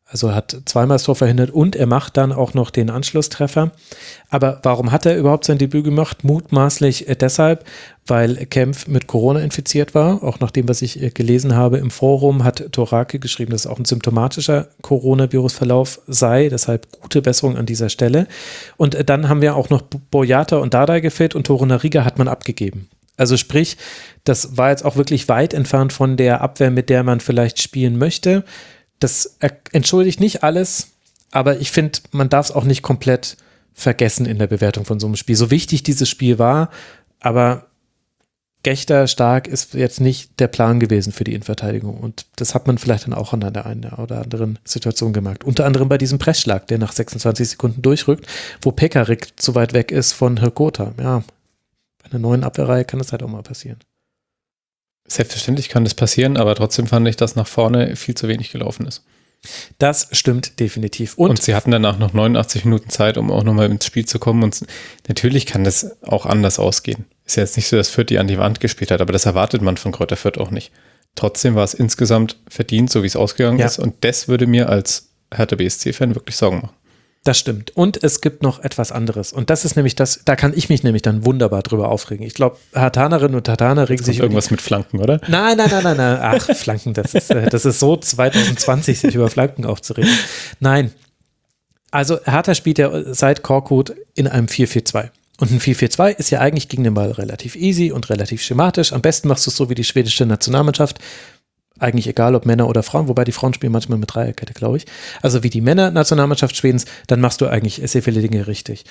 Also hat zweimal das Tor verhindert und er macht dann auch noch den Anschlusstreffer. Aber warum hat er überhaupt sein Debüt gemacht? Mutmaßlich deshalb, weil Kempf mit Corona infiziert war. Auch nach dem, was ich gelesen habe im Forum, hat Torake geschrieben, dass es auch ein symptomatischer Coronavirus-Verlauf sei. Deshalb gute Besserung an dieser Stelle. Und dann haben wir auch noch Boyata und Dardai gefehlt und Torunariga hat man abgegeben. Also sprich, das war jetzt auch wirklich weit entfernt von der Abwehr, mit der man vielleicht spielen möchte. Das entschuldigt nicht alles, aber ich finde, man darf es auch nicht komplett vergessen in der Bewertung von so einem Spiel. So wichtig dieses Spiel war, aber Gechter stark ist jetzt nicht der Plan gewesen für die Innenverteidigung und das hat man vielleicht dann auch an der einen oder anderen Situation gemerkt. Unter anderem bei diesem Pressschlag, der nach 26 Sekunden durchrückt, wo Pekarik zu weit weg ist von Hrgota. Ja, bei einer neuen Abwehrreihe kann das halt auch mal passieren. Selbstverständlich kann das passieren, aber trotzdem fand ich, dass nach vorne viel zu wenig gelaufen ist. Das stimmt definitiv. Und sie hatten danach noch 89 Minuten Zeit, um auch nochmal ins Spiel zu kommen. Und natürlich kann das auch anders ausgehen. Ist ja jetzt nicht so, dass Fürth die an die Wand gespielt hat, aber das erwartet man von Greuther Fürth auch nicht. Trotzdem war es insgesamt verdient, so wie es ausgegangen ist. Und das würde mir als Hertha BSC-Fan wirklich Sorgen machen. Das stimmt. Und es gibt noch etwas anderes. Und das ist nämlich das, da kann ich mich nämlich dann wunderbar drüber aufregen. Ich glaube, Hartanerinnen und Hartaner regen sich irgendwas mit Flanken, oder? Nein. Ach, Flanken, das ist so 2020, sich über Flanken aufzuregen. Nein. Also Hertha spielt ja seit Korkut in einem 4-4-2. Und ein 4-4-2 ist ja eigentlich gegen den Ball relativ easy und relativ schematisch. Am besten machst du es so wie die schwedische Nationalmannschaft. Eigentlich egal, ob Männer oder Frauen, wobei die Frauen spielen manchmal mit Dreierkette, glaube ich. Also wie die Männer-Nationalmannschaft Schwedens, dann machst du eigentlich sehr viele Dinge richtig.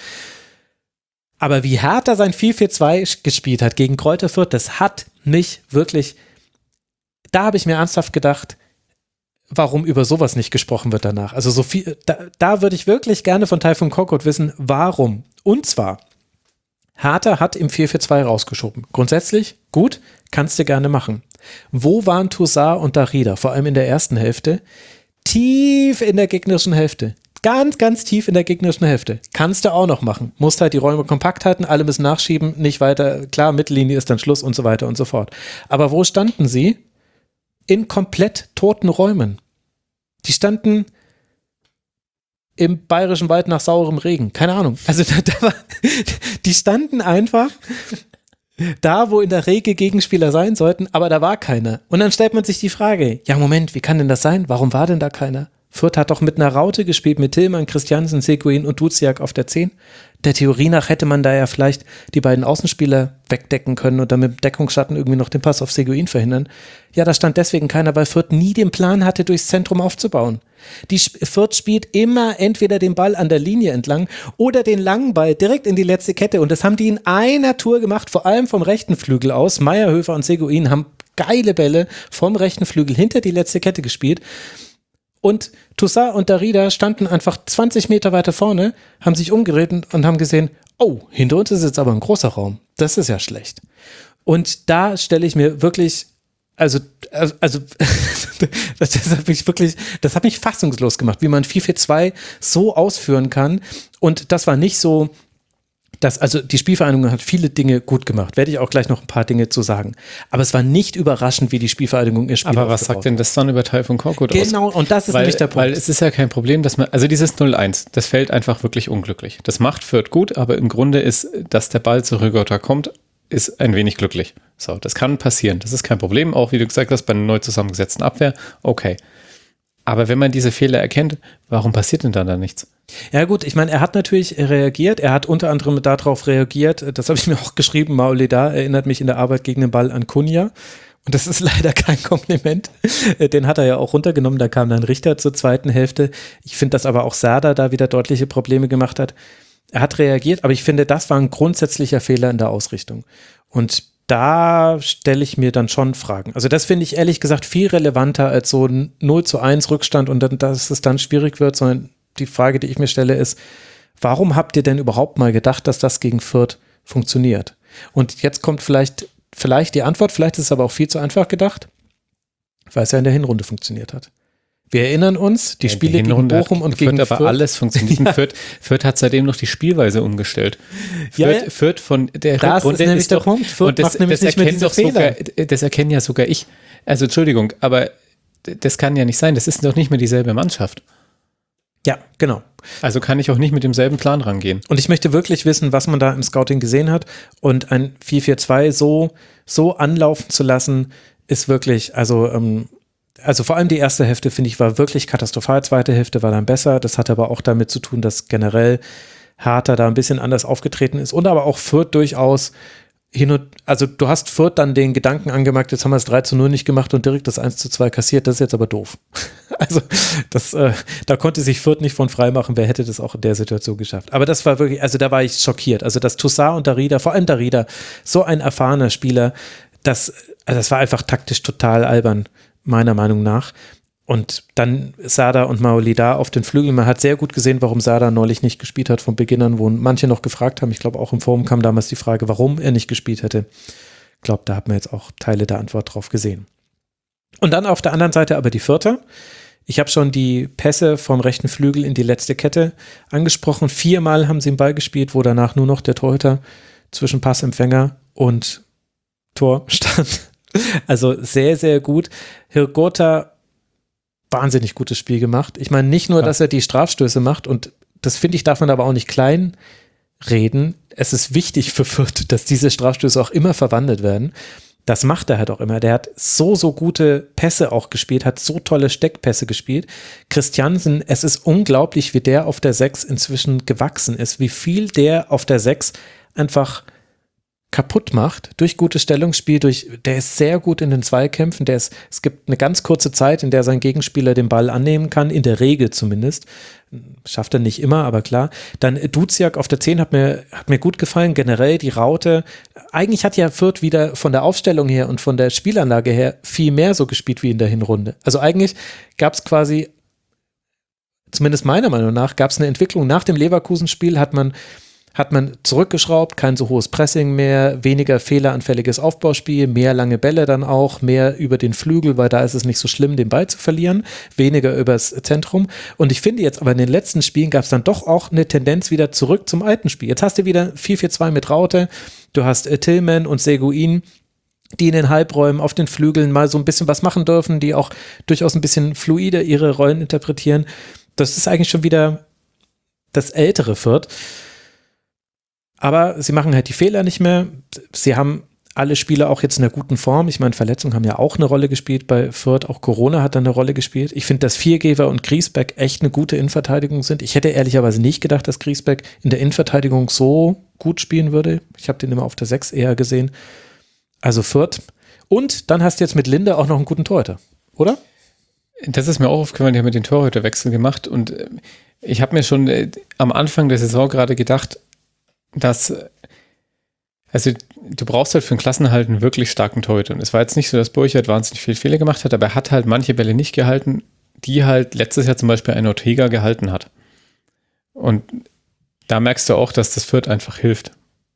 Aber wie Hertha sein 4-4-2 gespielt hat gegen Greuther Fürth, das hat mich wirklich, da habe ich mir ernsthaft gedacht, warum über sowas nicht gesprochen wird danach. Also so viel, da würde ich wirklich gerne von Tayfun Korkut wissen, warum. Und zwar, Hertha hat im 4-4-2 rausgeschoben. Grundsätzlich, gut, kannst du gerne machen. Wo waren Toussaint und Darida? Vor allem in der ersten Hälfte. Tief in der gegnerischen Hälfte. Ganz, ganz tief in der gegnerischen Hälfte. Kannst du auch noch machen. Musst halt die Räume kompakt halten, alle müssen nachschieben, nicht weiter. Klar, Mittellinie ist dann Schluss und so weiter und so fort. Aber wo standen sie? In komplett toten Räumen. Die standen im Bayerischen Wald nach saurem Regen. Keine Ahnung. Also die standen einfach da, wo in der Regel Gegenspieler sein sollten, aber da war keiner. Und dann stellt man sich die Frage, ja Moment, wie kann denn das sein? Warum war denn da keiner? Fürth hat doch mit einer Raute gespielt, mit Tillmann, Christiansen, Seguin und Duziak auf der 10. Der Theorie nach hätte man da ja vielleicht die beiden Außenspieler wegdecken können und dann mit Deckungsschatten irgendwie noch den Pass auf Seguin verhindern. Ja, da stand deswegen keiner, weil Fürth nie den Plan hatte, durchs Zentrum aufzubauen. Die Fürth spielt immer entweder den Ball an der Linie entlang oder den langen Ball direkt in die letzte Kette und das haben die in einer Tour gemacht, vor allem vom rechten Flügel aus. Meyerhöfer und Seguin haben geile Bälle vom rechten Flügel hinter die letzte Kette gespielt. Und Toussaint und Darida standen einfach 20 Meter weiter vorne, haben sich umgedreht und haben gesehen, oh, hinter uns ist jetzt aber ein großer Raum. Das ist ja schlecht. Und da stelle ich mir wirklich, das hat mich fassungslos gemacht, wie man 4-4-2 so ausführen kann. Und das war nicht so, also die Spielvereinigung hat viele Dinge gut gemacht, werde ich auch gleich noch ein paar Dinge zu sagen. Aber es war nicht überraschend, wie die Spielvereinigung ihr Spiel Aber was sagt denn das dann über Tayfun Korkut aus? Genau, und das ist nämlich der Punkt. Weil es ist ja kein Problem, dass man, also dieses 0-1, das fällt einfach wirklich unglücklich. Das macht Fürth gut, aber im Grunde ist, dass der Ball zu Hrgota kommt, ist ein wenig glücklich. So, das kann passieren, das ist kein Problem, auch wie du gesagt hast, bei einer neu zusammengesetzten Abwehr, okay. Aber wenn man diese Fehler erkennt, warum passiert denn dann da nichts? Ja gut, ich meine, er hat natürlich reagiert, er hat unter anderem darauf reagiert, das habe ich mir auch geschrieben, Maoleda erinnert mich in der Arbeit gegen den Ball an Kunja und das ist leider kein Kompliment, den hat er ja auch runtergenommen, da kam dann Richter zur zweiten Hälfte, ich finde, dass aber auch Serdar da wieder deutliche Probleme gemacht hat, er hat reagiert, aber ich finde, das war ein grundsätzlicher Fehler in der Ausrichtung und da stelle ich mir dann schon Fragen. Also das finde ich ehrlich gesagt viel relevanter als so ein 0-1 Rückstand und dann, dass es dann schwierig wird, sondern die Frage, die ich mir stelle, ist, warum habt ihr denn überhaupt mal gedacht, dass das gegen Fürth funktioniert? Und jetzt kommt vielleicht die Antwort, vielleicht ist es aber auch viel zu einfach gedacht, weil es ja in der Hinrunde funktioniert hat. Wir erinnern uns, die Spiele gegen Bochum und gegen Fürth. Aber alles funktioniert. Ja. Fürth hat seitdem noch die Spielweise umgestellt. Fürth von der Rückrunde ist der Punkt. Fürth macht nämlich nicht mehr diese Fehler. Das erkennen ja sogar ich. Also Entschuldigung, aber das kann ja nicht sein. Das ist doch nicht mehr dieselbe Mannschaft. Ja, genau. Also kann ich auch nicht mit demselben Plan rangehen. Und ich möchte wirklich wissen, was man da im Scouting gesehen hat. Und ein 4-4-2 so anlaufen zu lassen, ist wirklich, also vor allem die erste Hälfte, finde ich, war wirklich katastrophal. Zweite Hälfte war dann besser. Das hat aber auch damit zu tun, dass generell Hertha da ein bisschen anders aufgetreten ist und aber auch Fürth durchaus also du hast Fürth dann den Gedanken angemerkt, jetzt haben wir es 3-0 nicht gemacht und direkt das 1-2 kassiert, das ist jetzt aber doof. Also da konnte sich Fürth nicht von frei machen, wer hätte das auch in der Situation geschafft. Aber das war wirklich, also da war ich schockiert. Also dass Toussaint und Darida, vor allem Darida, so ein erfahrener Spieler, das war einfach taktisch total albern, meiner Meinung nach. Und dann Sada und Maolida auf den Flügeln. Man hat sehr gut gesehen, warum Sada neulich nicht gespielt hat von Beginn an, wo manche noch gefragt haben. Ich glaube, auch im Forum kam damals die Frage, warum er nicht gespielt hätte. Ich glaube, da hat man jetzt auch Teile der Antwort drauf gesehen. Und dann auf der anderen Seite aber die Vierter. Ich habe schon die Pässe vom rechten Flügel in die letzte Kette angesprochen. 4-mal haben sie den Ball gespielt, wo danach nur noch der Torhüter zwischen Passempfänger und Tor stand. Also sehr, sehr gut. Hrgota wahnsinnig gutes Spiel gemacht. Ich meine, nicht nur, dass er die Strafstöße macht und das finde ich, darf man aber auch nicht klein reden. Es ist wichtig für Fürth, dass diese Strafstöße auch immer verwandelt werden. Das macht er halt auch immer. Der hat so gute Pässe auch gespielt, hat so tolle Steckpässe gespielt. Christiansen, es ist unglaublich, wie der auf der 6 inzwischen gewachsen ist, wie viel der auf der 6 einfach kaputt macht, durch gutes Stellungsspiel, der ist sehr gut in den Zweikämpfen, es gibt eine ganz kurze Zeit, in der sein Gegenspieler den Ball annehmen kann, in der Regel zumindest, schafft er nicht immer, aber klar. Dann Duziak auf der 10 hat mir gut gefallen, generell die Raute, eigentlich hat ja Fürth wieder von der Aufstellung her und von der Spielanlage her viel mehr so gespielt wie in der Hinrunde. Also eigentlich gab es quasi, zumindest meiner Meinung nach, gab es eine Entwicklung nach dem Leverkusen-Spiel, hat man zurückgeschraubt, kein so hohes Pressing mehr, weniger fehleranfälliges Aufbauspiel, mehr lange Bälle dann auch, mehr über den Flügel, weil da ist es nicht so schlimm, den Ball zu verlieren, weniger übers Zentrum. Und ich finde jetzt aber in den letzten Spielen gab es dann doch auch eine Tendenz wieder zurück zum alten Spiel. Jetzt hast du wieder 4-4-2 mit Raute, du hast Tillman und Seguin, die in den Halbräumen auf den Flügeln mal so ein bisschen was machen dürfen, die auch durchaus ein bisschen fluider ihre Rollen interpretieren. Das ist eigentlich schon wieder das ältere Fürth. Aber sie machen halt die Fehler nicht mehr. Sie haben alle Spieler auch jetzt in einer guten Form. Ich meine, Verletzungen haben ja auch eine Rolle gespielt bei Fürth. Auch Corona hat da eine Rolle gespielt. Ich finde, dass Viergeber und Griesbeck echt eine gute Innenverteidigung sind. Ich hätte ehrlicherweise nicht gedacht, dass Griesbeck in der Innenverteidigung so gut spielen würde. Ich habe den immer auf der 6 eher gesehen. Also Fürth. Und dann hast du jetzt mit Linde auch noch einen guten Torhüter, oder? Das ist mir auch aufgefallen, die haben mit den Torhüterwechsel gemacht. Und ich habe mir schon am Anfang der Saison gerade gedacht, also du brauchst halt für den Klassenerhalt einen wirklich starken Torhüter. Und es war jetzt nicht so, dass Burchard wahnsinnig viele Fehler gemacht hat, aber er hat halt manche Bälle nicht gehalten, die halt letztes Jahr zum Beispiel ein Ortega gehalten hat. Und da merkst du auch, dass das Fürth einfach hilft.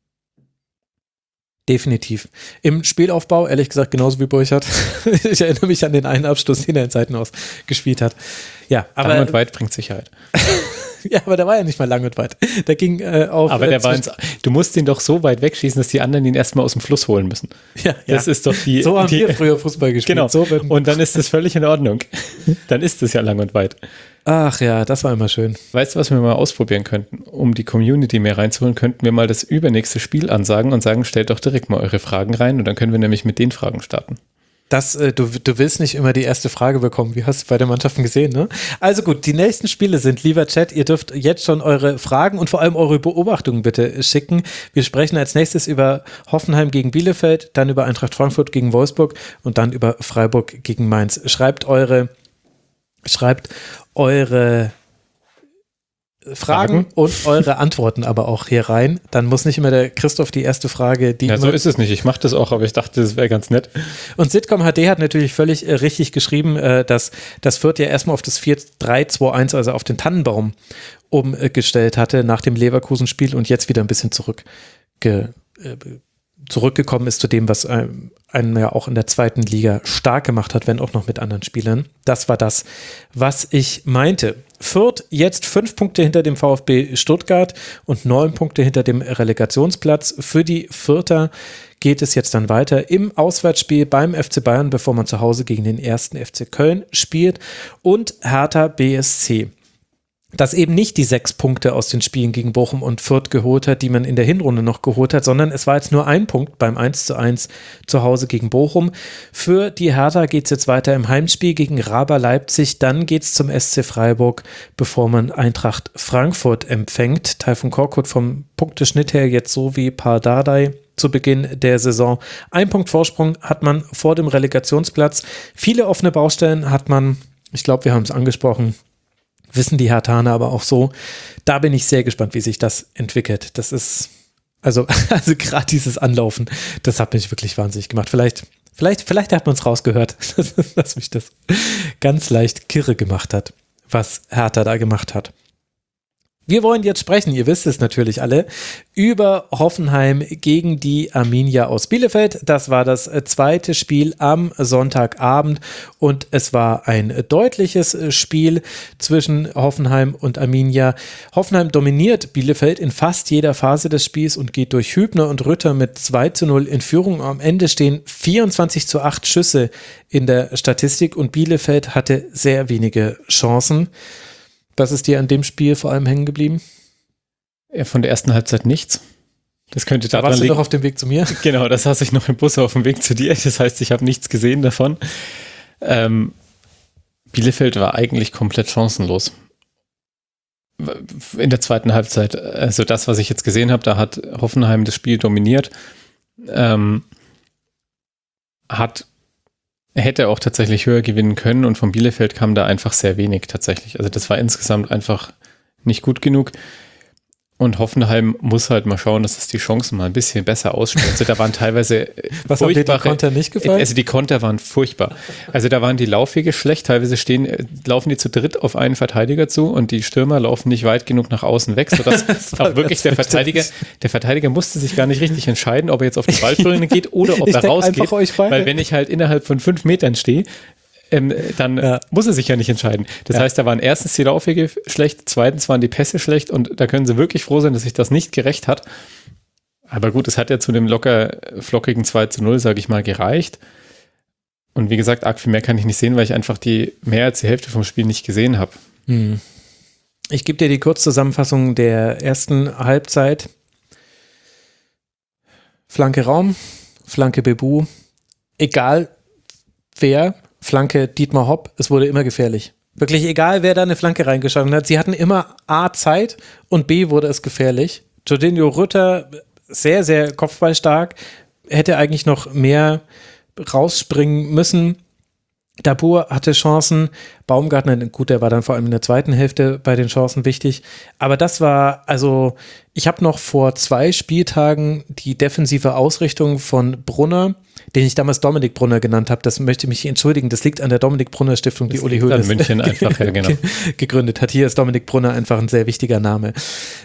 Definitiv. Im Spielaufbau, ehrlich gesagt, genauso wie Burchard. Ich erinnere mich an den einen Abschluss, den er in Zeitenhaus gespielt hat. Ja, aber Lang und weit bringt Sicherheit. Ja, aber der war ja nicht mal lang und weit. Der ging auf. Aber der war du musst ihn doch so weit wegschießen, dass die anderen ihn erstmal aus dem Fluss holen müssen. Ja, das ist doch die. So haben wir früher Fußball gespielt. Genau. So und dann ist das völlig in Ordnung. Dann ist es ja lang und weit. Ach ja, das war immer schön. Weißt du, was wir mal ausprobieren könnten? Um die Community mehr reinzuholen, könnten wir mal das übernächste Spiel ansagen und sagen, stellt doch direkt mal eure Fragen rein und dann können wir nämlich mit den Fragen starten. Du willst nicht immer die erste Frage bekommen. Wie hast du bei den Mannschaften gesehen, ne? Also gut, die nächsten Spiele sind, lieber Chat, ihr dürft jetzt schon eure Fragen und vor allem eure Beobachtungen bitte schicken. Wir sprechen als nächstes über Hoffenheim gegen Bielefeld, dann über Eintracht Frankfurt gegen Wolfsburg und dann über Freiburg gegen Mainz. Schreibt eure Fragen und eure Antworten aber auch hier rein. Dann muss nicht immer der Christoph die erste Frage, die. Ja, so ist es nicht. Ich mache das auch, aber ich dachte, das wäre ganz nett. Und Sitcom HD hat natürlich völlig richtig geschrieben, dass das Fürth ja erstmal auf das 4-3-2-1, also auf den Tannenbaum umgestellt hatte nach dem Leverkusen-Spiel und jetzt wieder ein bisschen zurückgekommen ist zu dem, was einen ja auch in der zweiten Liga stark gemacht hat, wenn auch noch mit anderen Spielern. Das war das, was ich meinte. Fürth jetzt 5 Punkte hinter dem VfB Stuttgart und 9 Punkte hinter dem Relegationsplatz. Für die Fürther geht es jetzt dann weiter im Auswärtsspiel beim FC Bayern, bevor man zu Hause gegen den ersten FC Köln spielt und Hertha BSC. dass eben nicht die 6 Punkte aus den Spielen gegen Bochum und Fürth geholt hat, die man in der Hinrunde noch geholt hat, sondern es war jetzt nur ein Punkt beim 1:1 zu Hause gegen Bochum. Für die Hertha geht es jetzt weiter im Heimspiel gegen Raber Leipzig, dann geht es zum SC Freiburg, bevor man Eintracht Frankfurt empfängt. Taifun Korkut vom Punkteschnitt her jetzt so wie Par Dardai zu Beginn der Saison. 1 Punkt Vorsprung hat man vor dem Relegationsplatz. Viele offene Baustellen hat man, ich glaube, wir haben es angesprochen, wissen die Herthaner aber auch so. Da bin ich sehr gespannt, wie sich das entwickelt. Das ist, also gerade dieses Anlaufen, das hat mich wirklich wahnsinnig gemacht. Vielleicht hat man es rausgehört, dass mich das ganz leicht kirre gemacht hat, was Hertha da gemacht hat. Wir wollen jetzt sprechen, ihr wisst es natürlich alle, über Hoffenheim gegen die Arminia aus Bielefeld. Das war das zweite Spiel am Sonntagabend und es war ein deutliches Spiel zwischen Hoffenheim und Arminia. Hoffenheim dominiert Bielefeld in fast jeder Phase des Spiels und geht durch Hübner und Rütter mit 2:0 in Führung. Am Ende stehen 24:8 Schüsse in der Statistik und Bielefeld hatte sehr wenige Chancen. Was ist dir an dem Spiel vor allem hängen geblieben? Ja, von der ersten Halbzeit nichts. Das könnte da warst du doch auf dem Weg zu mir. Genau, das saß ich noch im Bus auf dem Weg zu dir. Das heißt, ich habe nichts gesehen davon. Bielefeld war eigentlich komplett chancenlos. In der zweiten Halbzeit. Also das, was ich jetzt gesehen habe, da hat Hoffenheim das Spiel dominiert. Hätte auch tatsächlich höher gewinnen können und von Bielefeld kam da einfach sehr wenig tatsächlich. Also das war insgesamt einfach nicht gut genug. Und Hoffenheim muss halt mal schauen, dass es die Chancen mal ein bisschen besser ausspielt. Also da waren teilweise Was hat dir die Konter nicht gefallen? Also die Konter waren furchtbar. Also da waren die Laufwege schlecht. Teilweise laufen die zu dritt auf einen Verteidiger zu und die Stürmer laufen nicht weit genug nach außen weg, sodass auch wirklich der Verteidiger musste sich gar nicht richtig entscheiden, ob er jetzt auf die Ballführung geht oder ob er rausgeht. Weil wenn ich halt innerhalb von 5 Metern stehe, dann muss er sich ja nicht entscheiden. Das heißt, da waren erstens die Laufwege schlecht, zweitens waren die Pässe schlecht und da können sie wirklich froh sein, dass sich das nicht gerecht hat. Aber gut, es hat ja zu dem locker flockigen 2:0, sage ich mal, gereicht. Und wie gesagt, arg viel mehr kann ich nicht sehen, weil ich einfach mehr als die Hälfte vom Spiel nicht gesehen habe. Ich gebe dir die Kurzzusammenfassung der ersten Halbzeit. Flanke Raum, Flanke Bebu, egal wer, Flanke Dietmar Hopp, es wurde immer gefährlich. Wirklich egal, wer da eine Flanke reingeschossen hat, sie hatten immer A, Zeit und B, wurde es gefährlich. Jorginho Rütter, sehr, sehr kopfballstark, hätte eigentlich noch mehr rausspringen müssen. Dabur hatte Chancen, Baumgartner, gut, der war dann vor allem in der zweiten Hälfte bei den Chancen wichtig, aber das war, also ich habe noch vor 2 Spieltagen die defensive Ausrichtung von Brunner, den ich damals Dominik Brunner genannt habe, das möchte ich mich entschuldigen, das liegt an der Dominik Brunner Stiftung, die Uli Hoeneß gegründet hat. Hier ist Dominik Brunner einfach ein sehr wichtiger Name.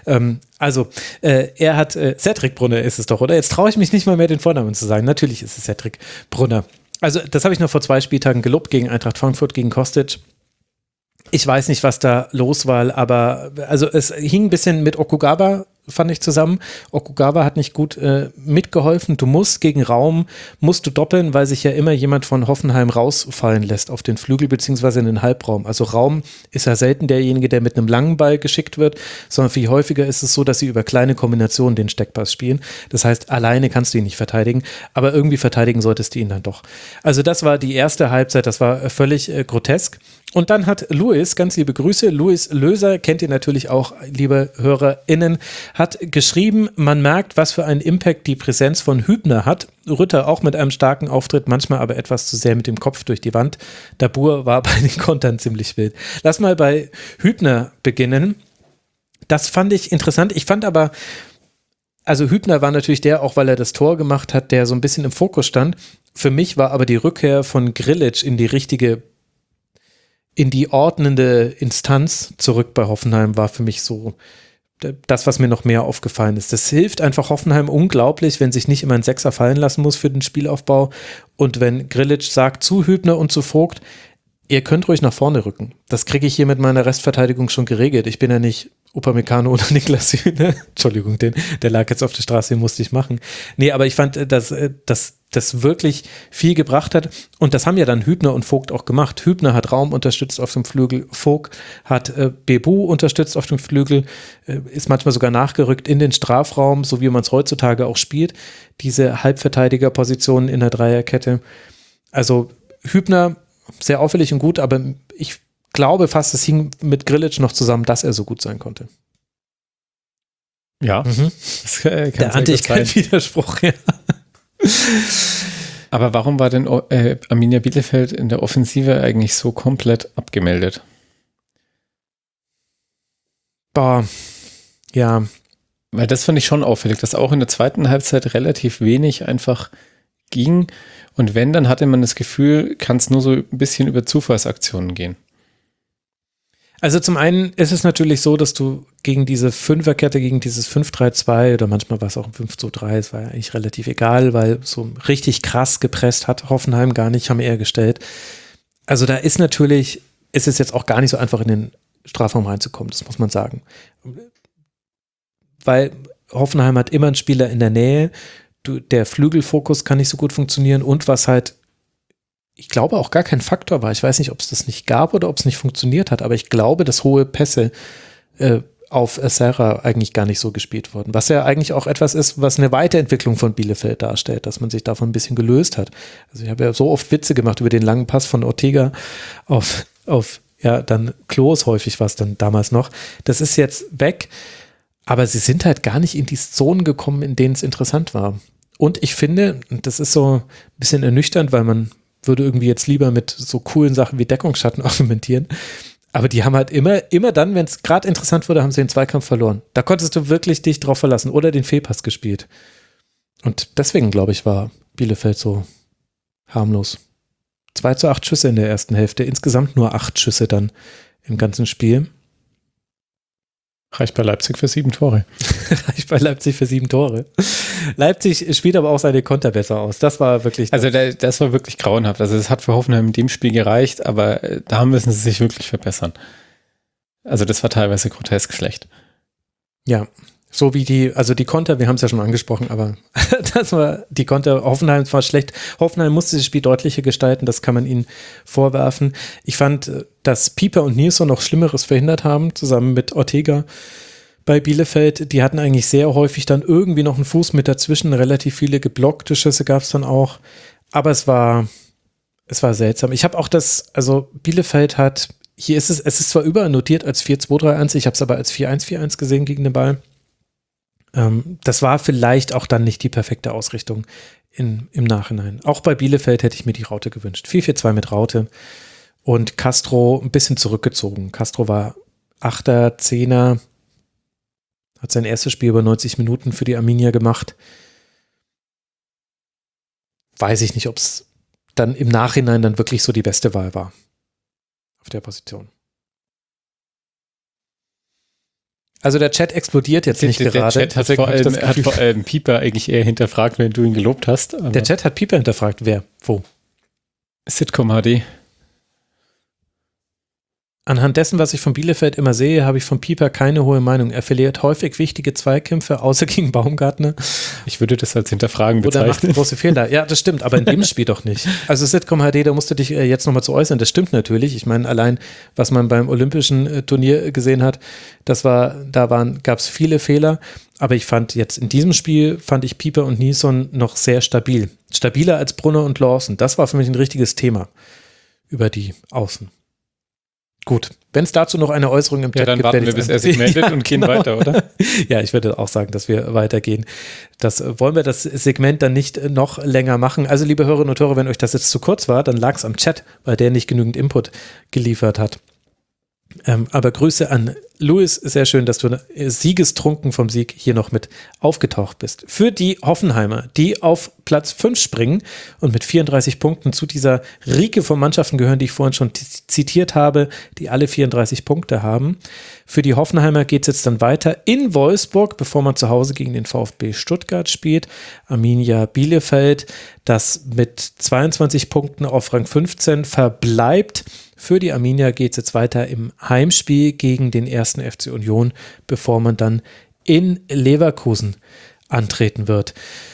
Er hat, Cedric Brunner ist es doch, oder? Jetzt traue ich mich nicht mal mehr den Vornamen zu sagen, natürlich ist es Cedric Brunner. Also das habe ich noch vor 2 Spieltagen gelobt gegen Eintracht Frankfurt, gegen Kostic. Ich weiß nicht, was da los war, aber also es hing ein bisschen mit Okugawa, fand ich, zusammen. Okugawa hat nicht gut mitgeholfen. Du musst gegen Raum, musst du doppeln, weil sich ja immer jemand von Hoffenheim rausfallen lässt auf den Flügel beziehungsweise in den Halbraum. Also Raum ist ja selten derjenige, der mit einem langen Ball geschickt wird, sondern viel häufiger ist es so, dass sie über kleine Kombinationen den Steckpass spielen. Das heißt, alleine kannst du ihn nicht verteidigen, aber irgendwie verteidigen solltest du ihn dann doch. Also das war die erste Halbzeit, das war völlig grotesk. Und dann hat Luis, ganz liebe Grüße, Luis Löser, kennt ihr natürlich auch, liebe HörerInnen, hat geschrieben, man merkt, was für einen Impact die Präsenz von Hübner hat. Rütter auch mit einem starken Auftritt, manchmal aber etwas zu sehr mit dem Kopf durch die Wand. Dabur war bei den Kontern ziemlich wild. Lass mal bei Hübner beginnen. Das fand ich interessant. Ich fand aber, also Hübner war natürlich der, auch weil er das Tor gemacht hat, der so ein bisschen im Fokus stand. Für mich war aber die Rückkehr von Grillitsch in die ordnende Instanz zurück bei Hoffenheim war für mich so das, was mir noch mehr aufgefallen ist. Das hilft einfach Hoffenheim unglaublich, wenn sich nicht immer ein Sechser fallen lassen muss für den Spielaufbau und wenn Grillitsch sagt zu Hübner und zu Vogt, ihr könnt ruhig nach vorne rücken. Das kriege ich hier mit meiner Restverteidigung schon geregelt. Ich bin ja nicht Upamecano oder Niklas Süle. Entschuldigung, der lag jetzt auf der Straße, den musste ich machen. Nee, aber ich fand, dass das wirklich viel gebracht hat. Und das haben ja dann Hübner und Vogt auch gemacht. Hübner hat Raum unterstützt auf dem Flügel, Vogt hat Bebu unterstützt auf dem Flügel, ist manchmal sogar nachgerückt in den Strafraum, so wie man es heutzutage auch spielt, diese Halbverteidigerpositionen in der Dreierkette. Also Hübner, sehr auffällig und gut, aber ich glaube fast, es hing mit Grillitsch noch zusammen, dass er so gut sein konnte. Ja, das der ahnte ich keinen Widerspruch, ja. Aber warum war denn Arminia Bielefeld in der Offensive eigentlich so komplett abgemeldet? Boah, ja. Weil das fand ich schon auffällig, dass auch in der zweiten Halbzeit relativ wenig einfach ging. Und wenn, dann hatte man das Gefühl, kann es nur so ein bisschen über Zufallsaktionen gehen. Also zum einen ist es natürlich so, dass du gegen diese Fünferkette, gegen dieses 5-3-2 oder manchmal war es auch ein 5-2-3, es war ja eigentlich relativ egal, weil so richtig krass gepresst hat Hoffenheim gar nicht, haben eher gestellt. Also da ist natürlich, ist es jetzt auch gar nicht so einfach in den Strafraum reinzukommen, das muss man sagen. Weil Hoffenheim hat immer einen Spieler in der Nähe, der Flügelfokus kann nicht so gut funktionieren und was halt, ich glaube, auch gar kein Faktor war. Ich weiß nicht, ob es das nicht gab oder ob es nicht funktioniert hat, aber ich glaube, dass hohe Pässe auf Serra eigentlich gar nicht so gespielt wurden. Was ja eigentlich auch etwas ist, was eine Weiterentwicklung von Bielefeld darstellt, dass man sich davon ein bisschen gelöst hat. Also ich habe ja so oft Witze gemacht über den langen Pass von Ortega auf ja, dann Klos häufig war es dann damals noch. Das ist jetzt weg, aber sie sind halt gar nicht in die Zonen gekommen, in denen es interessant war. Und ich finde, das ist so ein bisschen ernüchternd, weil man würde irgendwie jetzt lieber mit so coolen Sachen wie Deckungsschatten argumentieren. Aber die haben halt immer dann, wenn es gerade interessant wurde, haben sie den Zweikampf verloren. Da konntest du wirklich dich drauf verlassen oder den Fehlpass gespielt. Und deswegen, glaube ich, war Bielefeld so harmlos. 2-8 Schüsse in der ersten Hälfte. Insgesamt nur 8 Schüsse dann im ganzen Spiel. Reicht bei Leipzig für 7 Tore. Reicht bei Leipzig für 7 Tore. Leipzig spielt aber auch seine Konter besser aus. Das war wirklich... Also das war wirklich grauenhaft. Also es hat für Hoffenheim in dem Spiel gereicht, aber da müssen sie sich wirklich verbessern. Also das war teilweise grotesk schlecht. Ja, so wie die Konter, wir haben es ja schon angesprochen, aber das war die Konter, Hoffenheim war schlecht. Hoffenheim musste das Spiel deutlicher gestalten, das kann man ihnen vorwerfen. Ich fand, dass Pieper und Nilsson noch Schlimmeres verhindert haben, zusammen mit Ortega bei Bielefeld. Die hatten eigentlich sehr häufig dann irgendwie noch einen Fuß mit dazwischen, relativ viele geblockte Schüsse gab es dann auch, aber es war seltsam. Ich habe auch Bielefeld hat, hier ist es ist zwar überall notiert als 4-2-3-1, ich habe es aber als 4-1-4-1 gesehen gegen den Ball. Das war vielleicht auch dann nicht die perfekte Ausrichtung im Nachhinein. Auch bei Bielefeld hätte ich mir die Raute gewünscht. 4-4-2 mit Raute und Castro ein bisschen zurückgezogen. Castro war 8er, 10er, hat sein erstes Spiel über 90 Minuten für die Arminia gemacht. Weiß ich nicht, ob es dann im Nachhinein dann wirklich so die beste Wahl war auf der Position. Also der Chat explodiert jetzt nicht gerade. Der Chat hat vor allem Pieper eigentlich eher hinterfragt, wenn du ihn gelobt hast. Der Chat hat Pieper hinterfragt. Wer? Wo? Sitcom HD. Anhand dessen, was ich von Bielefeld immer sehe, habe ich von Pieper keine hohe Meinung. Er verliert häufig wichtige Zweikämpfe, außer gegen Baumgartner. Ich würde das als Hinterfragen bezeichnen. Oder macht große Fehler. Ja, das stimmt, aber in dem Spiel doch nicht. Also Sitcom HD, da musst du dich jetzt nochmal zu äußern. Das stimmt natürlich. Ich meine, allein, was man beim Olympischen Turnier gesehen hat, gab es viele Fehler. Aber ich fand jetzt in diesem Spiel, Pieper und Nilsson noch sehr stabil. Stabiler als Brunner und Lawson. Das war für mich ein richtiges Thema über die Außen. Gut, wenn es dazu noch eine Äußerung im Chat gibt, dann warten wir, bis er sich meldet und gehen weiter, oder? Ja, ich würde auch sagen, dass wir weitergehen. Wollen wir das Segment dann nicht noch länger machen? Also, liebe Hörerinnen und Hörer, wenn euch das jetzt zu kurz war, dann lag es am Chat, weil der nicht genügend Input geliefert hat. Aber Grüße an Louis, sehr schön, dass du siegestrunken vom Sieg hier noch mit aufgetaucht bist. Für die Hoffenheimer, die auf Platz 5 springen und mit 34 Punkten zu dieser Riege von Mannschaften gehören, die ich vorhin schon zitiert habe, die alle 34 Punkte haben. Für die Hoffenheimer geht es jetzt dann weiter in Wolfsburg, bevor man zu Hause gegen den VfB Stuttgart spielt. Arminia Bielefeld, das mit 22 Punkten auf Rang 15 verbleibt, Für die Arminia geht es jetzt weiter im Heimspiel gegen den 1. FC Union, bevor man dann in Leverkusen antreten wird.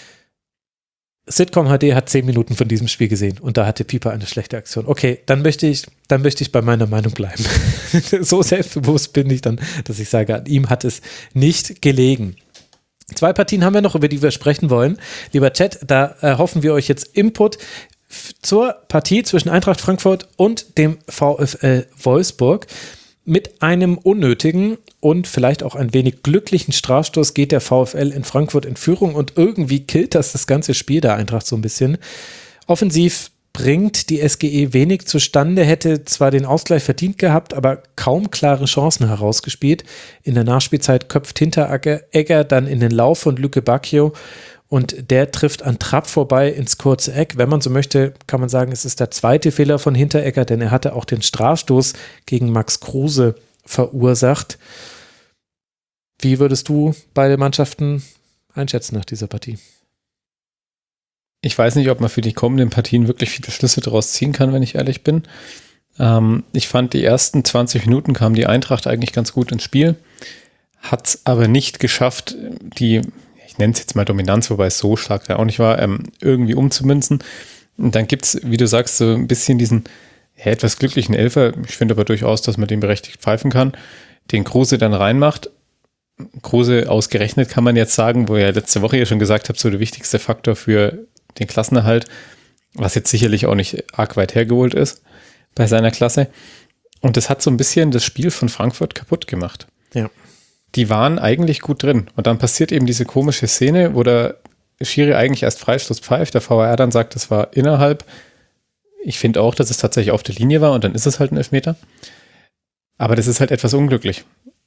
Sitcom HD hat 10 Minuten von diesem Spiel gesehen und da hatte Pieper eine schlechte Aktion. Okay, dann möchte ich bei meiner Meinung bleiben. So selbstbewusst bin ich dann, dass ich sage, an ihm hat es nicht gelegen. 2 Partien haben wir noch, über die wir sprechen wollen. Lieber Chat, da hoffen wir euch jetzt Input zur Partie zwischen Eintracht Frankfurt und dem VfL Wolfsburg. Mit einem unnötigen und vielleicht auch ein wenig glücklichen Strafstoß geht der VfL in Frankfurt in Führung und irgendwie killt das ganze Spiel der Eintracht so ein bisschen. Offensiv bringt die SGE wenig zustande, hätte zwar den Ausgleich verdient gehabt, aber kaum klare Chancen herausgespielt. In der Nachspielzeit köpft Hinteregger dann in den Lauf von Luke Bacchio und der trifft an Trapp vorbei ins kurze Eck. Wenn man so möchte, kann man sagen, es ist der zweite Fehler von Hinteregger, denn er hatte auch den Strafstoß gegen Max Kruse verursacht. Wie würdest du beide Mannschaften einschätzen nach dieser Partie? Ich weiß nicht, ob man für die kommenden Partien wirklich viele Schlüsse daraus ziehen kann, wenn ich ehrlich bin. Ich fand, die ersten 20 Minuten kam die Eintracht eigentlich ganz gut ins Spiel, hat es aber nicht geschafft, ich nenne es jetzt mal Dominanz, wobei es so stark da auch nicht war, irgendwie umzumünzen. Und dann gibt es, wie du sagst, so ein bisschen diesen etwas glücklichen Elfer. Ich finde aber durchaus, dass man den berechtigt pfeifen kann, den Kruse dann reinmacht. Kruse ausgerechnet kann man jetzt sagen, wo ihr letzte Woche ja schon gesagt habt, so der wichtigste Faktor für den Klassenerhalt, was jetzt sicherlich auch nicht arg weit hergeholt ist bei seiner Klasse. Und das hat so ein bisschen das Spiel von Frankfurt kaputt gemacht. Ja. Die waren eigentlich gut drin. Und dann passiert eben diese komische Szene, wo der Schiri eigentlich erst Freistoß pfeift, der VAR dann sagt, das war innerhalb. Ich finde auch, dass es tatsächlich auf der Linie war und dann ist es halt ein Elfmeter. Aber das ist halt etwas unglücklich.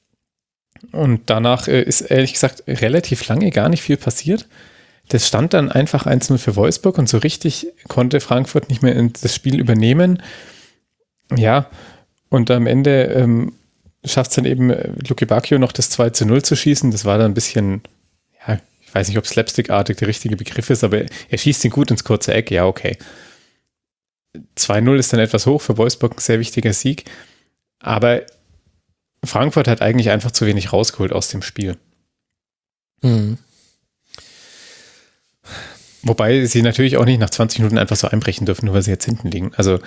Und danach ist ehrlich gesagt relativ lange gar nicht viel passiert. Das stand dann einfach 1-0 für Wolfsburg und so richtig konnte Frankfurt nicht mehr das Spiel übernehmen. Ja, und am Ende schafft es dann eben Luke Bacchio noch das 2-0 zu schießen. Das war dann ein bisschen, ja, ich weiß nicht, ob slapstickartig der richtige Begriff ist, aber er schießt ihn gut ins kurze Eck. Ja, okay. 2-0 ist dann etwas hoch, für Wolfsburg ein sehr wichtiger Sieg. Aber Frankfurt hat eigentlich einfach zu wenig rausgeholt aus dem Spiel. Mhm. Wobei sie natürlich auch nicht nach 20 Minuten einfach so einbrechen dürfen, nur weil sie jetzt hinten liegen. Also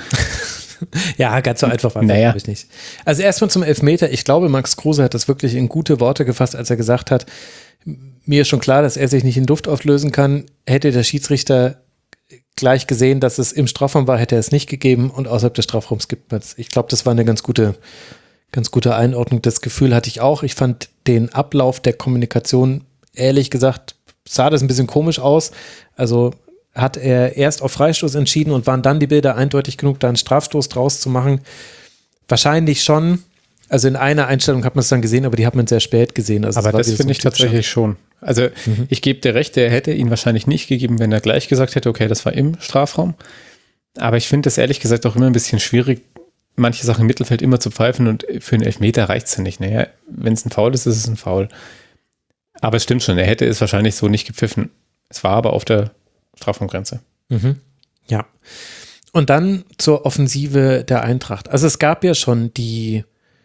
ja, ganz so einfach war das, naja. glaube ich nicht. Also erstmal zum Elfmeter. Ich glaube, Max Kruse hat das wirklich in gute Worte gefasst, als er gesagt hat, mir ist schon klar, dass er sich nicht in Luft auflösen kann. Hätte der Schiedsrichter gleich gesehen, dass es im Strafraum war, hätte er es nicht gegeben und außerhalb des Strafraums gibt man es. Ich glaube, das war eine ganz gute Einordnung. Das Gefühl hatte ich auch. Ich fand den Ablauf der Kommunikation, ehrlich gesagt, sah das ein bisschen komisch aus. Also hat er erst auf Freistoß entschieden und waren dann die Bilder eindeutig genug, da einen Strafstoß draus zu machen? Wahrscheinlich schon. Also in einer Einstellung hat man es dann gesehen, aber die hat man sehr spät gesehen. Also aber das finde ich tatsächlich schon. Also ich gebe dir recht, der hätte ihn wahrscheinlich nicht gegeben, wenn er gleich gesagt hätte, okay, das war im Strafraum. Aber ich finde das ehrlich gesagt auch immer ein bisschen schwierig, manche Sachen im Mittelfeld immer zu pfeifen und für einen Elfmeter reicht es ja nicht. Naja, wenn es ein Foul ist, ist es ein Foul. Aber es stimmt schon, er hätte es wahrscheinlich so nicht gepfiffen. Es war aber auf der Strafraumgrenze. Mhm. Ja. Und dann zur Offensive der Eintracht. Also es gab ja schon die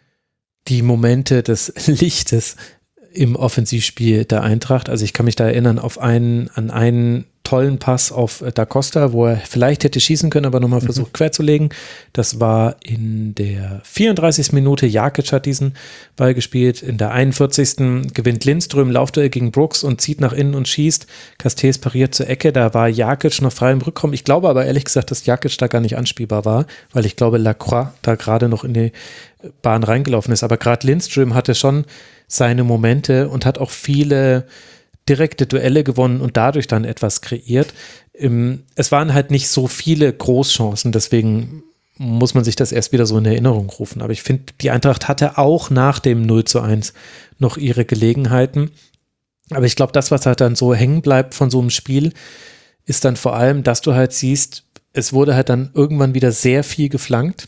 Momente des Lichtes im Offensivspiel der Eintracht. Also ich kann mich da erinnern an einen tollen Pass auf Da Costa, wo er vielleicht hätte schießen können, aber nochmal versucht querzulegen. Das war in der 34. Minute. Jakic hat diesen Ball gespielt. In der 41. gewinnt Lindström Laufduell gegen Brooks und zieht nach innen und schießt. Castells pariert zur Ecke. Da war Jakic noch frei im Rückkommen. Ich glaube aber ehrlich gesagt, dass Jakic da gar nicht anspielbar war, weil ich glaube, Lacroix da gerade noch in die Bahn reingelaufen ist. Aber gerade Lindström hatte schon seine Momente und hat auch viele direkte Duelle gewonnen und dadurch dann etwas kreiert. Es waren halt nicht so viele Großchancen, deswegen muss man sich das erst wieder so in Erinnerung rufen. Aber ich finde, die Eintracht hatte auch nach dem 0:1 noch ihre Gelegenheiten. Aber ich glaube, das, was halt dann so hängen bleibt von so einem Spiel, ist dann vor allem, dass du halt siehst, es wurde halt dann irgendwann wieder sehr viel geflankt.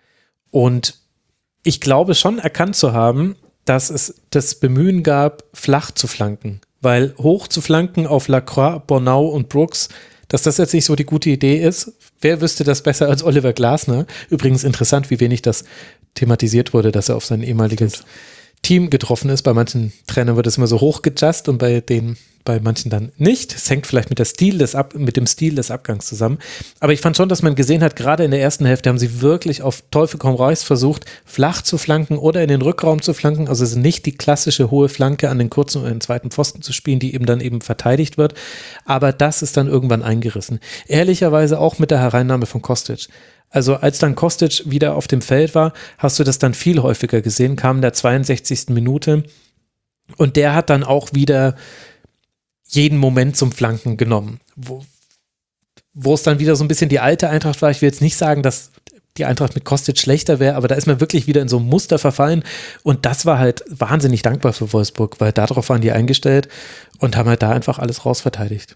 Und ich glaube schon erkannt zu haben, dass es das Bemühen gab, flach zu flanken. Weil hoch zu flanken auf Lacroix, Bornau und Brooks, dass das jetzt nicht so die gute Idee ist. Wer wüsste das besser als Oliver Glasner? Übrigens interessant, wie wenig das thematisiert wurde, dass er auf sein ehemaliges Team getroffen ist. Bei manchen Trainern wird es immer so hochgejust und bei manchen dann nicht. Es hängt vielleicht mit dem Stil des Abgangs zusammen. Aber ich fand schon, dass man gesehen hat, gerade in der ersten Hälfte haben sie wirklich auf Teufel komm raus versucht, flach zu flanken oder in den Rückraum zu flanken. Also es ist nicht die klassische hohe Flanke an den kurzen oder den zweiten Pfosten zu spielen, die eben dann eben verteidigt wird. Aber das ist dann irgendwann eingerissen. Ehrlicherweise auch mit der Hereinnahme von Kostic. Also als dann Kostic wieder auf dem Feld war, hast du das dann viel häufiger gesehen, kam in der 62. Minute und der hat dann auch wieder jeden Moment zum Flanken genommen, wo es dann wieder so ein bisschen die alte Eintracht war. Ich will jetzt nicht sagen, dass die Eintracht mit Kostic schlechter wäre, aber da ist man wirklich wieder in so ein Muster verfallen und das war halt wahnsinnig dankbar für Wolfsburg, weil darauf waren die eingestellt und haben halt da einfach alles rausverteidigt.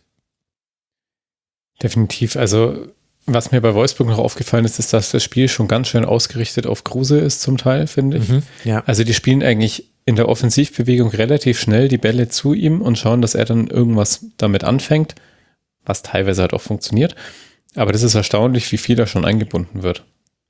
Definitiv, also was mir bei Wolfsburg noch aufgefallen ist, ist, dass das Spiel schon ganz schön ausgerichtet auf Kruse ist zum Teil, finde ich. Ja. Also die spielen eigentlich in der Offensivbewegung relativ schnell die Bälle zu ihm und schauen, dass er dann irgendwas damit anfängt, was teilweise halt auch funktioniert. Aber das ist erstaunlich, wie viel da schon eingebunden wird.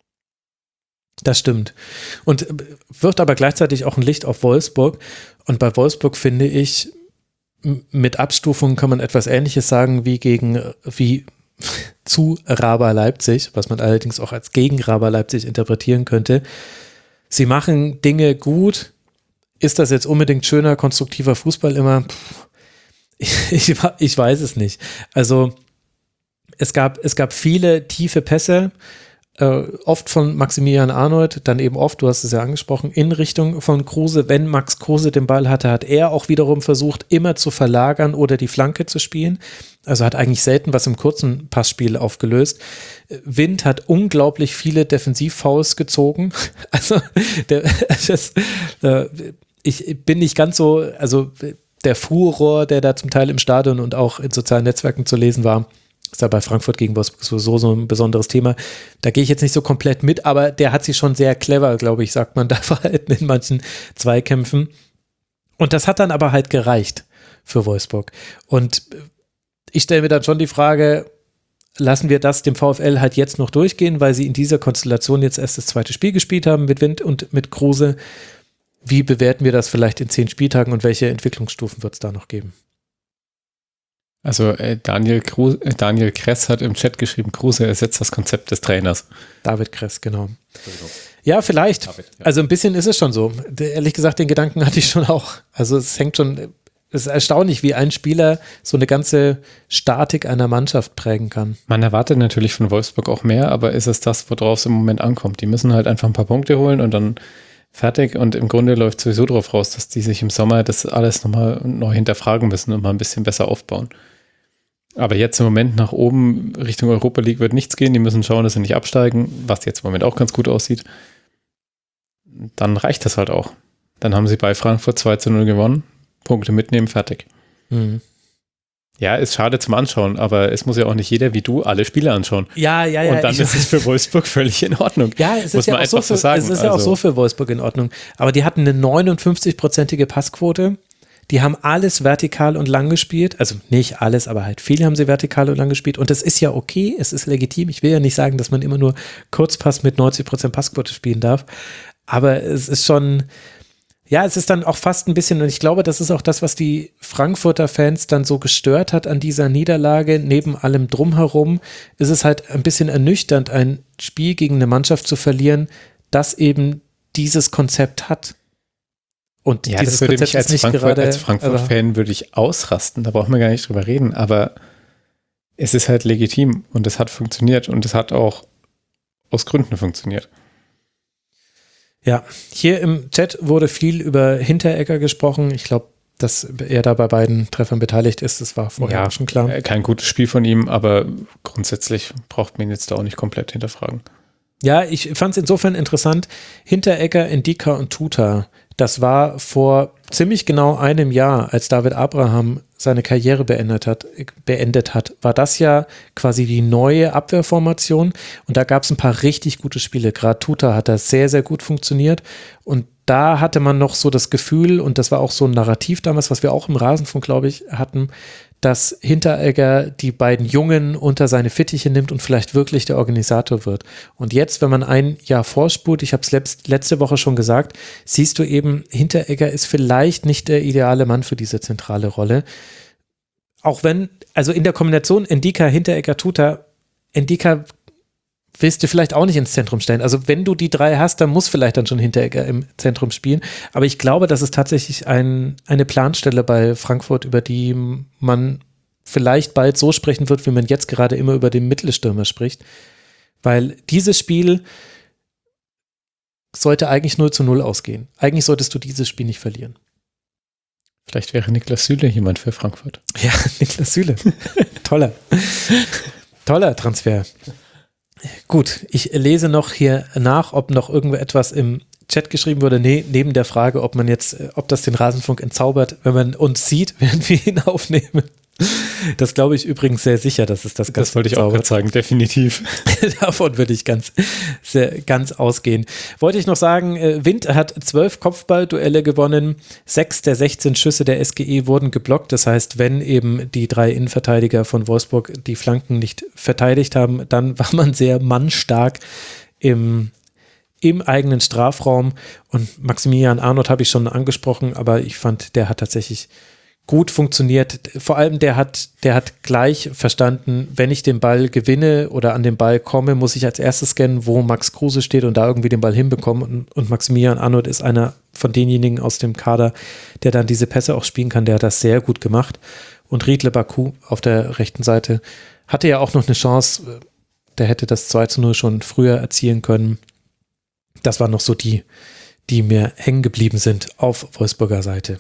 Das stimmt. Und wirft aber gleichzeitig auch ein Licht auf Wolfsburg. Und bei Wolfsburg finde ich, mit Abstufungen kann man etwas Ähnliches sagen wie zu Raber Leipzig, was man allerdings auch als gegen Raber Leipzig interpretieren könnte. Sie machen Dinge gut. Ist das jetzt unbedingt schöner, konstruktiver Fußball immer? Ich weiß es nicht. Also es gab viele tiefe Pässe, oft von Maximilian Arnold, dann eben oft, du hast es ja angesprochen, in Richtung von Kruse. Wenn Max Kruse den Ball hatte, hat er auch wiederum versucht, immer zu verlagern oder die Flanke zu spielen. Also hat eigentlich selten was im kurzen Passspiel aufgelöst. Wind hat unglaublich viele Defensivfouls gezogen. Also ich bin nicht ganz so, also der Furor, der da zum Teil im Stadion und auch in sozialen Netzwerken zu lesen war, ist ja bei Frankfurt gegen Wolfsburg sowieso so ein besonderes Thema. Da gehe ich jetzt nicht so komplett mit, aber der hat sich schon sehr clever, glaube ich, sagt man, da verhalten in manchen Zweikämpfen. Und das hat dann aber halt gereicht für Wolfsburg. Und ich stelle mir dann schon die Frage, lassen wir das dem VfL halt jetzt noch durchgehen, weil sie in dieser Konstellation jetzt erst das zweite Spiel gespielt haben mit Wind und mit Kruse. Wie bewerten wir das vielleicht in 10 Spieltagen und welche Entwicklungsstufen wird es da noch geben? Also Daniel Kress hat im Chat geschrieben, Kruse ersetzt das Konzept des Trainers. David Kress, genau. Ja, vielleicht. David, ja. Also ein bisschen ist es schon so. Ehrlich gesagt, den Gedanken hatte ich schon auch. Also es ist erstaunlich, wie ein Spieler so eine ganze Statik einer Mannschaft prägen kann. Man erwartet natürlich von Wolfsburg auch mehr, aber ist es das, worauf es im Moment ankommt? Die müssen halt einfach ein paar Punkte holen und dann fertig und im Grunde läuft sowieso drauf raus, dass die sich im Sommer das alles nochmal neu hinterfragen müssen und mal ein bisschen besser aufbauen. Aber jetzt im Moment nach oben Richtung Europa League wird nichts gehen. Die müssen schauen, dass sie nicht absteigen, was jetzt im Moment auch ganz gut aussieht. Dann reicht das halt auch. Dann haben sie bei Frankfurt 2-0 gewonnen, Punkte mitnehmen, fertig. Mhm. Ja, ist schade zum Anschauen, aber es muss ja auch nicht jeder wie du alle Spiele anschauen. Ja. Und dann ist es für Wolfsburg völlig in Ordnung. Ja, es ist ja auch so für Wolfsburg in Ordnung. Aber die hatten eine 59-prozentige Passquote. Die haben alles vertikal und lang gespielt. Also nicht alles, aber halt viele haben sie vertikal und lang gespielt. Und das ist ja okay, es ist legitim. Ich will ja nicht sagen, dass man immer nur Kurzpass mit 90% Passquote spielen darf. Aber es ist schon, ja, es ist dann auch fast ein bisschen, und ich glaube, das ist auch das, was die Frankfurter Fans dann so gestört hat an dieser Niederlage. Neben allem Drumherum ist es halt ein bisschen ernüchternd, ein Spiel gegen eine Mannschaft zu verlieren, das eben dieses Konzept hat. Und ja, das würde mich als Frankfurt-Fan würde ich ausrasten, da brauchen wir gar nicht drüber reden, aber es ist halt legitim und es hat funktioniert und es hat auch aus Gründen funktioniert. Ja, hier im Chat wurde viel über Hinteregger gesprochen. Ich glaube, dass er da bei beiden Treffern beteiligt ist, das war vorher auch schon klar. Kein gutes Spiel von ihm, aber grundsätzlich braucht man ihn jetzt da auch nicht komplett hinterfragen. Ja, ich fand es insofern interessant. Hinteregger, Ndika und Tuta, das war vor ziemlich genau einem Jahr, als David Abraham seine Karriere beendet hat, war das ja quasi die neue Abwehrformation und da gab es ein paar richtig gute Spiele. Gerade Tuta hat da sehr, sehr gut funktioniert und da hatte man noch so das Gefühl, und das war auch so ein Narrativ damals, was wir auch im Rasenfunk, glaube ich, hatten, dass Hinteregger die beiden Jungen unter seine Fittiche nimmt und vielleicht wirklich der Organisator wird. Und jetzt, wenn man ein Jahr vorspult, ich habe es letzte Woche schon gesagt, siehst du eben, Hinteregger ist vielleicht nicht der ideale Mann für diese zentrale Rolle. Auch wenn, also in der Kombination Ndicka, Hinteregger, Tuta, Ndicka willst du vielleicht auch nicht ins Zentrum stellen. Also wenn du die drei hast, dann muss vielleicht dann schon Hinteregger im Zentrum spielen. Aber ich glaube, das ist tatsächlich eine Planstelle bei Frankfurt, über die man vielleicht bald so sprechen wird, wie man jetzt gerade immer über den Mittelstürmer spricht. Weil dieses Spiel sollte eigentlich 0-0 ausgehen. Eigentlich solltest du dieses Spiel nicht verlieren. Vielleicht wäre Niklas Süle jemand für Frankfurt. Ja, Niklas Süle. Toller Transfer. Gut, ich lese noch hier nach, ob noch irgendwo etwas im Chat geschrieben wurde. Nee, neben der Frage, ob das den Rasenfunk entzaubert, wenn man uns sieht, während wir ihn aufnehmen. Das glaube ich übrigens sehr sicher, dass es das Ganze Das wollte ich auch gerade sagen, definitiv. Davon würde ich ganz ausgehen. Wollte ich noch sagen, Wind hat 12 Kopfballduelle gewonnen, 6 der 16 Schüsse der SGE wurden geblockt. Das heißt, wenn eben die 3 Innenverteidiger von Wolfsburg die Flanken nicht verteidigt haben, dann war man sehr mannstark im eigenen Strafraum. Und Maximilian Arnold habe ich schon angesprochen, aber ich fand, der hat tatsächlich gut funktioniert. Vor allem der hat gleich verstanden, wenn ich den Ball gewinne oder an den Ball komme, muss ich als erstes scannen, wo Max Kruse steht und da irgendwie den Ball hinbekommen. Und Maximilian Arnold ist einer von denjenigen aus dem Kader, der dann diese Pässe auch spielen kann. Der hat das sehr gut gemacht. Und Riedle Baku auf der rechten Seite hatte ja auch noch eine Chance. Der hätte das 2-0 schon früher erzielen können. Das waren noch so die mir hängen geblieben sind auf Wolfsburger Seite.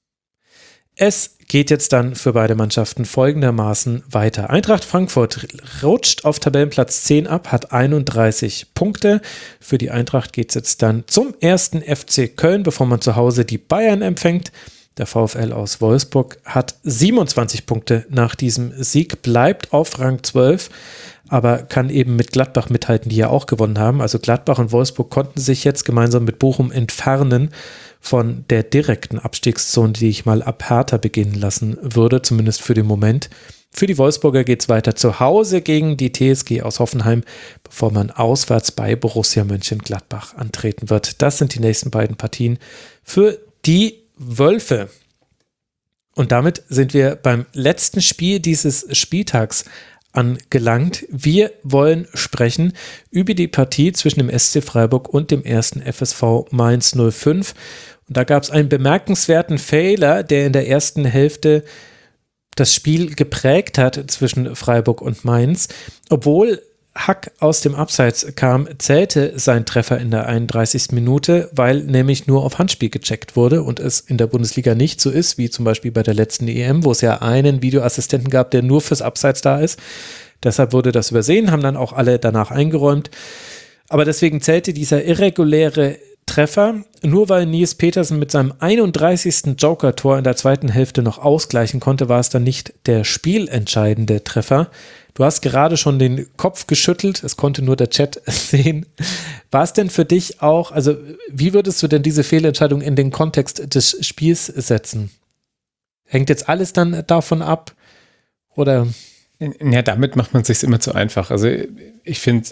Es geht jetzt dann für beide Mannschaften folgendermaßen weiter. Eintracht Frankfurt rutscht auf Tabellenplatz 10 ab, hat 31 Punkte. Für die Eintracht geht es jetzt dann zum ersten FC Köln, bevor man zu Hause die Bayern empfängt. Der VfL aus Wolfsburg hat 27 Punkte nach diesem Sieg, bleibt auf Rang 12, aber kann eben mit Gladbach mithalten, die ja auch gewonnen haben. Also Gladbach und Wolfsburg konnten sich jetzt gemeinsam mit Bochum entfernen von der direkten Abstiegszone, die ich mal ab Hertha beginnen lassen würde, zumindest für den Moment. Für die Wolfsburger geht es weiter zu Hause gegen die TSG aus Hoffenheim, bevor man auswärts bei Borussia Mönchengladbach antreten wird. Das sind die nächsten beiden Partien für die Wölfe. Und damit sind wir beim letzten Spiel dieses Spieltags angelangt. Wir wollen sprechen über die Partie zwischen dem SC Freiburg und dem ersten FSV Mainz 05. Und da gab es einen bemerkenswerten Fehler, der in der ersten Hälfte das Spiel geprägt hat zwischen Freiburg und Mainz. Obwohl Hack aus dem Abseits kam, zählte sein Treffer in der 31. Minute, weil nämlich nur auf Handspiel gecheckt wurde und es in der Bundesliga nicht so ist, wie zum Beispiel bei der letzten EM, wo es ja einen Videoassistenten gab, der nur fürs Abseits da ist. Deshalb wurde das übersehen, haben dann auch alle danach eingeräumt. Aber deswegen zählte dieser irreguläre Treffer, nur weil Nils Petersen mit seinem 31. Joker-Tor in der zweiten Hälfte noch ausgleichen konnte, war es dann nicht der spielentscheidende Treffer. Du hast gerade schon den Kopf geschüttelt, es konnte nur der Chat sehen. War es denn für dich auch, also wie würdest du denn diese Fehlentscheidung in den Kontext des Spiels setzen? Hängt jetzt alles dann davon ab? Oder? Ja, damit macht man es sich immer zu einfach. Also ich finde,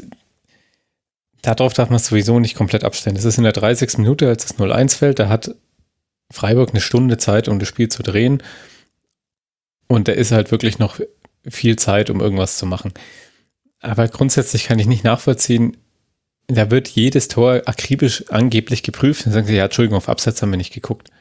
darauf darf man es sowieso nicht komplett abstellen. Es ist in der 30. Minute, als es 0-1 fällt, da hat Freiburg eine Stunde Zeit, um das Spiel zu drehen. Und da ist halt wirklich noch viel Zeit, um irgendwas zu machen. Aber grundsätzlich kann ich nicht nachvollziehen, da wird jedes Tor akribisch angeblich geprüft. Dann sagen sie, ja, Entschuldigung, auf Abseits haben wir nicht geguckt.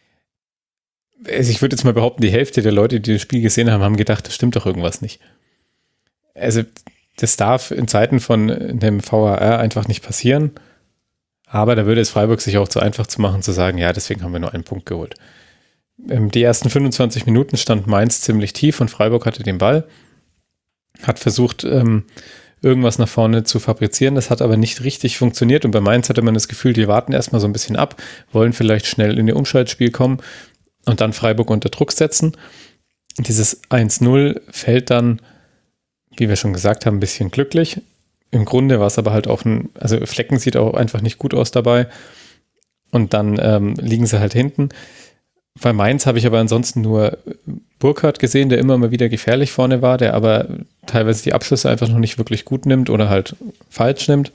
Also ich würde jetzt mal behaupten, die Hälfte der Leute, die das Spiel gesehen haben, haben gedacht, das stimmt doch irgendwas nicht. Also das darf in Zeiten von dem VAR einfach nicht passieren. Aber da würde es Freiburg sich auch zu einfach zu machen, zu sagen, ja, deswegen haben wir nur einen Punkt geholt. Die ersten 25 Minuten stand Mainz ziemlich tief und Freiburg hatte den Ball, hat versucht, irgendwas nach vorne zu fabrizieren. Das hat aber nicht richtig funktioniert und bei Mainz hatte man das Gefühl, die warten erstmal so ein bisschen ab, wollen vielleicht schnell in ihr Umschaltspiel kommen und dann Freiburg unter Druck setzen. Dieses 1-0 fällt dann, wie wir schon gesagt haben, ein bisschen glücklich. Im Grunde war es aber halt auch also Flecken sieht auch einfach nicht gut aus dabei. und dann liegen sie halt hinten. Bei Mainz habe ich aber ansonsten nur Burkhardt gesehen, der immer mal wieder gefährlich vorne war, der aber teilweise die Abschlüsse einfach noch nicht wirklich gut nimmt oder halt falsch nimmt.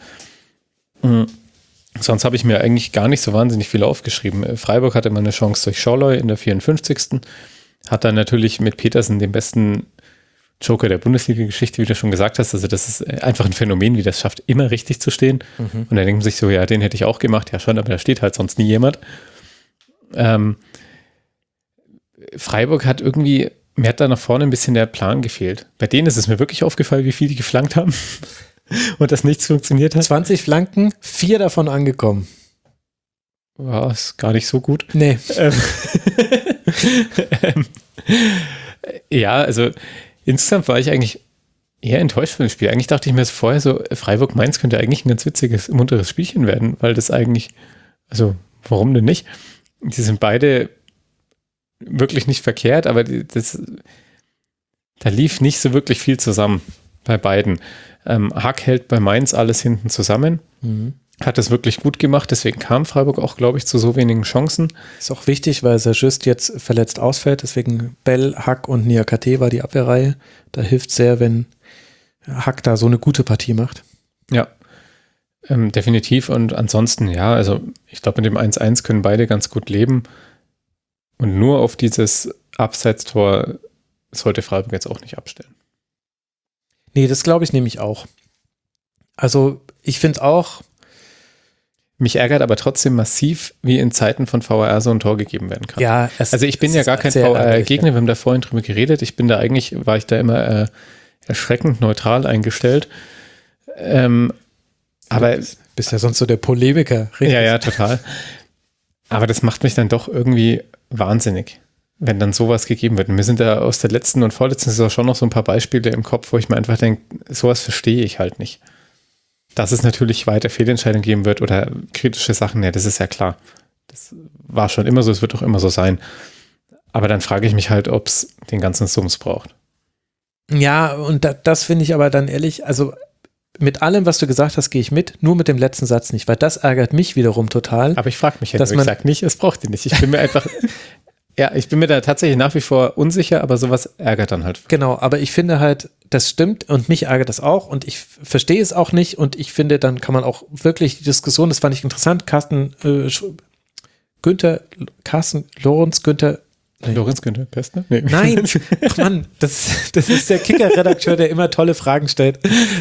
Sonst habe ich mir eigentlich gar nicht so wahnsinnig viel aufgeschrieben. Freiburg hatte mal eine Chance durch Scholloy in der 54. Hat dann natürlich mit Petersen den besten Joker der Bundesliga-Geschichte, wie du schon gesagt hast. Also das ist einfach ein Phänomen, wie das schafft, immer richtig zu stehen. Und dann denkt man sich so, ja, den hätte ich auch gemacht. Ja schon, aber da steht halt sonst nie jemand. Freiburg hat irgendwie, mir hat da nach vorne ein bisschen der Plan gefehlt. Bei denen ist es mir wirklich aufgefallen, wie viel die geflankt haben und dass nichts funktioniert hat. 20 Flanken, 4 davon angekommen. Wow, ist gar nicht so gut. Nee. Ja, also insgesamt war ich eigentlich eher enttäuscht von dem Spiel. Eigentlich dachte ich mir vorher so, Freiburg-Mainz könnte eigentlich ein ganz witziges, munteres Spielchen werden, weil das eigentlich, also warum denn nicht? Die sind beide wirklich nicht verkehrt, aber da lief nicht so wirklich viel zusammen bei beiden. Hack hält bei Mainz alles hinten zusammen, hat das wirklich gut gemacht, deswegen kam Freiburg auch, glaube ich, zu so wenigen Chancen. Ist auch wichtig, weil Sajust jetzt verletzt ausfällt, deswegen Bell, Hack und Niakate war die Abwehrreihe. Da hilft sehr, wenn Hack da so eine gute Partie macht. Ja, definitiv, und ansonsten, ja, also ich glaube, mit dem 1-1 können beide ganz gut leben. Und nur auf dieses Abseitstor sollte Freiburg jetzt auch nicht abstellen. Nee, das glaube ich nämlich auch. Also ich finde auch. Mich ärgert aber trotzdem massiv, wie in Zeiten von VAR so ein Tor gegeben werden kann. Ja, also ich bin ja gar kein VAR-Gegner, wir haben da vorhin drüber geredet. War ich da immer erschreckend neutral eingestellt. Aber bist ja sonst so der Polemiker. Richtig? Ja, total. Aber das macht mich dann doch irgendwie wahnsinnig, wenn dann sowas gegeben wird. Und mir sind da aus der letzten und vorletzten Saison schon noch so ein paar Beispiele im Kopf, wo ich mir einfach denke, sowas verstehe ich halt nicht. Dass es natürlich weiter Fehlentscheidungen geben wird oder kritische Sachen, ja, das ist ja klar. Das war schon immer so, es wird auch immer so sein. Aber dann frage ich mich halt, ob es den ganzen Sums braucht. Ja, und das finde ich aber dann ehrlich, also mit allem, was du gesagt hast, gehe ich mit, nur mit dem letzten Satz nicht, weil das ärgert mich wiederum total. Aber ich frage mich, ich sage nicht, es braucht ihn nicht. Ich bin mir einfach, ich bin mir da tatsächlich nach wie vor unsicher, aber sowas ärgert dann halt. Genau, aber ich finde halt, das stimmt und mich ärgert das auch und ich verstehe es auch nicht und ich finde, dann kann man auch wirklich die Diskussion, das fand ich interessant, Lorenz Günther Pestner? Nee. Nein, ach Mann, das ist der Kicker-Redakteur, der immer tolle Fragen stellt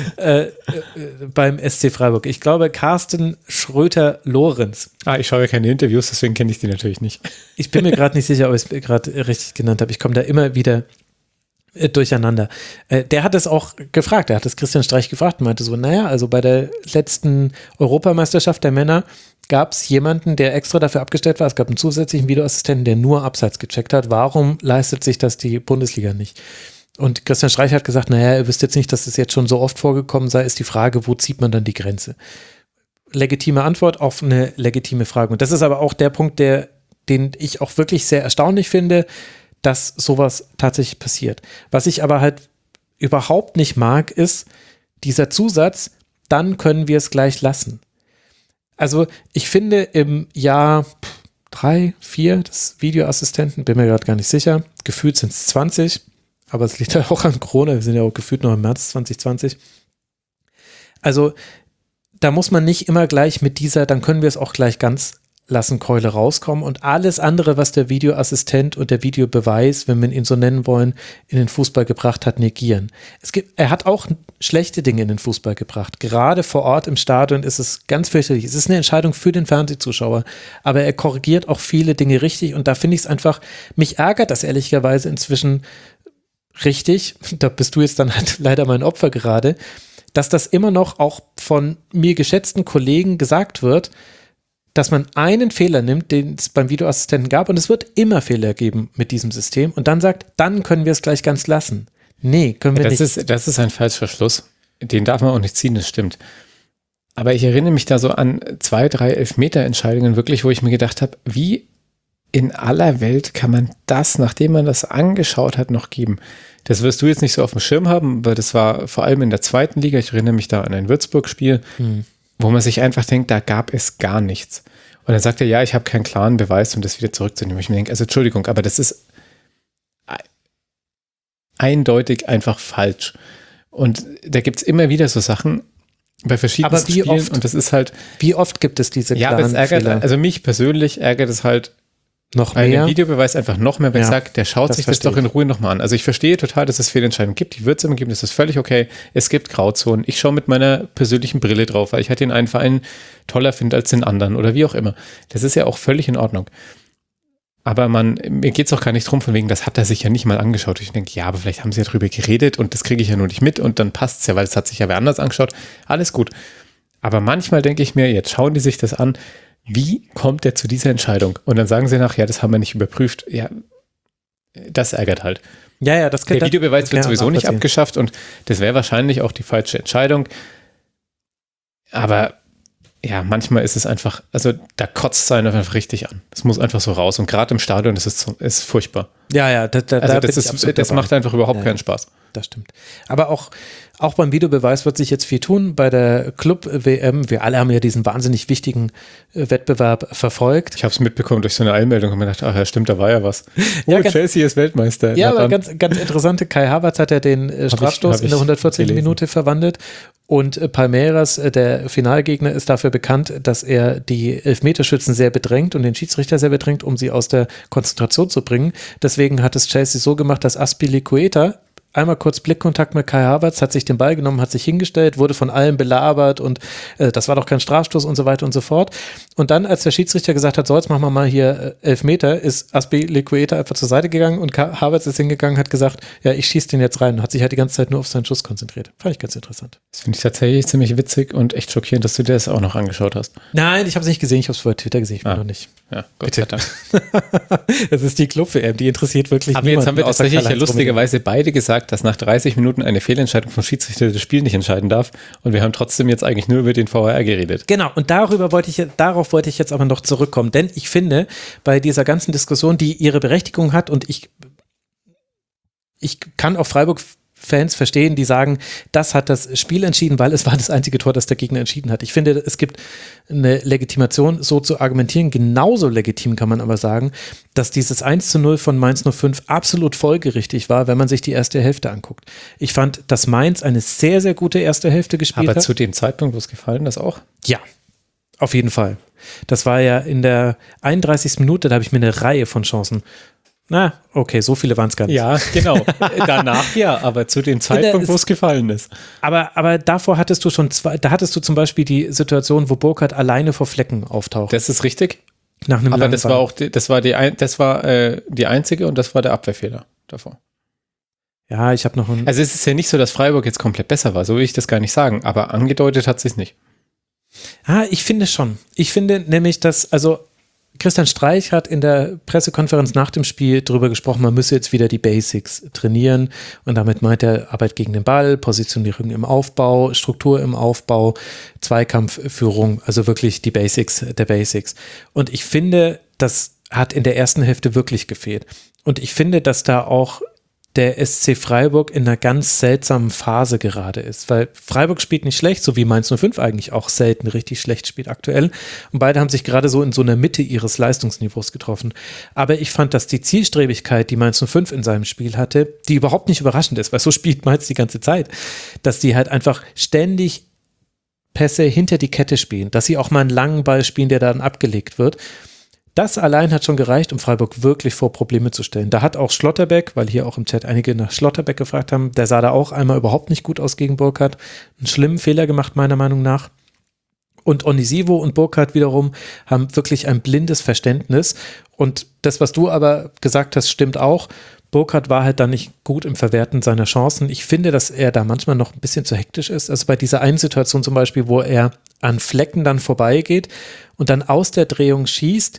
beim SC Freiburg. Ich glaube, Carsten Schröter-Lorenz. Ich schaue ja keine Interviews, deswegen kenne ich die natürlich nicht. Ich bin mir gerade nicht sicher, ob ich es gerade richtig genannt habe. Ich komme da immer wieder durcheinander. Der hat es auch gefragt, der hat es Christian Streich gefragt und meinte so, naja, also bei der letzten Europameisterschaft der Männer gab es jemanden, der extra dafür abgestellt war. Es gab einen zusätzlichen Videoassistenten, der nur Abseits gecheckt hat. Warum leistet sich das die Bundesliga nicht? Und Christian Streich hat gesagt, naja, ihr wisst jetzt nicht, dass das jetzt schon so oft vorgekommen sei, ist die Frage, wo zieht man dann die Grenze? Legitime Antwort auf eine legitime Frage. Und das ist aber auch der Punkt, den ich auch wirklich sehr erstaunlich finde, dass sowas tatsächlich passiert. Was ich aber halt überhaupt nicht mag, ist dieser Zusatz, dann können wir es gleich lassen. Also ich finde im Jahr 3, 4 des Videoassistenten, bin mir gerade gar nicht sicher, gefühlt sind es 20, aber es liegt ja auch an Corona, wir sind ja auch gefühlt noch im März 2020. Also da muss man nicht immer gleich mit dieser, dann können wir es auch gleich ganz lassen, Keule rauskommen und alles andere, was der Videoassistent und der Videobeweis, wenn wir ihn so nennen wollen, in den Fußball gebracht hat, negieren. Er hat auch schlechte Dinge in den Fußball gebracht. Gerade vor Ort im Stadion ist es ganz fürchterlich. Es ist eine Entscheidung für den Fernsehzuschauer, aber er korrigiert auch viele Dinge richtig und da finde ich es einfach, mich ärgert das ehrlicherweise inzwischen richtig, da bist du jetzt dann halt leider mein Opfer gerade, dass das immer noch auch von mir geschätzten Kollegen gesagt wird, dass man einen Fehler nimmt, den es beim Videoassistenten gab und es wird immer Fehler geben mit diesem System und dann sagt, dann können wir es gleich ganz lassen. Nee, können wir nicht. Das ist ein falscher Schluss. Den darf man auch nicht ziehen, das stimmt. Aber ich erinnere mich da so an 2, 3 Elfmeter-Entscheidungen wirklich, wo ich mir gedacht habe, wie in aller Welt kann man das, nachdem man das angeschaut hat, noch geben? Das wirst du jetzt nicht so auf dem Schirm haben, weil das war vor allem in der 2. Liga, ich erinnere mich da an ein Würzburg-Spiel, wo man sich einfach denkt, da gab es gar nichts. Und dann sagt er, ja, ich habe keinen klaren Beweis, um das wieder zurückzunehmen. Ich mir denke, also Entschuldigung, aber das ist eindeutig einfach falsch. Und da gibt es immer wieder so Sachen bei verschiedenen Spielen. Und das ist halt. Wie oft gibt es diese klaren aber es ärgert, Fehler? also mich persönlich ärgert es halt Noch mehr? einen Videobeweis einfach noch mehr, wenn ich sage, der schaut sich das doch in Ruhe nochmal an. Also ich verstehe total, dass es Fehlentscheidungen gibt, die wird es immer geben, das ist völlig okay. Es gibt Grauzonen. Ich schaue mit meiner persönlichen Brille drauf, weil ich halt den einen Verein toller finde als den anderen oder wie auch immer. Das ist ja auch völlig in Ordnung. Aber mir geht es auch gar nicht drum, von wegen, das hat er sich ja nicht mal angeschaut. Ich denke, ja, aber vielleicht haben sie ja drüber geredet und das kriege ich ja nur nicht mit und dann passt es ja, weil es hat sich ja wer anders angeschaut. Alles gut. Aber manchmal denke ich mir, jetzt schauen die sich das an, wie kommt der zu dieser Entscheidung? Und dann sagen sie nachher, ja, das haben wir nicht überprüft. Ja, das ärgert halt. Ja, das kann der Videobeweis wird sowieso nicht abgeschafft und das wäre wahrscheinlich auch die falsche Entscheidung. Aber ja, manchmal ist es einfach, also da kotzt es einen einfach richtig an. Das muss einfach so raus. Und gerade im Stadion ist es furchtbar. Ja, das macht einfach überhaupt keinen Spaß. Das stimmt. Aber auch beim Videobeweis wird sich jetzt viel tun. Bei der Club-WM, wir alle haben ja diesen wahnsinnig wichtigen Wettbewerb verfolgt. Ich habe es mitbekommen durch so eine Eilmeldung und mir gedacht, ach ja, stimmt, da war ja was. Chelsea ist Weltmeister. Ja, aber ganz interessante, Kai Havertz hat ja den Strafstoß in der 114. Minute verwandelt und Palmeiras, der Finalgegner, ist dafür bekannt, dass er die Elfmeterschützen sehr bedrängt und den Schiedsrichter sehr bedrängt, um sie aus der Konzentration zu bringen. Deswegen hat es Chelsea so gemacht, dass Azpilicueta einmal kurz Blickkontakt mit Kai Havertz, hat sich den Ball genommen, hat sich hingestellt, wurde von allen belabert und das war doch kein Strafstoß und so weiter und so fort. Und dann, als der Schiedsrichter gesagt hat, so, jetzt machen wir mal hier Elfmeter, ist Azpilicueta einfach zur Seite gegangen und Havertz ist hingegangen, hat gesagt, ja, ich schieße den jetzt rein und hat sich halt die ganze Zeit nur auf seinen Schuss konzentriert. Fand ich ganz interessant. Das finde ich tatsächlich ziemlich witzig und echt schockierend, dass du dir das auch noch angeschaut hast. Nein, ich habe es nicht gesehen, ich habe es bei Twitter gesehen, ich bin noch nicht. Ja, Gott sei Dank. Das ist die Club-WM, die interessiert wirklich aber jetzt haben wir tatsächlich ja lustigerweise beide gesagt, dass nach 30 Minuten eine Fehlentscheidung vom Schiedsrichter das Spiel nicht entscheiden darf und wir haben trotzdem jetzt eigentlich nur über den VAR geredet. Genau, und darauf wollte ich jetzt aber noch zurückkommen, denn ich finde, bei dieser ganzen Diskussion, die ihre Berechtigung hat und ich kann auch Freiburg-Fans verstehen, die sagen, das hat das Spiel entschieden, weil es war das einzige Tor, das der Gegner entschieden hat. Ich finde, es gibt eine Legitimation, so zu argumentieren. Genauso legitim kann man aber sagen, dass dieses 1:0 von Mainz 05 absolut folgerichtig war, wenn man sich die erste Hälfte anguckt. Ich fand, dass Mainz eine sehr, sehr gute erste Hälfte gespielt hat. Aber zu dem Zeitpunkt, wo es gefallen ist, auch? Ja, auf jeden Fall. Das war ja in der 31. Minute, da habe ich mir eine Reihe von Chancen. Na, okay, so viele waren es gar nicht. Ja, genau. Danach ja, aber zu dem Zeitpunkt, wo es gefallen ist. Aber davor hattest du schon da hattest du zum Beispiel die Situation, wo Burkhardt alleine vor Flecken auftaucht. Das ist richtig. Nach einem aber das war auch das war die einzige und das war der Abwehrfehler davor. Ja, ich habe noch einen. Also es ist ja nicht so, dass Freiburg jetzt komplett besser war, so will ich das gar nicht sagen, aber angedeutet hat sich nicht. Ich finde schon. Ich finde nämlich, dass, Christian Streich hat in der Pressekonferenz nach dem Spiel darüber gesprochen, man müsse jetzt wieder die Basics trainieren und damit meint er Arbeit gegen den Ball, Positionierung im Aufbau, Struktur im Aufbau, Zweikampfführung, also wirklich die Basics der Basics. Und ich finde, das hat in der ersten Hälfte wirklich gefehlt. Und ich finde, dass da auch der SC Freiburg in einer ganz seltsamen Phase gerade ist, weil Freiburg spielt nicht schlecht, so wie Mainz 05 eigentlich auch selten richtig schlecht spielt aktuell und beide haben sich gerade so in so einer Mitte ihres Leistungsniveaus getroffen, aber ich fand, dass die Zielstrebigkeit, die Mainz 05 in seinem Spiel hatte, die überhaupt nicht überraschend ist, weil so spielt Mainz die ganze Zeit, dass die halt einfach ständig Pässe hinter die Kette spielen, dass sie auch mal einen langen Ball spielen, der dann abgelegt wird. Das allein hat schon gereicht, um Freiburg wirklich vor Probleme zu stellen. Da hat auch Schlotterbeck, weil hier auch im Chat einige nach Schlotterbeck gefragt haben, der sah da auch einmal überhaupt nicht gut aus gegen Burkhardt. Einen schlimmen Fehler gemacht, meiner Meinung nach. Und Onisivo und Burkhardt wiederum haben wirklich ein blindes Verständnis. Und das, was du aber gesagt hast, stimmt auch. Burkhardt war halt dann nicht gut im Verwerten seiner Chancen. Ich finde, dass er da manchmal noch ein bisschen zu hektisch ist. Also bei dieser einen Situation zum Beispiel, wo er an Flecken dann vorbeigeht und dann aus der Drehung schießt.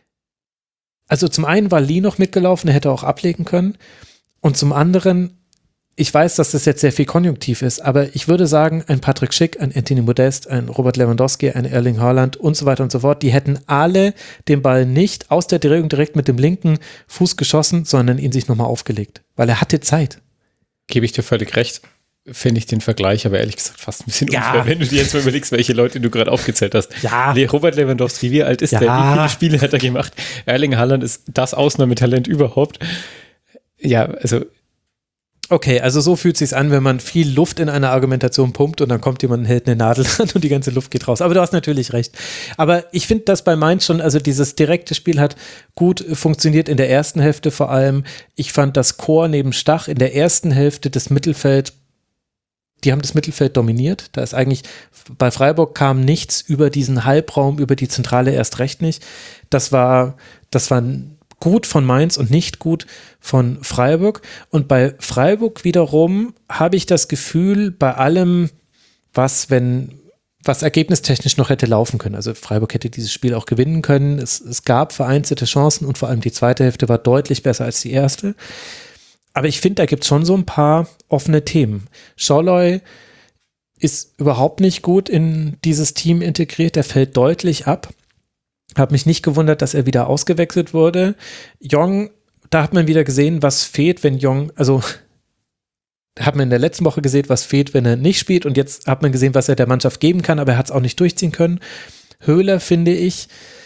Also zum einen war Lee noch mitgelaufen, er hätte auch ablegen können. Und zum anderen, ich weiß, dass das jetzt sehr viel konjunktiv ist, aber ich würde sagen, ein Patrick Schick, ein Anthony Modest, ein Robert Lewandowski, ein Erling Haaland und so weiter und so fort, die hätten alle den Ball nicht aus der Drehung direkt mit dem linken Fuß geschossen, sondern ihn sich nochmal aufgelegt, weil er hatte Zeit. Gebe ich dir völlig recht. finde ich den Vergleich aber ehrlich gesagt fast ein bisschen unfair, wenn du dir jetzt mal überlegst, welche Leute du gerade aufgezählt hast. Ja. Robert Lewandowski, wie alt ist der? Wie viele Spiele hat er gemacht? Erling Haaland ist das Ausnahmetalent überhaupt. Ja, also okay, also so fühlt es sich an, wenn man viel Luft in eine Argumentation pumpt und dann kommt jemand und hält eine Nadel dran und die ganze Luft geht raus. Aber du hast natürlich recht. Aber ich finde das bei Mainz schon, also dieses direkte Spiel hat gut funktioniert in der ersten Hälfte vor allem. Ich fand das Chor neben Stach in der ersten Hälfte des Mittelfeld, die haben das Mittelfeld dominiert. Da ist eigentlich, bei Freiburg kam nichts über diesen Halbraum, über die Zentrale erst recht nicht. Das war gut von Mainz und nicht gut von Freiburg. Und bei Freiburg wiederum habe ich das Gefühl, bei allem, was ergebnistechnisch noch hätte laufen können. Also Freiburg hätte dieses Spiel auch gewinnen können. Es gab vereinzelte Chancen und vor allem die zweite Hälfte war deutlich besser als die erste. Aber ich finde, da gibt es schon so ein paar offene Themen. Scholloy ist überhaupt nicht gut in dieses Team integriert. Der fällt deutlich ab. Habe mich nicht gewundert, dass er wieder ausgewechselt wurde. Jong, da hat man wieder gesehen, was fehlt, wenn Jong, also hat man in der letzten Woche gesehen, was fehlt, wenn er nicht spielt und jetzt hat man gesehen, was er der Mannschaft geben kann, aber er hat es auch nicht durchziehen können. Höhler, finde ich,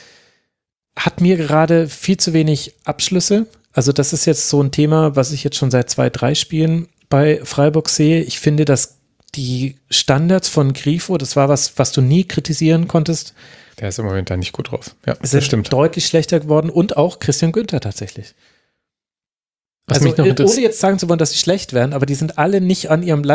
hat mir gerade viel zu wenig Abschlüsse. Also das ist jetzt so ein Thema, was ich jetzt schon seit 2-3 Spielen bei Freiburg sehe. Ich finde, dass die Standards von Grifo, das war was du nie kritisieren konntest, der ist im Moment da nicht gut drauf. Ja, das stimmt. Deutlich schlechter geworden und auch Christian Günther tatsächlich. Was also mich noch ohne jetzt sagen zu wollen, dass sie schlecht wären, aber die sind alle nicht an ihrem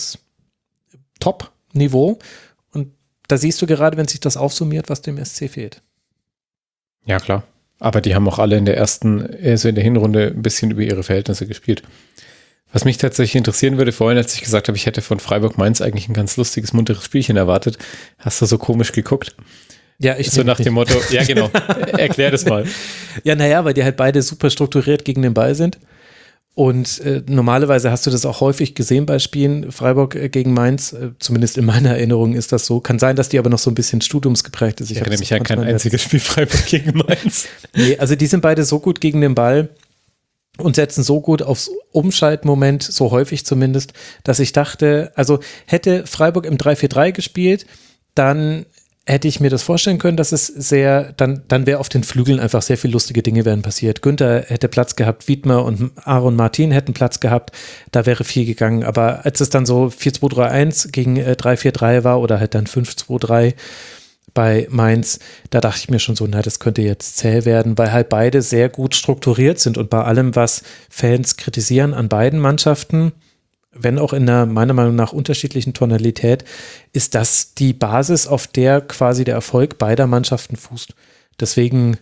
Leistungstop-Niveau und da siehst du gerade, wenn sich das aufsummiert, was dem SC fehlt. Ja, klar. Aber die haben auch alle in der Hinrunde ein bisschen über ihre Verhältnisse gespielt. Was mich tatsächlich interessieren würde, vorhin, als ich gesagt habe, ich hätte von Freiburg-Mainz eigentlich ein ganz lustiges, munteres Spielchen erwartet, hast du so komisch geguckt. Ja, ich so nach dem Motto, ja genau, erklär das mal. Ja, naja, weil die halt beide super strukturiert gegen den Ball sind. Und normalerweise hast du das auch häufig gesehen bei Spielen, Freiburg gegen Mainz, zumindest in meiner Erinnerung ist das so. Kann sein, dass die aber noch so ein bisschen studiumsgeprägt ist. Ich erinnere mich an kein einziges Spiel Freiburg gegen Mainz. Nee, also die sind beide so gut gegen den Ball und setzen so gut aufs Umschaltmoment, so häufig zumindest, dass ich dachte, also hätte Freiburg im 3-4-3 gespielt, dann hätte ich mir das vorstellen können, dass es dann wäre auf den Flügeln einfach sehr viel lustige Dinge wären passiert. Günther hätte Platz gehabt, Wiedmer und Aaron Martin hätten Platz gehabt, da wäre viel gegangen. Aber als es dann so 4-2-3-1 gegen 3-4-3 war oder halt dann 5-2-3 bei Mainz, da dachte ich mir schon so, das könnte jetzt zäh werden, weil halt beide sehr gut strukturiert sind und bei allem, was Fans kritisieren an beiden Mannschaften, wenn auch in einer meiner Meinung nach unterschiedlichen Tonalität, ist das die Basis, auf der quasi der Erfolg beider Mannschaften fußt. Deswegen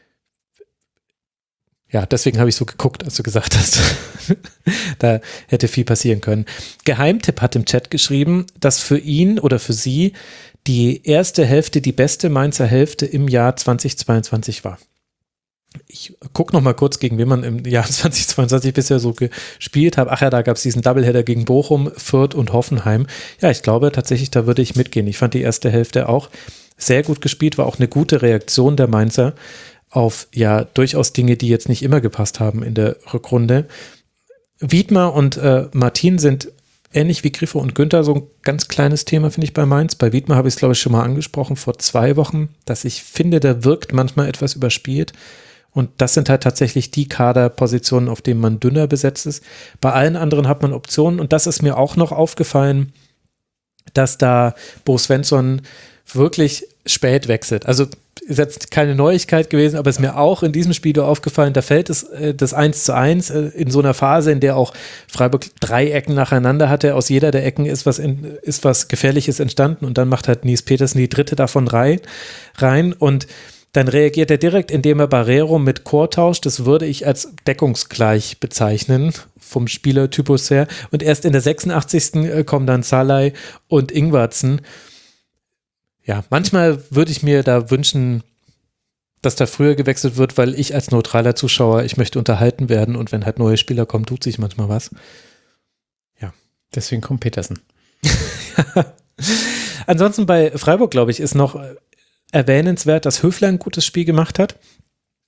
habe ich so geguckt, als du gesagt hast, da hätte viel passieren können. Geheimtipp hat im Chat geschrieben, dass für ihn oder für sie die erste Hälfte die beste Mainzer Hälfte im Jahr 2022 war. Ich gucke noch mal kurz, gegen wen man im Jahr 2022 bisher so gespielt hat. Ach ja, da gab es diesen Doubleheader gegen Bochum, Fürth und Hoffenheim. Ja, ich glaube tatsächlich, da würde ich mitgehen. Ich fand die erste Hälfte auch sehr gut gespielt, war auch eine gute Reaktion der Mainzer auf ja durchaus Dinge, die jetzt nicht immer gepasst haben in der Rückrunde. Wiedmer und Martin sind ähnlich wie Grifo und Günther so ein ganz kleines Thema, finde ich, bei Mainz. Bei Wiedmer habe ich es, glaube ich, schon mal angesprochen vor 2 Wochen, dass ich finde, der wirkt manchmal etwas überspielt. Und das sind halt tatsächlich die Kaderpositionen, auf denen man dünner besetzt ist. Bei allen anderen hat man Optionen. Und das ist mir auch noch aufgefallen, dass da Bo Svensson wirklich spät wechselt. Also ist jetzt keine Neuigkeit gewesen, aber es ist mir auch in diesem Spiel aufgefallen, da fällt es das 1:1 in so einer Phase, in der auch Freiburg 3 Ecken nacheinander hatte. Aus jeder der Ecken ist was Gefährliches entstanden und dann macht halt Nies Petersen die dritte davon rein und dann reagiert er direkt, indem er Barrero mit Chor tauscht. Das würde ich als deckungsgleich bezeichnen, vom Spielertypus her. Und erst in der 86. kommen dann Salai und Ingwertsen. Ja, manchmal würde ich mir da wünschen, dass da früher gewechselt wird, weil ich als neutraler Zuschauer, ich möchte unterhalten werden und wenn halt neue Spieler kommen, tut sich manchmal was. Ja. Deswegen kommt Petersen. Ansonsten bei Freiburg, glaube ich, ist noch erwähnenswert, dass Höfler ein gutes Spiel gemacht hat.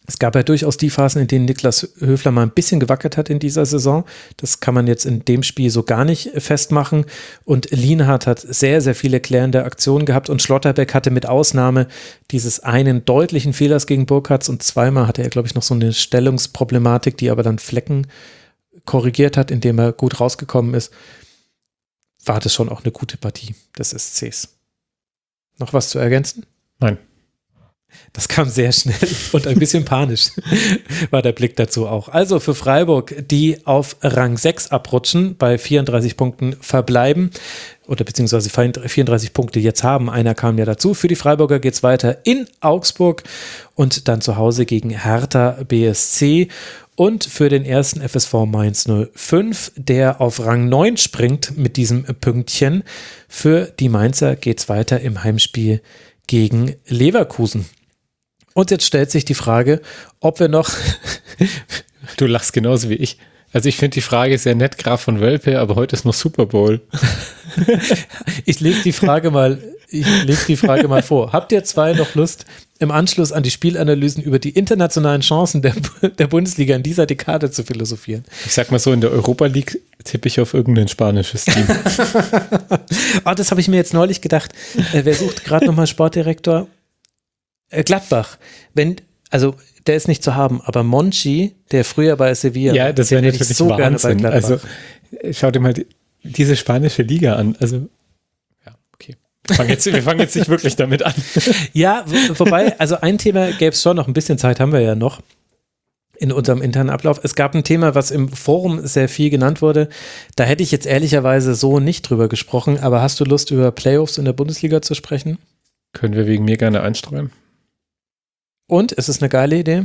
Es gab ja durchaus die Phasen, in denen Niklas Höfler mal ein bisschen gewackelt hat in dieser Saison. Das kann man jetzt in dem Spiel so gar nicht festmachen. Und Lienhardt hat sehr, sehr viele klärende Aktionen gehabt und Schlotterbeck hatte mit Ausnahme dieses einen deutlichen Fehlers gegen Burkhardt und zweimal hatte er, glaube ich, noch so eine Stellungsproblematik, die aber dann Flecken korrigiert hat, indem er gut rausgekommen ist. War das schon auch eine gute Partie des SCs. Noch was zu ergänzen? Nein. Das kam sehr schnell und ein bisschen panisch war der Blick dazu auch. Also für Freiburg, die auf Rang 6 abrutschen, bei 34 Punkten verbleiben oder beziehungsweise 34 Punkte jetzt haben. Einer kam ja dazu. Für die Freiburger geht es weiter in Augsburg und dann zu Hause gegen Hertha BSC. Und für den ersten FSV Mainz 05, der auf Rang 9 springt mit diesem Pünktchen. Für die Mainzer geht es weiter im Heimspiel gegen Leverkusen. Und jetzt stellt sich die Frage, ob wir noch... Du lachst genauso wie ich. Also ich finde die Frage sehr nett, Graf von Wölpe, aber heute ist noch Super Bowl. Ich lese die Frage mal vor. Habt ihr zwei noch Lust, im Anschluss an die Spielanalysen über die internationalen Chancen der Bundesliga in dieser Dekade zu philosophieren? Ich sag mal so, in der Europa League tippe ich auf irgendein spanisches Team. Das habe ich mir jetzt neulich gedacht. Wer sucht gerade nochmal Sportdirektor? Gladbach. Der ist nicht zu haben, aber Monchi, der früher bei Sevilla, ja, das wäre natürlich so Wahnsinn. Gerne bei Gladbach. Also schau dir mal diese spanische Liga an. Also ja, okay. Wir fangen jetzt nicht wirklich damit an. Ja, wobei, also ein Thema gäbe es schon noch, ein bisschen Zeit haben wir ja noch in unserem internen Ablauf. Es gab ein Thema, was im Forum sehr viel genannt wurde. Da hätte ich jetzt ehrlicherweise so nicht drüber gesprochen, aber hast du Lust, über Playoffs in der Bundesliga zu sprechen? Können wir wegen mir gerne einstreuen. Und? Ist es eine geile Idee?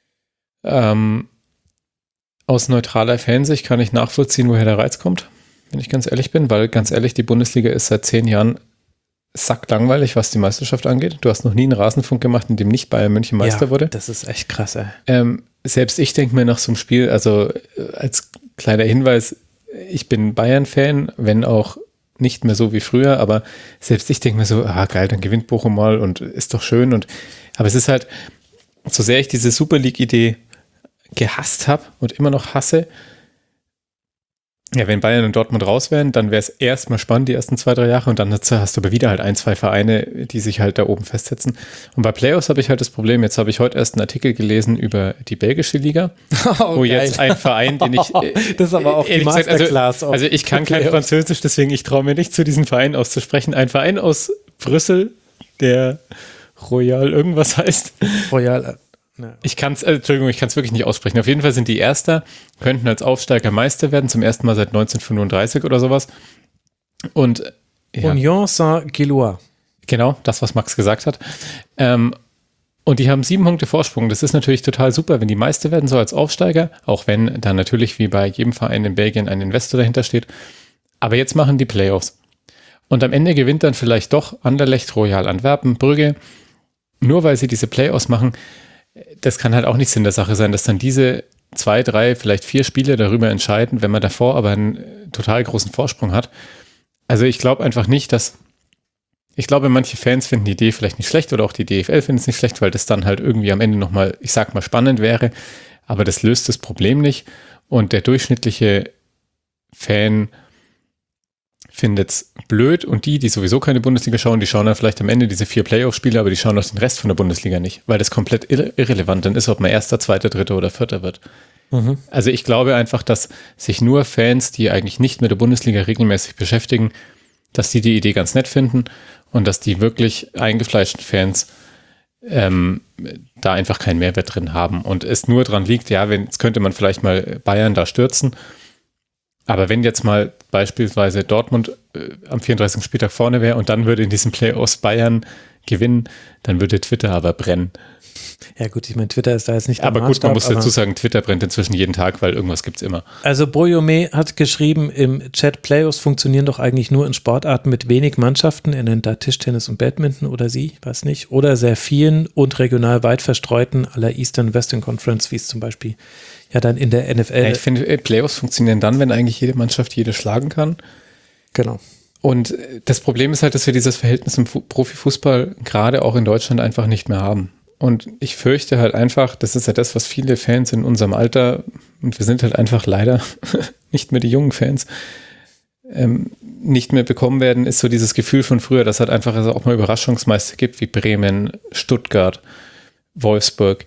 Aus neutraler Fansicht kann ich nachvollziehen, woher der Reiz kommt, wenn ich ganz ehrlich bin, weil ganz ehrlich, die Bundesliga ist seit 10 Jahren sacklangweilig, was die Meisterschaft angeht. Du hast noch nie einen Rasenfunk gemacht, in dem nicht Bayern München Meister wurde. Das ist echt krass, ey. Selbst ich denke mir nach so einem Spiel, also als kleiner Hinweis, ich bin Bayern-Fan, wenn auch nicht mehr so wie früher, aber selbst ich denke mir so, geil, dann gewinnt Bochum mal und ist doch schön. Aber es ist halt, so sehr ich diese Super League-Idee gehasst habe und immer noch hasse, ja, wenn Bayern und Dortmund raus wären, dann wäre es erstmal spannend, die ersten 2-3 Jahre, und dann hast du aber wieder halt 1-2 Vereine, die sich halt da oben festsetzen. Und bei Playoffs habe ich halt das Problem, jetzt habe ich heute erst einen Artikel gelesen über die belgische Liga, wo geil. Jetzt ein Verein, den ich... das ist aber auch die Masterclass. Also ich kann kein Französisch, deswegen ich traue mir nicht zu diesem Verein auszusprechen. Ein Verein aus Brüssel, der Royal irgendwas heißt. Royal... Ja. Ich kann es wirklich nicht aussprechen. Auf jeden Fall sind die Erster, könnten als Aufsteiger Meister werden, zum ersten Mal seit 1935 oder sowas. Und ja. Union Saint-Gilloise. Genau, das, was Max gesagt hat. Und die haben 7 Punkte Vorsprung. Das ist natürlich total super, wenn die Meister werden, so als Aufsteiger, auch wenn da natürlich wie bei jedem Verein in Belgien ein Investor dahinter steht. Aber jetzt machen die Playoffs. Und am Ende gewinnt dann vielleicht doch Anderlecht, Royal Antwerpen, Brügge, nur weil sie diese Playoffs machen. Das kann halt auch nicht Sinn der Sache sein, dass dann diese 2, 3, vielleicht 4 Spiele darüber entscheiden, wenn man davor aber einen total großen Vorsprung hat. Also ich glaube einfach nicht, ich glaube, manche Fans finden die Idee vielleicht nicht schlecht oder auch die DFL findet es nicht schlecht, weil das dann halt irgendwie am Ende nochmal, ich sag mal, spannend wäre, aber das löst das Problem nicht und der durchschnittliche Fan findet es blöd und die sowieso keine Bundesliga schauen, die schauen dann vielleicht am Ende diese 4 Playoff-Spiele, aber die schauen auch den Rest von der Bundesliga nicht, weil das komplett irrelevant dann ist, ob man Erster, Zweiter, Dritter oder Vierter wird. Mhm. Also ich glaube einfach, dass sich nur Fans, die eigentlich nicht mit der Bundesliga regelmäßig beschäftigen, dass die Idee ganz nett finden und dass die wirklich eingefleischten Fans da einfach keinen Mehrwert drin haben und es nur dran liegt, ja, jetzt könnte man vielleicht mal Bayern da stürzen. Aber wenn jetzt mal beispielsweise Dortmund am 34. Spieltag vorne wäre und dann würde in diesem Playoffs Bayern gewinnen, dann würde Twitter aber brennen. Ja gut, ich meine, Twitter ist da jetzt nicht der Aber gut, man muss dazu sagen, Twitter brennt inzwischen jeden Tag, weil irgendwas gibt es immer. Also Boyome hat geschrieben im Chat, Playoffs funktionieren doch eigentlich nur in Sportarten mit wenig Mannschaften. Er nennt da Tischtennis und Badminton oder sie, weiß nicht. Oder sehr vielen und regional weit verstreuten aller Eastern Western Conference, wie es zum Beispiel ja dann in der NFL. Ja, ich finde, Playoffs funktionieren dann, wenn eigentlich jede Mannschaft jede schlagen kann. Genau. Und das Problem ist halt, dass wir dieses Verhältnis im Profifußball gerade auch in Deutschland einfach nicht mehr haben. Und ich fürchte halt einfach, das ist ja das, was viele Fans in unserem Alter, und wir sind halt einfach leider nicht mehr die jungen Fans, nicht mehr bekommen werden, ist so dieses Gefühl von früher, dass halt einfach auch mal Überraschungsmeister gibt, wie Bremen, Stuttgart, Wolfsburg.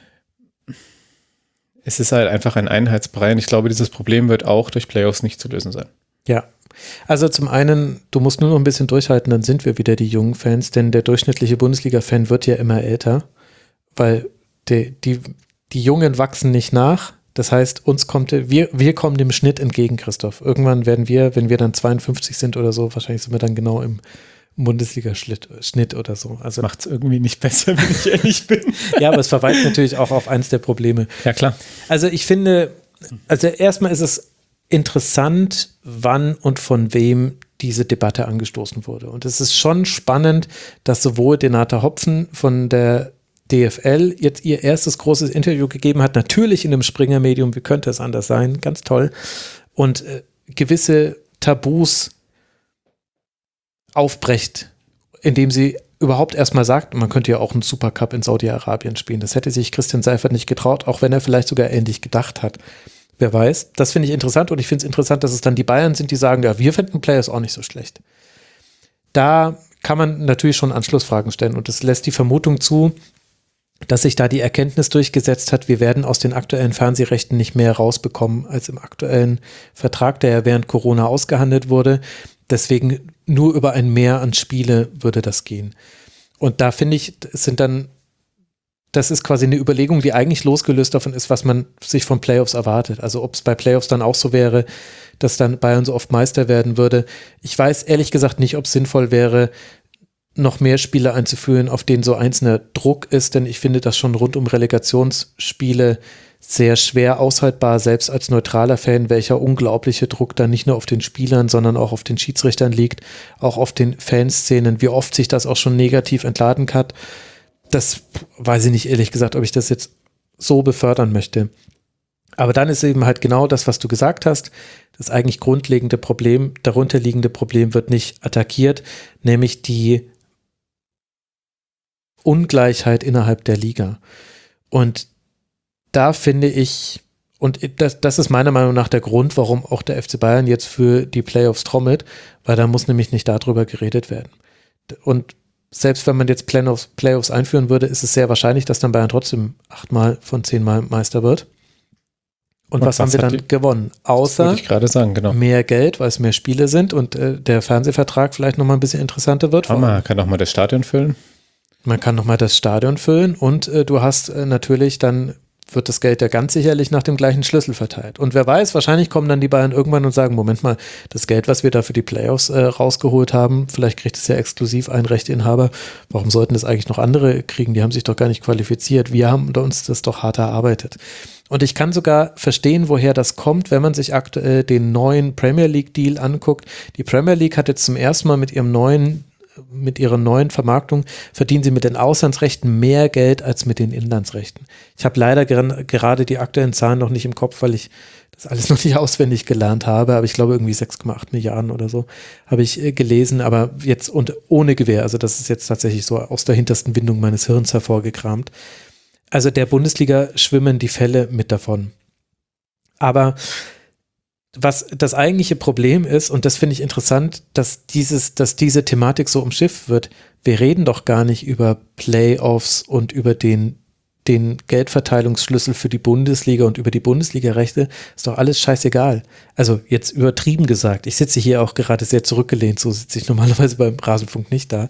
Es ist halt einfach ein Einheitsbrei und ich glaube, dieses Problem wird auch durch Playoffs nicht zu lösen sein. Ja, also zum einen, du musst nur noch ein bisschen durchhalten, dann sind wir wieder die jungen Fans, denn der durchschnittliche Bundesliga-Fan wird ja immer älter, weil die Jungen wachsen nicht nach. Das heißt, wir kommen dem Schnitt entgegen, Christoph. Irgendwann werden wir, wenn wir dann 52 sind oder so, wahrscheinlich sind wir dann genau im Bundesliga-Schnitt oder so. Also macht es irgendwie nicht besser, wenn ich ehrlich bin. Ja, aber es verweist natürlich auch auf eins der Probleme. Ja, klar. Also ich finde, also erstmal ist es interessant, wann und von wem diese Debatte angestoßen wurde. Und es ist schon spannend, dass sowohl Renate Hopfen von der DFL jetzt ihr erstes großes Interview gegeben hat, natürlich in einem Springer-Medium, wie könnte es anders sein, ganz toll, und gewisse Tabus aufbrecht, indem sie überhaupt erstmal sagt, man könnte ja auch einen Supercup in Saudi-Arabien spielen. Das hätte sich Christian Seifert nicht getraut, auch wenn er vielleicht sogar ähnlich gedacht hat. Wer weiß. Das finde ich interessant und ich finde es interessant, dass es dann die Bayern sind, die sagen, ja, wir finden Players auch nicht so schlecht. Da kann man natürlich schon Anschlussfragen stellen und es lässt die Vermutung zu, dass sich da die Erkenntnis durchgesetzt hat, wir werden aus den aktuellen Fernsehrechten nicht mehr rausbekommen als im aktuellen Vertrag, der ja während Corona ausgehandelt wurde. Deswegen nur über ein Mehr an Spiele würde das gehen. Und da finde ich, das ist quasi eine Überlegung, die eigentlich losgelöst davon ist, was man sich von Playoffs erwartet. Also ob es bei Playoffs dann auch so wäre, dass dann Bayern so oft Meister werden würde. Ich weiß ehrlich gesagt nicht, ob es sinnvoll wäre, noch mehr Spiele einzuführen, auf denen so einzelner Druck ist, denn ich finde das schon rund um Relegationsspiele sehr schwer aushaltbar, selbst als neutraler Fan, welcher unglaubliche Druck da nicht nur auf den Spielern, sondern auch auf den Schiedsrichtern liegt, auch auf den Fanszenen, wie oft sich das auch schon negativ entladen hat. Das weiß ich nicht, ehrlich gesagt, ob ich das jetzt so befördern möchte. Aber dann ist eben halt genau das, was du gesagt hast, das eigentlich grundlegende Problem, darunterliegende Problem wird nicht attackiert, nämlich die Ungleichheit innerhalb der Liga. Und da finde ich, und das ist meiner Meinung nach der Grund, warum auch der FC Bayern jetzt für die Playoffs trommelt, weil da muss nämlich nicht darüber geredet werden. Und selbst wenn man jetzt Playoffs einführen würde, ist es sehr wahrscheinlich, dass dann Bayern trotzdem 8 Mal von 10 Mal Meister wird. Und was haben wir dann gewonnen? Außer wollte ich gerade sagen, genau. Mehr Geld, weil es mehr Spiele sind und der Fernsehvertrag vielleicht nochmal ein bisschen interessanter wird. Man kann nochmal das Stadion füllen. Man kann nochmal das Stadion füllen und du hast natürlich dann, wird das Geld ja ganz sicherlich nach dem gleichen Schlüssel verteilt. Und wer weiß, wahrscheinlich kommen dann die Bayern irgendwann und sagen, Moment mal, das Geld, was wir da für die Playoffs rausgeholt haben, vielleicht kriegt es ja exklusiv ein Rechteinhaber. Warum sollten das eigentlich noch andere kriegen? Die haben sich doch gar nicht qualifiziert. Wir haben uns das doch hart erarbeitet. Und ich kann sogar verstehen, woher das kommt, wenn man sich aktuell den neuen Premier League Deal anguckt. Die Premier League hat jetzt zum ersten Mal mit ihrer neuen Vermarktung verdienen sie mit den Auslandsrechten mehr Geld als mit den Inlandsrechten. Ich habe leider gerade die aktuellen Zahlen noch nicht im Kopf, weil ich das alles noch nicht auswendig gelernt habe, aber ich glaube irgendwie 6,8 Milliarden oder so habe ich gelesen, aber jetzt und ohne Gewähr, also das ist jetzt tatsächlich so aus der hintersten Windung meines Hirns hervorgekramt. Also der Bundesliga schwimmen die Fälle mit davon. Aber was das eigentliche Problem ist, und das finde ich interessant, dass diese Thematik so umschifft wird. Wir reden doch gar nicht über Playoffs und über den Geldverteilungsschlüssel für die Bundesliga und über die Bundesliga-Rechte. Ist doch alles scheißegal. Also jetzt übertrieben gesagt. Ich sitze hier auch gerade sehr zurückgelehnt, so sitze ich normalerweise beim Rasenfunk nicht da.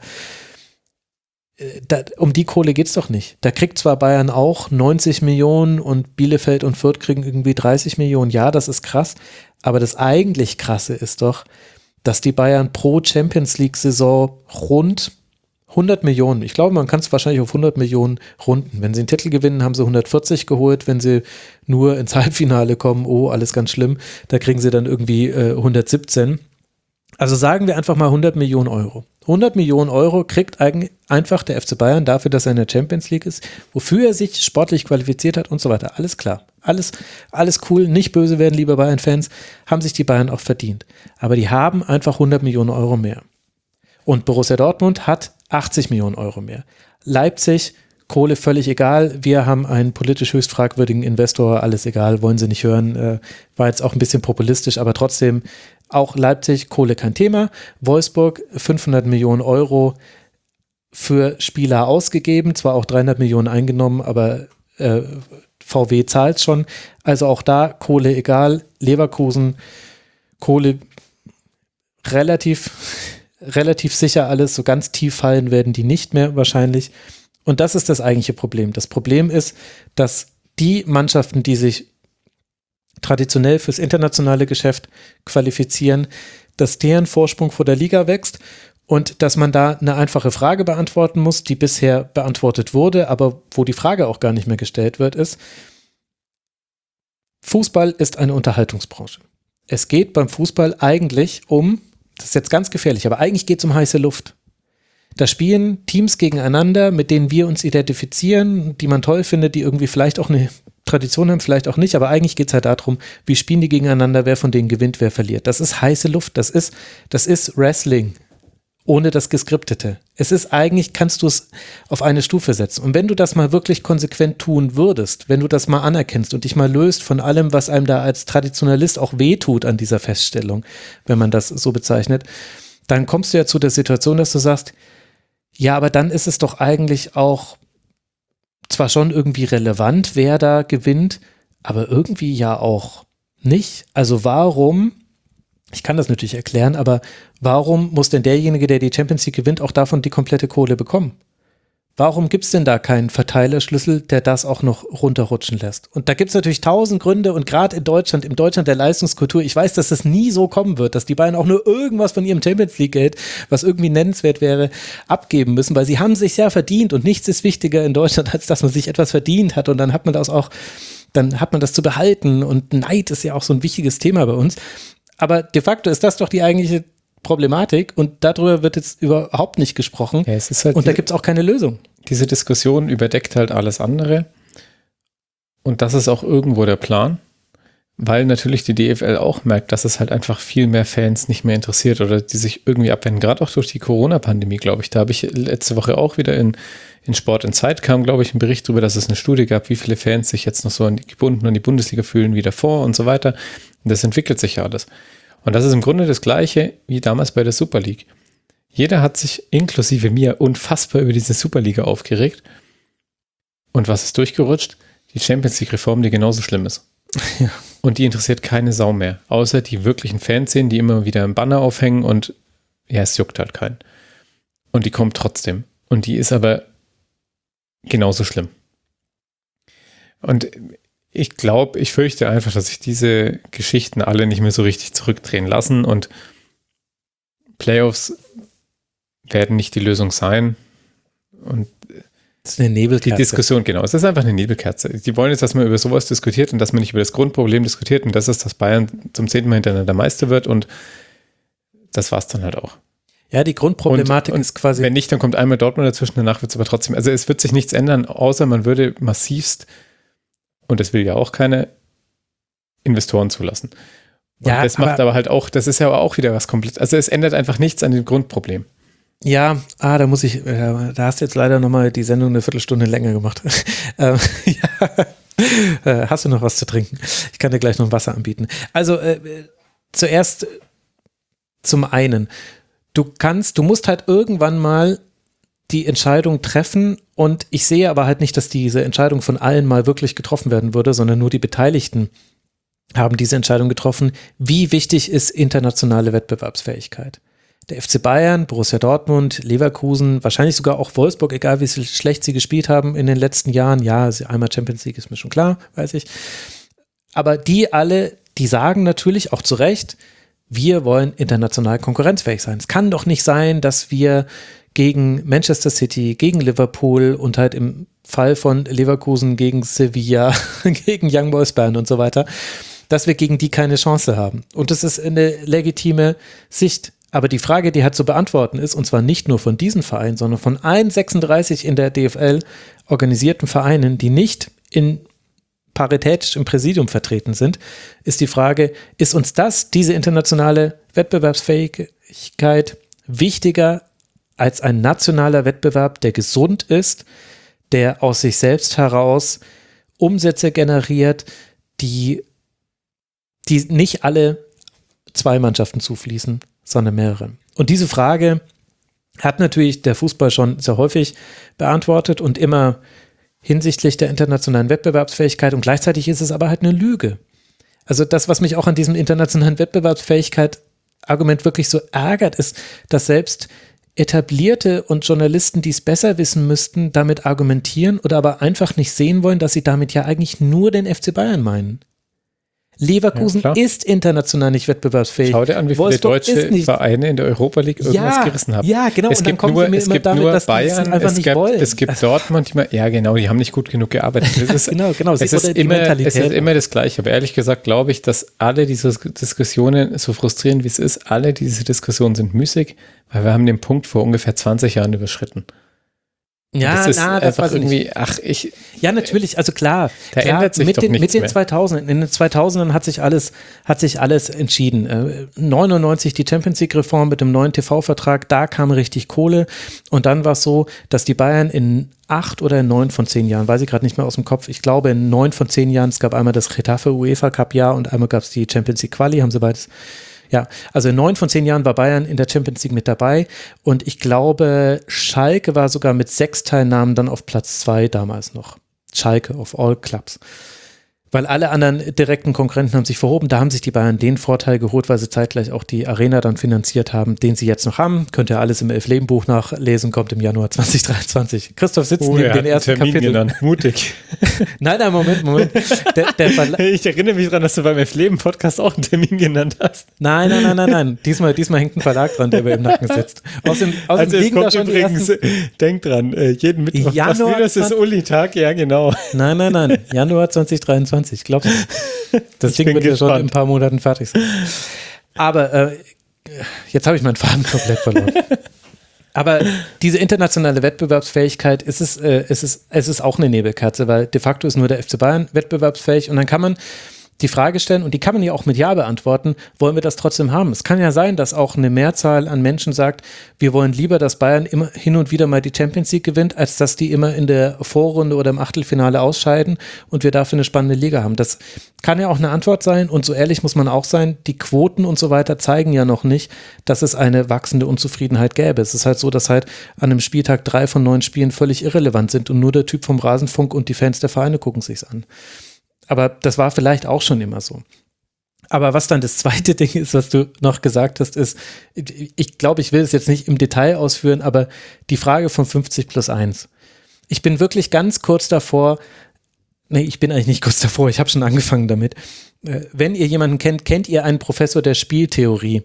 Um die Kohle geht's doch nicht. Da kriegt zwar Bayern auch 90 Millionen und Bielefeld und Fürth kriegen irgendwie 30 Millionen. Ja, das ist krass. Aber das eigentlich Krasse ist doch, dass die Bayern pro Champions League-Saison rund 100 Millionen, ich glaube, man kann es wahrscheinlich auf 100 Millionen runden. Wenn sie einen Titel gewinnen, haben sie 140 geholt. Wenn sie nur ins Halbfinale kommen, oh, alles ganz schlimm, da kriegen sie dann irgendwie 117. Also sagen wir einfach mal 100 Millionen Euro. 100 Millionen Euro kriegt einfach der FC Bayern dafür, dass er in der Champions League ist, wofür er sich sportlich qualifiziert hat und so weiter. Alles klar. Alles cool. Nicht böse werden, liebe Bayern-Fans. Haben sich die Bayern auch verdient. Aber die haben einfach 100 Millionen Euro mehr. Und Borussia Dortmund hat 80 Millionen Euro mehr. Leipzig Kohle völlig egal, wir haben einen politisch höchst fragwürdigen Investor, alles egal, wollen sie nicht hören, war jetzt auch ein bisschen populistisch, aber trotzdem auch Leipzig, Kohle kein Thema, Wolfsburg 500 Millionen Euro für Spieler ausgegeben, zwar auch 300 Millionen eingenommen, aber VW zahlt schon, also auch da Kohle egal, Leverkusen, Kohle relativ sicher alles, so ganz tief fallen werden die nicht mehr wahrscheinlich. Und das ist das eigentliche Problem. Das Problem ist, dass die Mannschaften, die sich traditionell fürs internationale Geschäft qualifizieren, dass deren Vorsprung vor der Liga wächst und dass man da eine einfache Frage beantworten muss, die bisher beantwortet wurde, aber wo die Frage auch gar nicht mehr gestellt wird, ist: Fußball ist eine Unterhaltungsbranche. Es geht beim Fußball eigentlich um, das ist jetzt ganz gefährlich, aber eigentlich geht es um heiße Luft. Da spielen Teams gegeneinander, mit denen wir uns identifizieren, die man toll findet, die irgendwie vielleicht auch eine Tradition haben, vielleicht auch nicht, aber eigentlich geht es halt darum, wie spielen die gegeneinander, wer von denen gewinnt, wer verliert. Das ist heiße Luft, das ist Wrestling ohne das Geskriptete. Es ist eigentlich, kannst du es auf eine Stufe setzen. Und wenn du das mal wirklich konsequent tun würdest, wenn du das mal anerkennst und dich mal löst von allem, was einem da als Traditionalist auch wehtut an dieser Feststellung, wenn man das so bezeichnet, dann kommst du ja zu der Situation, dass du sagst, ja, aber dann ist es doch eigentlich auch zwar schon irgendwie relevant, wer da gewinnt, aber irgendwie ja auch nicht. Also warum, ich kann das natürlich erklären, aber warum muss denn derjenige, der die Champions League gewinnt, auch davon die komplette Kohle bekommen? Warum gibt es denn da keinen Verteilerschlüssel, der das auch noch runterrutschen lässt? Und da gibt es natürlich 1000 Gründe und gerade in Deutschland, im Deutschland der Leistungskultur, ich weiß, dass das nie so kommen wird, dass die Bayern auch nur irgendwas von ihrem Champions League Geld, was irgendwie nennenswert wäre, abgeben müssen, weil sie haben sich ja verdient und nichts ist wichtiger in Deutschland, als dass man sich etwas verdient hat und dann hat man das auch, dann hat man das zu behalten und Neid ist ja auch so ein wichtiges Thema bei uns. Aber de facto ist das doch die eigentliche Problematik und darüber wird jetzt überhaupt nicht gesprochen. Ja, es ist halt und da gibt es auch keine Lösung. Diese Diskussion überdeckt halt alles andere und das ist auch irgendwo der Plan, weil natürlich die DFL auch merkt, dass es halt einfach viel mehr Fans nicht mehr interessiert oder die sich irgendwie abwenden, gerade auch durch die Corona-Pandemie, glaube ich. Da habe ich letzte Woche auch wieder in Sport in Zeit kam, glaube ich, ein Bericht darüber, dass es eine Studie gab, wie viele Fans sich jetzt noch so gebunden an die Bundesliga fühlen wie davor und so weiter. Und das entwickelt sich ja alles. Und das ist im Grunde das Gleiche wie damals bei der Super League. Jeder hat sich, inklusive mir, unfassbar über diese Superliga aufgeregt. Und was ist durchgerutscht? Die Champions League-Reform, die genauso schlimm ist. Ja. Und die interessiert keine Sau mehr. Außer die wirklichen Fanszenen, die immer wieder einen Banner aufhängen und ja, es juckt halt keinen. Und die kommt trotzdem. Und die ist aber genauso schlimm. Und ich fürchte einfach, dass sich diese Geschichten alle nicht mehr so richtig zurückdrehen lassen und Playoffs werden nicht die Lösung sein. Und das ist eine Nebelkerze. Die Diskussion, genau, es ist einfach eine Nebelkerze. Die wollen jetzt, dass man über sowas diskutiert und dass man nicht über das Grundproblem diskutiert und das ist, dass Bayern zum 10. Mal hintereinander Meister wird und das war's dann halt auch. Ja, die Grundproblematik ist quasi... Wenn nicht, dann kommt einmal Dortmund dazwischen, danach wird es aber trotzdem... Also es wird sich nichts ändern, außer man würde massivst, und das will ja auch keine, Investoren zulassen. Und ja, das macht aber halt auch, das ist ja aber auch wieder was komplett... Also es ändert einfach nichts an dem Grundproblem. Ja, da muss ich... da hast du jetzt leider nochmal die Sendung eine Viertelstunde länger gemacht. Ja. Hast du noch was zu trinken? Ich kann dir gleich noch Wasser anbieten. Also zuerst zum einen... Du musst halt irgendwann mal die Entscheidung treffen und ich sehe aber halt nicht, dass diese Entscheidung von allen mal wirklich getroffen werden würde, sondern nur die Beteiligten haben diese Entscheidung getroffen. Wie wichtig ist internationale Wettbewerbsfähigkeit? Der FC Bayern, Borussia Dortmund, Leverkusen, wahrscheinlich sogar auch Wolfsburg, egal wie schlecht sie gespielt haben in den letzten Jahren. Ja, einmal Champions League ist mir schon klar, weiß ich. Aber die alle, die sagen natürlich auch zu Recht, wir wollen international konkurrenzfähig sein. Es kann doch nicht sein, dass wir gegen Manchester City, gegen Liverpool und halt im Fall von Leverkusen gegen Sevilla, gegen Young Boys Bern und so weiter, dass wir gegen die keine Chance haben. Und das ist eine legitime Sicht. Aber die Frage, die halt zu beantworten ist, und zwar nicht nur von diesen Vereinen, sondern von allen 36 in der DFL organisierten Vereinen, die nicht paritätisch im Präsidium vertreten sind, ist die Frage, ist uns diese internationale Wettbewerbsfähigkeit wichtiger als ein nationaler Wettbewerb, der gesund ist, der aus sich selbst heraus Umsätze generiert, die nicht alle 2 Mannschaften zufließen, sondern mehrere. Und diese Frage hat natürlich der Fußball schon sehr häufig beantwortet und immer hinsichtlich der internationalen Wettbewerbsfähigkeit, und gleichzeitig ist es aber halt eine Lüge. Also das, was mich auch an diesem internationalen Wettbewerbsfähigkeit-Argument wirklich so ärgert, ist, dass selbst Etablierte und Journalisten, die es besser wissen müssten, damit argumentieren oder aber einfach nicht sehen wollen, dass sie damit ja eigentlich nur den FC Bayern meinen. Leverkusen ist international nicht wettbewerbsfähig. Schau dir an, wie viele deutsche Vereine in der Europa League irgendwas gerissen haben. Ja, genau. Es gibt nur Bayern, es gibt Dortmund, die haben nicht gut genug gearbeitet. Genau. Es ist immer das Gleiche. Aber ehrlich gesagt glaube ich, dass alle diese Diskussionen, so frustrierend wie es ist, alle diese Diskussionen sind müßig, weil wir haben den Punkt vor ungefähr 20 Jahren überschritten. Ja, das weiß ich nicht. Ja, natürlich, also klar, ändert sich mit doch den nichts mehr. 2000ern, in den 2000ern hat sich alles entschieden. 99 die Champions League Reform mit dem neuen TV-Vertrag, da kam richtig Kohle, und dann war es so, dass die Bayern in 8 oder in 9 von 10 Jahren, weiß ich gerade nicht mehr aus dem Kopf, ich glaube in 9 von 10 Jahren, es gab einmal das Getafe UEFA Cup Jahr und einmal gab es die Champions League Quali, haben sie beides. Ja, also in 9 von 10 Jahren war Bayern in der Champions League mit dabei, und ich glaube, Schalke war sogar mit 6 Teilnahmen dann auf Platz 2 damals noch. Schalke of all clubs. Weil alle anderen direkten Konkurrenten haben sich verhoben, da haben sich die Bayern den Vorteil geholt, weil sie zeitgleich auch die Arena dann finanziert haben, den sie jetzt noch haben. Könnt ihr alles im Elf-Leben-Buch nachlesen, kommt im Januar 2023. Christoph sitzt neben den ersten Termin Kapitel. Genannt. Mutig. Nein, Moment. Ich erinnere mich daran, dass du beim Elf-Leben-Podcast auch einen Termin genannt hast. Nein. Diesmal hängt ein Verlag dran, der mir im Nacken sitzt. Außerdem es kommt übrigens, denkt dran, jeden Mittwoch, das ist Uli-Tag, ja genau. Nein, Januar 2023. Glaubst du? Das Ding wird ja schon in ein paar Monaten fertig sein. Aber jetzt habe ich meinen Faden komplett verloren. Aber diese internationale Wettbewerbsfähigkeit, es ist auch eine Nebelkerze, weil de facto ist nur der FC Bayern wettbewerbsfähig, und dann kann man die Frage stellen, und die kann man ja auch mit Ja beantworten, wollen wir das trotzdem haben? Es kann ja sein, dass auch eine Mehrzahl an Menschen sagt, wir wollen lieber, dass Bayern immer hin und wieder mal die Champions League gewinnt, als dass die immer in der Vorrunde oder im Achtelfinale ausscheiden und wir dafür eine spannende Liga haben. Das kann ja auch eine Antwort sein, und so ehrlich muss man auch sein, die Quoten und so weiter zeigen ja noch nicht, dass es eine wachsende Unzufriedenheit gäbe. Es ist halt so, dass halt an einem Spieltag 3 von 9 Spielen völlig irrelevant sind und nur der Typ vom Rasenfunk und die Fans der Vereine gucken sich's an. Aber das war vielleicht auch schon immer so. Aber was dann das zweite Ding ist, was du noch gesagt hast, ist, ich glaube, ich will es jetzt nicht im Detail ausführen, aber die Frage von 50+1. Ich bin wirklich ganz kurz davor, ich bin eigentlich nicht kurz davor, ich habe schon angefangen damit. Wenn ihr jemanden kennt ihr einen Professor, der Spieltheorie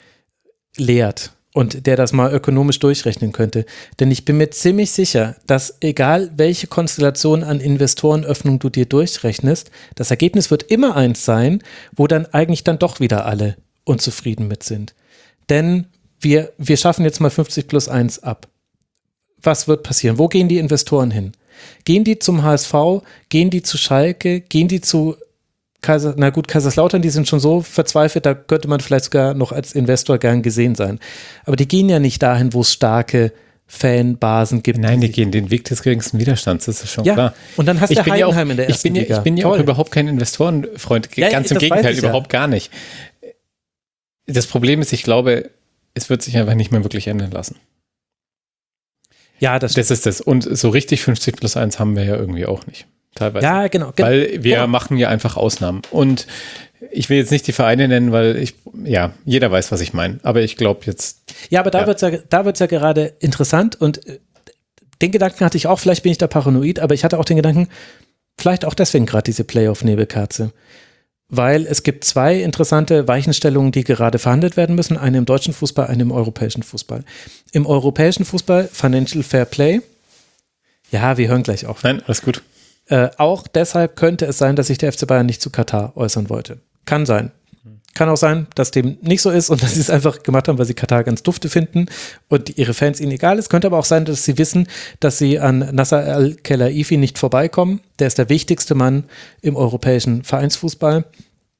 lehrt und der das mal ökonomisch durchrechnen könnte? Denn ich bin mir ziemlich sicher, dass egal welche Konstellation an Investorenöffnung du dir durchrechnest, das Ergebnis wird immer eins sein, wo dann eigentlich dann doch wieder alle unzufrieden mit sind. Denn wir schaffen jetzt mal 50+1 ab. Was wird passieren? Wo gehen die Investoren hin? Gehen die zum HSV? Gehen die zu Schalke? Gehen die zu Kaiserslautern, die sind schon so verzweifelt, da könnte man vielleicht sogar noch als Investor gern gesehen sein. Aber die gehen ja nicht dahin, wo es starke Fanbasen gibt. Nein, die gehen den Weg des geringsten Widerstands, das ist schon klar. Und dann hast du Heidenheim in der ersten Liga. Ich bin ja auch überhaupt kein Investorenfreund, ganz im Gegenteil, überhaupt gar nicht. Das Problem ist, ich glaube, es wird sich einfach nicht mehr wirklich ändern lassen. Ja, das ist das. Und so richtig 50+1 haben wir ja irgendwie auch nicht. Teilweise. Ja, genau. Weil wir machen ja einfach Ausnahmen. Und ich will jetzt nicht die Vereine nennen, weil jeder weiß, was ich meine. Aber ich glaube jetzt. Ja, aber da wird's ja gerade interessant, und den Gedanken hatte ich auch, vielleicht bin ich da paranoid, aber ich hatte auch den Gedanken, vielleicht auch deswegen gerade diese Playoff-Nebelkerze. Weil es gibt 2 interessante Weichenstellungen, die gerade verhandelt werden müssen. Eine im deutschen Fußball, eine im europäischen Fußball. Im europäischen Fußball Financial Fair Play. Ja, wir hören gleich auf. Nein, alles gut. Auch deshalb könnte es sein, dass sich der FC Bayern nicht zu Katar äußern wollte. Kann sein. Kann auch sein, dass dem nicht so ist und dass sie es einfach gemacht haben, weil sie Katar ganz dufte finden und ihre Fans ihnen egal ist. Könnte aber auch sein, dass sie wissen, dass sie an Nasser Al-Khelaifi nicht vorbeikommen. Der ist der wichtigste Mann im europäischen Vereinsfußball.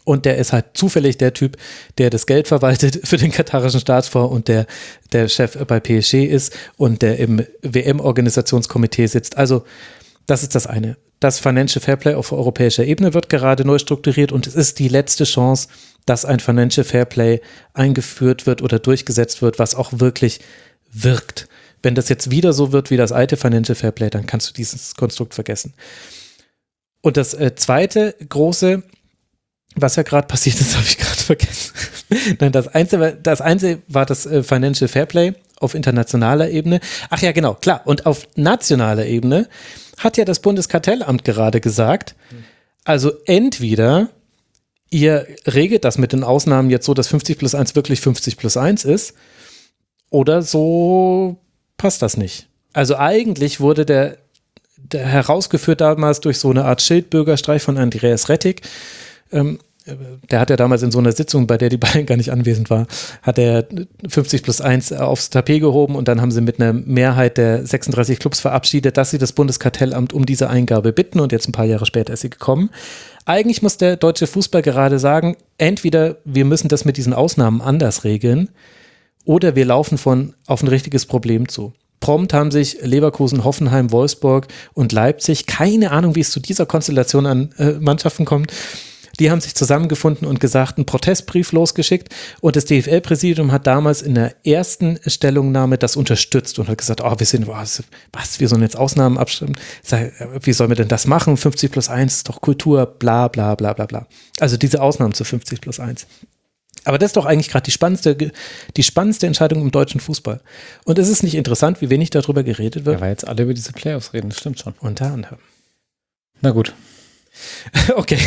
Und der ist halt zufällig der Typ, der das Geld verwaltet für den katarischen Staatsfonds und der Chef bei PSG ist und der im WM-Organisationskomitee sitzt. Also das ist das eine. Das Financial Fairplay auf europäischer Ebene wird gerade neu strukturiert und es ist die letzte Chance, dass ein Financial Fairplay eingeführt wird oder durchgesetzt wird, was auch wirklich wirkt. Wenn das jetzt wieder so wird wie das alte Financial Fairplay, dann kannst du dieses Konstrukt vergessen. Und das zweite große, was ja gerade passiert ist, habe ich gerade vergessen. Nein, das Einzige war das Financial Fairplay auf internationaler Ebene. Ach ja, genau, klar. Und auf nationaler Ebene hat ja das Bundeskartellamt gerade gesagt, also entweder ihr regelt das mit den Ausnahmen jetzt so, dass 50+1 wirklich 50+1 ist, oder so passt das nicht. Also eigentlich wurde der herausgeführt damals durch so eine Art Schildbürgerstreich von Andreas Rettig. Der hat ja damals in so einer Sitzung, bei der die beiden gar nicht anwesend war, hat er 50+1 aufs Tapet gehoben und dann haben sie mit einer Mehrheit der 36 Clubs verabschiedet, dass sie das Bundeskartellamt um diese Eingabe bitten und jetzt ein paar Jahre später ist sie gekommen. Eigentlich muss der deutsche Fußball gerade sagen, entweder wir müssen das mit diesen Ausnahmen anders regeln oder wir laufen auf ein richtiges Problem zu. Prompt haben sich Leverkusen, Hoffenheim, Wolfsburg und Leipzig, keine Ahnung, wie es zu dieser Konstellation an Mannschaften kommt, die haben sich zusammengefunden und gesagt, einen Protestbrief losgeschickt und das DFL-Präsidium hat damals in der ersten Stellungnahme das unterstützt und hat gesagt, wir sollen jetzt Ausnahmen abstimmen, wie sollen wir denn das machen, 50+1 ist doch Kultur, bla bla bla bla bla. Also diese Ausnahmen zu 50+1. Aber das ist doch eigentlich gerade die spannendste Entscheidung im deutschen Fußball. Und es ist nicht interessant, wie wenig darüber geredet wird. Ja, weil jetzt alle über diese Playoffs reden, das stimmt schon. Unter anderem. Na gut. Okay.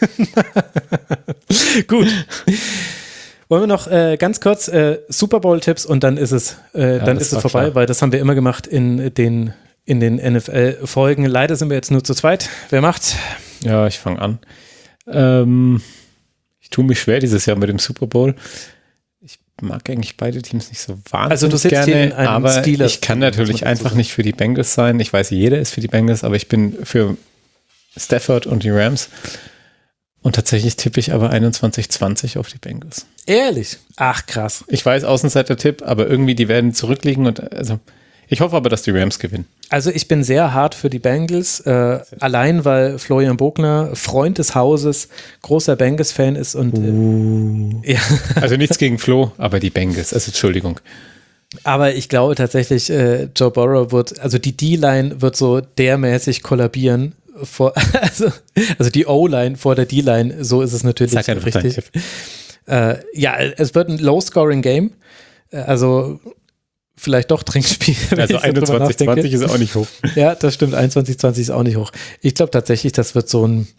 Gut. Wollen wir noch ganz kurz Super Bowl-Tipps und dann ist es vorbei, klar. Weil das haben wir immer gemacht in den NFL-Folgen. Leider sind wir jetzt nur zu zweit. Wer macht's? Ja, ich fange an. Ich tue mich schwer dieses Jahr mit dem Super Bowl. Ich mag eigentlich beide Teams nicht so wahnsinnig also du sitzt gerne, hier in einem aber Steelers ich kann natürlich einfach nicht für die Bengals sein. Ich weiß, jeder ist für die Bengals, aber ich bin für Stafford und die Rams. Und tatsächlich tippe ich aber 21-20 auf die Bengals. Ehrlich? Ach, krass. Ich weiß, Außenseiter-Tipp, aber irgendwie die werden zurückliegen und also ich hoffe aber, dass die Rams gewinnen. Also ich bin sehr hart für die Bengals, allein weil Florian Bogner, Freund des Hauses, großer Bengals-Fan ist und ja. Also nichts gegen Flo, aber die Bengals, also Entschuldigung. Aber ich glaube tatsächlich, Joe Burrow also die D-Line wird so dermäßig kollabieren, also die O-Line vor der D-Line, so ist es natürlich richtig. Ja, es wird ein Low-Scoring-Game, also vielleicht doch Trinkspiel. Also 21-20 ist auch nicht hoch. Ja, das stimmt, 21-20 ist auch nicht hoch. Ich glaube tatsächlich, das wird so ein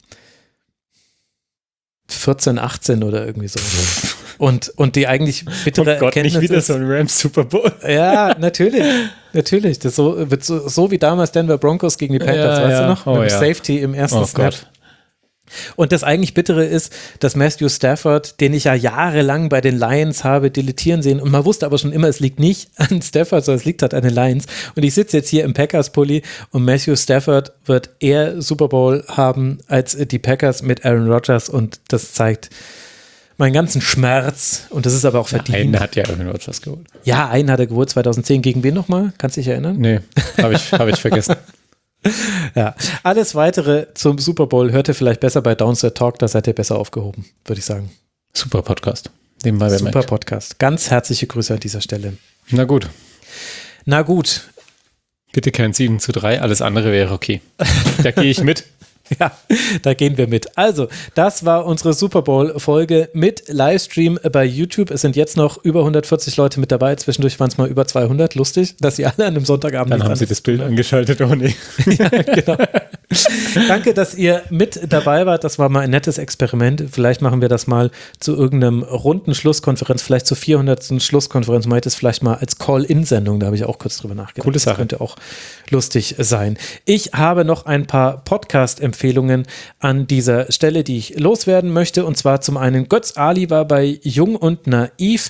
14-18 oder irgendwie so. Und die eigentlich bittere Erkenntnis nicht wieder ist, so ein Rams Super Bowl. Ja, natürlich. Das wird so wie damals Denver Broncos gegen die Panthers, weißt du noch? Oh, mit dem Safety im ersten Snap. Gott. Und das eigentlich Bittere ist, dass Matthew Stafford, den ich ja jahrelang bei den Lions habe dilettieren sehen und man wusste aber schon immer, es liegt nicht an Stafford, sondern es liegt halt an den Lions. Und ich sitze jetzt hier im Packers-Pulli und Matthew Stafford wird eher Super Bowl haben als die Packers mit Aaron Rodgers und das zeigt meinen ganzen Schmerz und das ist aber auch verdient. Einen hat ja Aaron Rodgers geholt. Ja, einen hat er geholt, 2010. Gegen wen nochmal? Kannst du dich erinnern? Nee, hab ich vergessen. Ja, alles Weitere zum Super Bowl hört ihr vielleicht besser bei Downset Talk, da seid ihr besser aufgehoben, würde ich sagen. Super Podcast. Nebenbei Super Podcast. Ganz herzliche Grüße an dieser Stelle. Na gut. Bitte kein 7-3, alles andere wäre okay. Da gehe ich mit. Ja, da gehen wir mit. Also, das war unsere Super Bowl-Folge mit Livestream bei YouTube. Es sind jetzt noch über 140 Leute mit dabei. Zwischendurch waren es mal über 200. Lustig, dass sie alle an einem Sonntagabend Dann haben sie das Bild angeschaltet, oh nee. Ja, genau. Danke, dass ihr mit dabei wart. Das war mal ein nettes Experiment. Vielleicht machen wir das mal zu irgendeinem runden Schlusskonferenz, vielleicht zur 400. Schlusskonferenz. Meint es vielleicht mal als Call-In-Sendung. Da habe ich auch kurz drüber nachgedacht. Coole Sache. Das könnte auch lustig sein. Ich habe noch ein paar Podcast-Empfehlungen an dieser Stelle, die ich loswerden möchte. Und zwar zum einen Götz Ali war bei Jung und Naiv,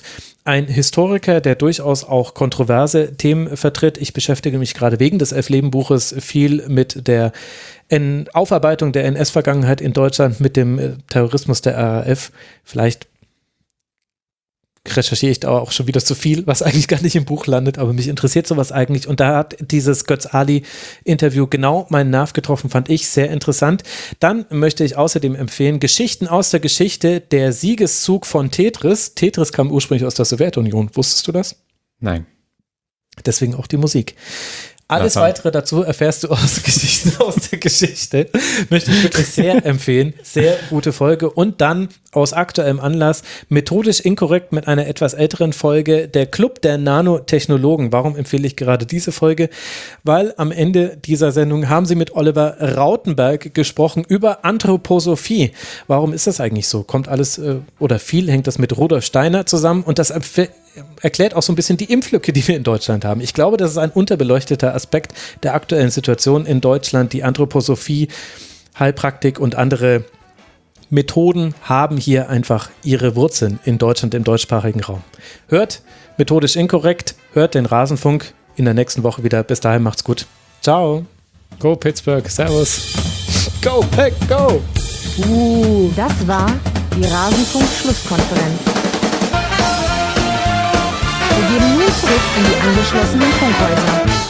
ein Historiker, der durchaus auch kontroverse Themen vertritt. Ich beschäftige mich gerade wegen des Elfleben-Buches viel mit der Aufarbeitung der NS-Vergangenheit in Deutschland, mit dem Terrorismus der RAF. Vielleicht recherchiere ich da auch schon wieder zu viel, was eigentlich gar nicht im Buch landet, aber mich interessiert sowas eigentlich. Und da hat dieses Götz-Ali-Interview genau meinen Nerv getroffen, fand ich sehr interessant. Dann möchte ich außerdem empfehlen, Geschichten aus der Geschichte, der Siegeszug von Tetris. Tetris kam ursprünglich aus der Sowjetunion. Wusstest du das? Nein. Deswegen auch die Musik. Alles weitere dazu erfährst du aus Geschichten aus der Geschichte. Möchte ich wirklich sehr empfehlen. Sehr gute Folge. Und dann aus aktuellem Anlass methodisch inkorrekt mit einer etwas älteren Folge der Club der Nanotechnologen. Warum empfehle ich gerade diese Folge? Weil am Ende dieser Sendung haben sie mit Oliver Rautenberg gesprochen über Anthroposophie. Warum ist das eigentlich so? Kommt alles oder viel hängt das mit Rudolf Steiner zusammen und das erklärt auch so ein bisschen die Impflücke, die wir in Deutschland haben. Ich glaube, das ist ein unterbeleuchteter Aspekt der aktuellen Situation in Deutschland. Die Anthroposophie, Heilpraktik und andere Methoden haben hier einfach ihre Wurzeln in Deutschland, im deutschsprachigen Raum. Hört methodisch inkorrekt, hört den Rasenfunk in der nächsten Woche wieder. Bis dahin, macht's gut. Ciao. Go Pittsburgh, servus. Go Pack, go. Das war die Rasenfunk-Schlusskonferenz. Wir gehen nun zurück in die angeschlossenen Funkhäuser.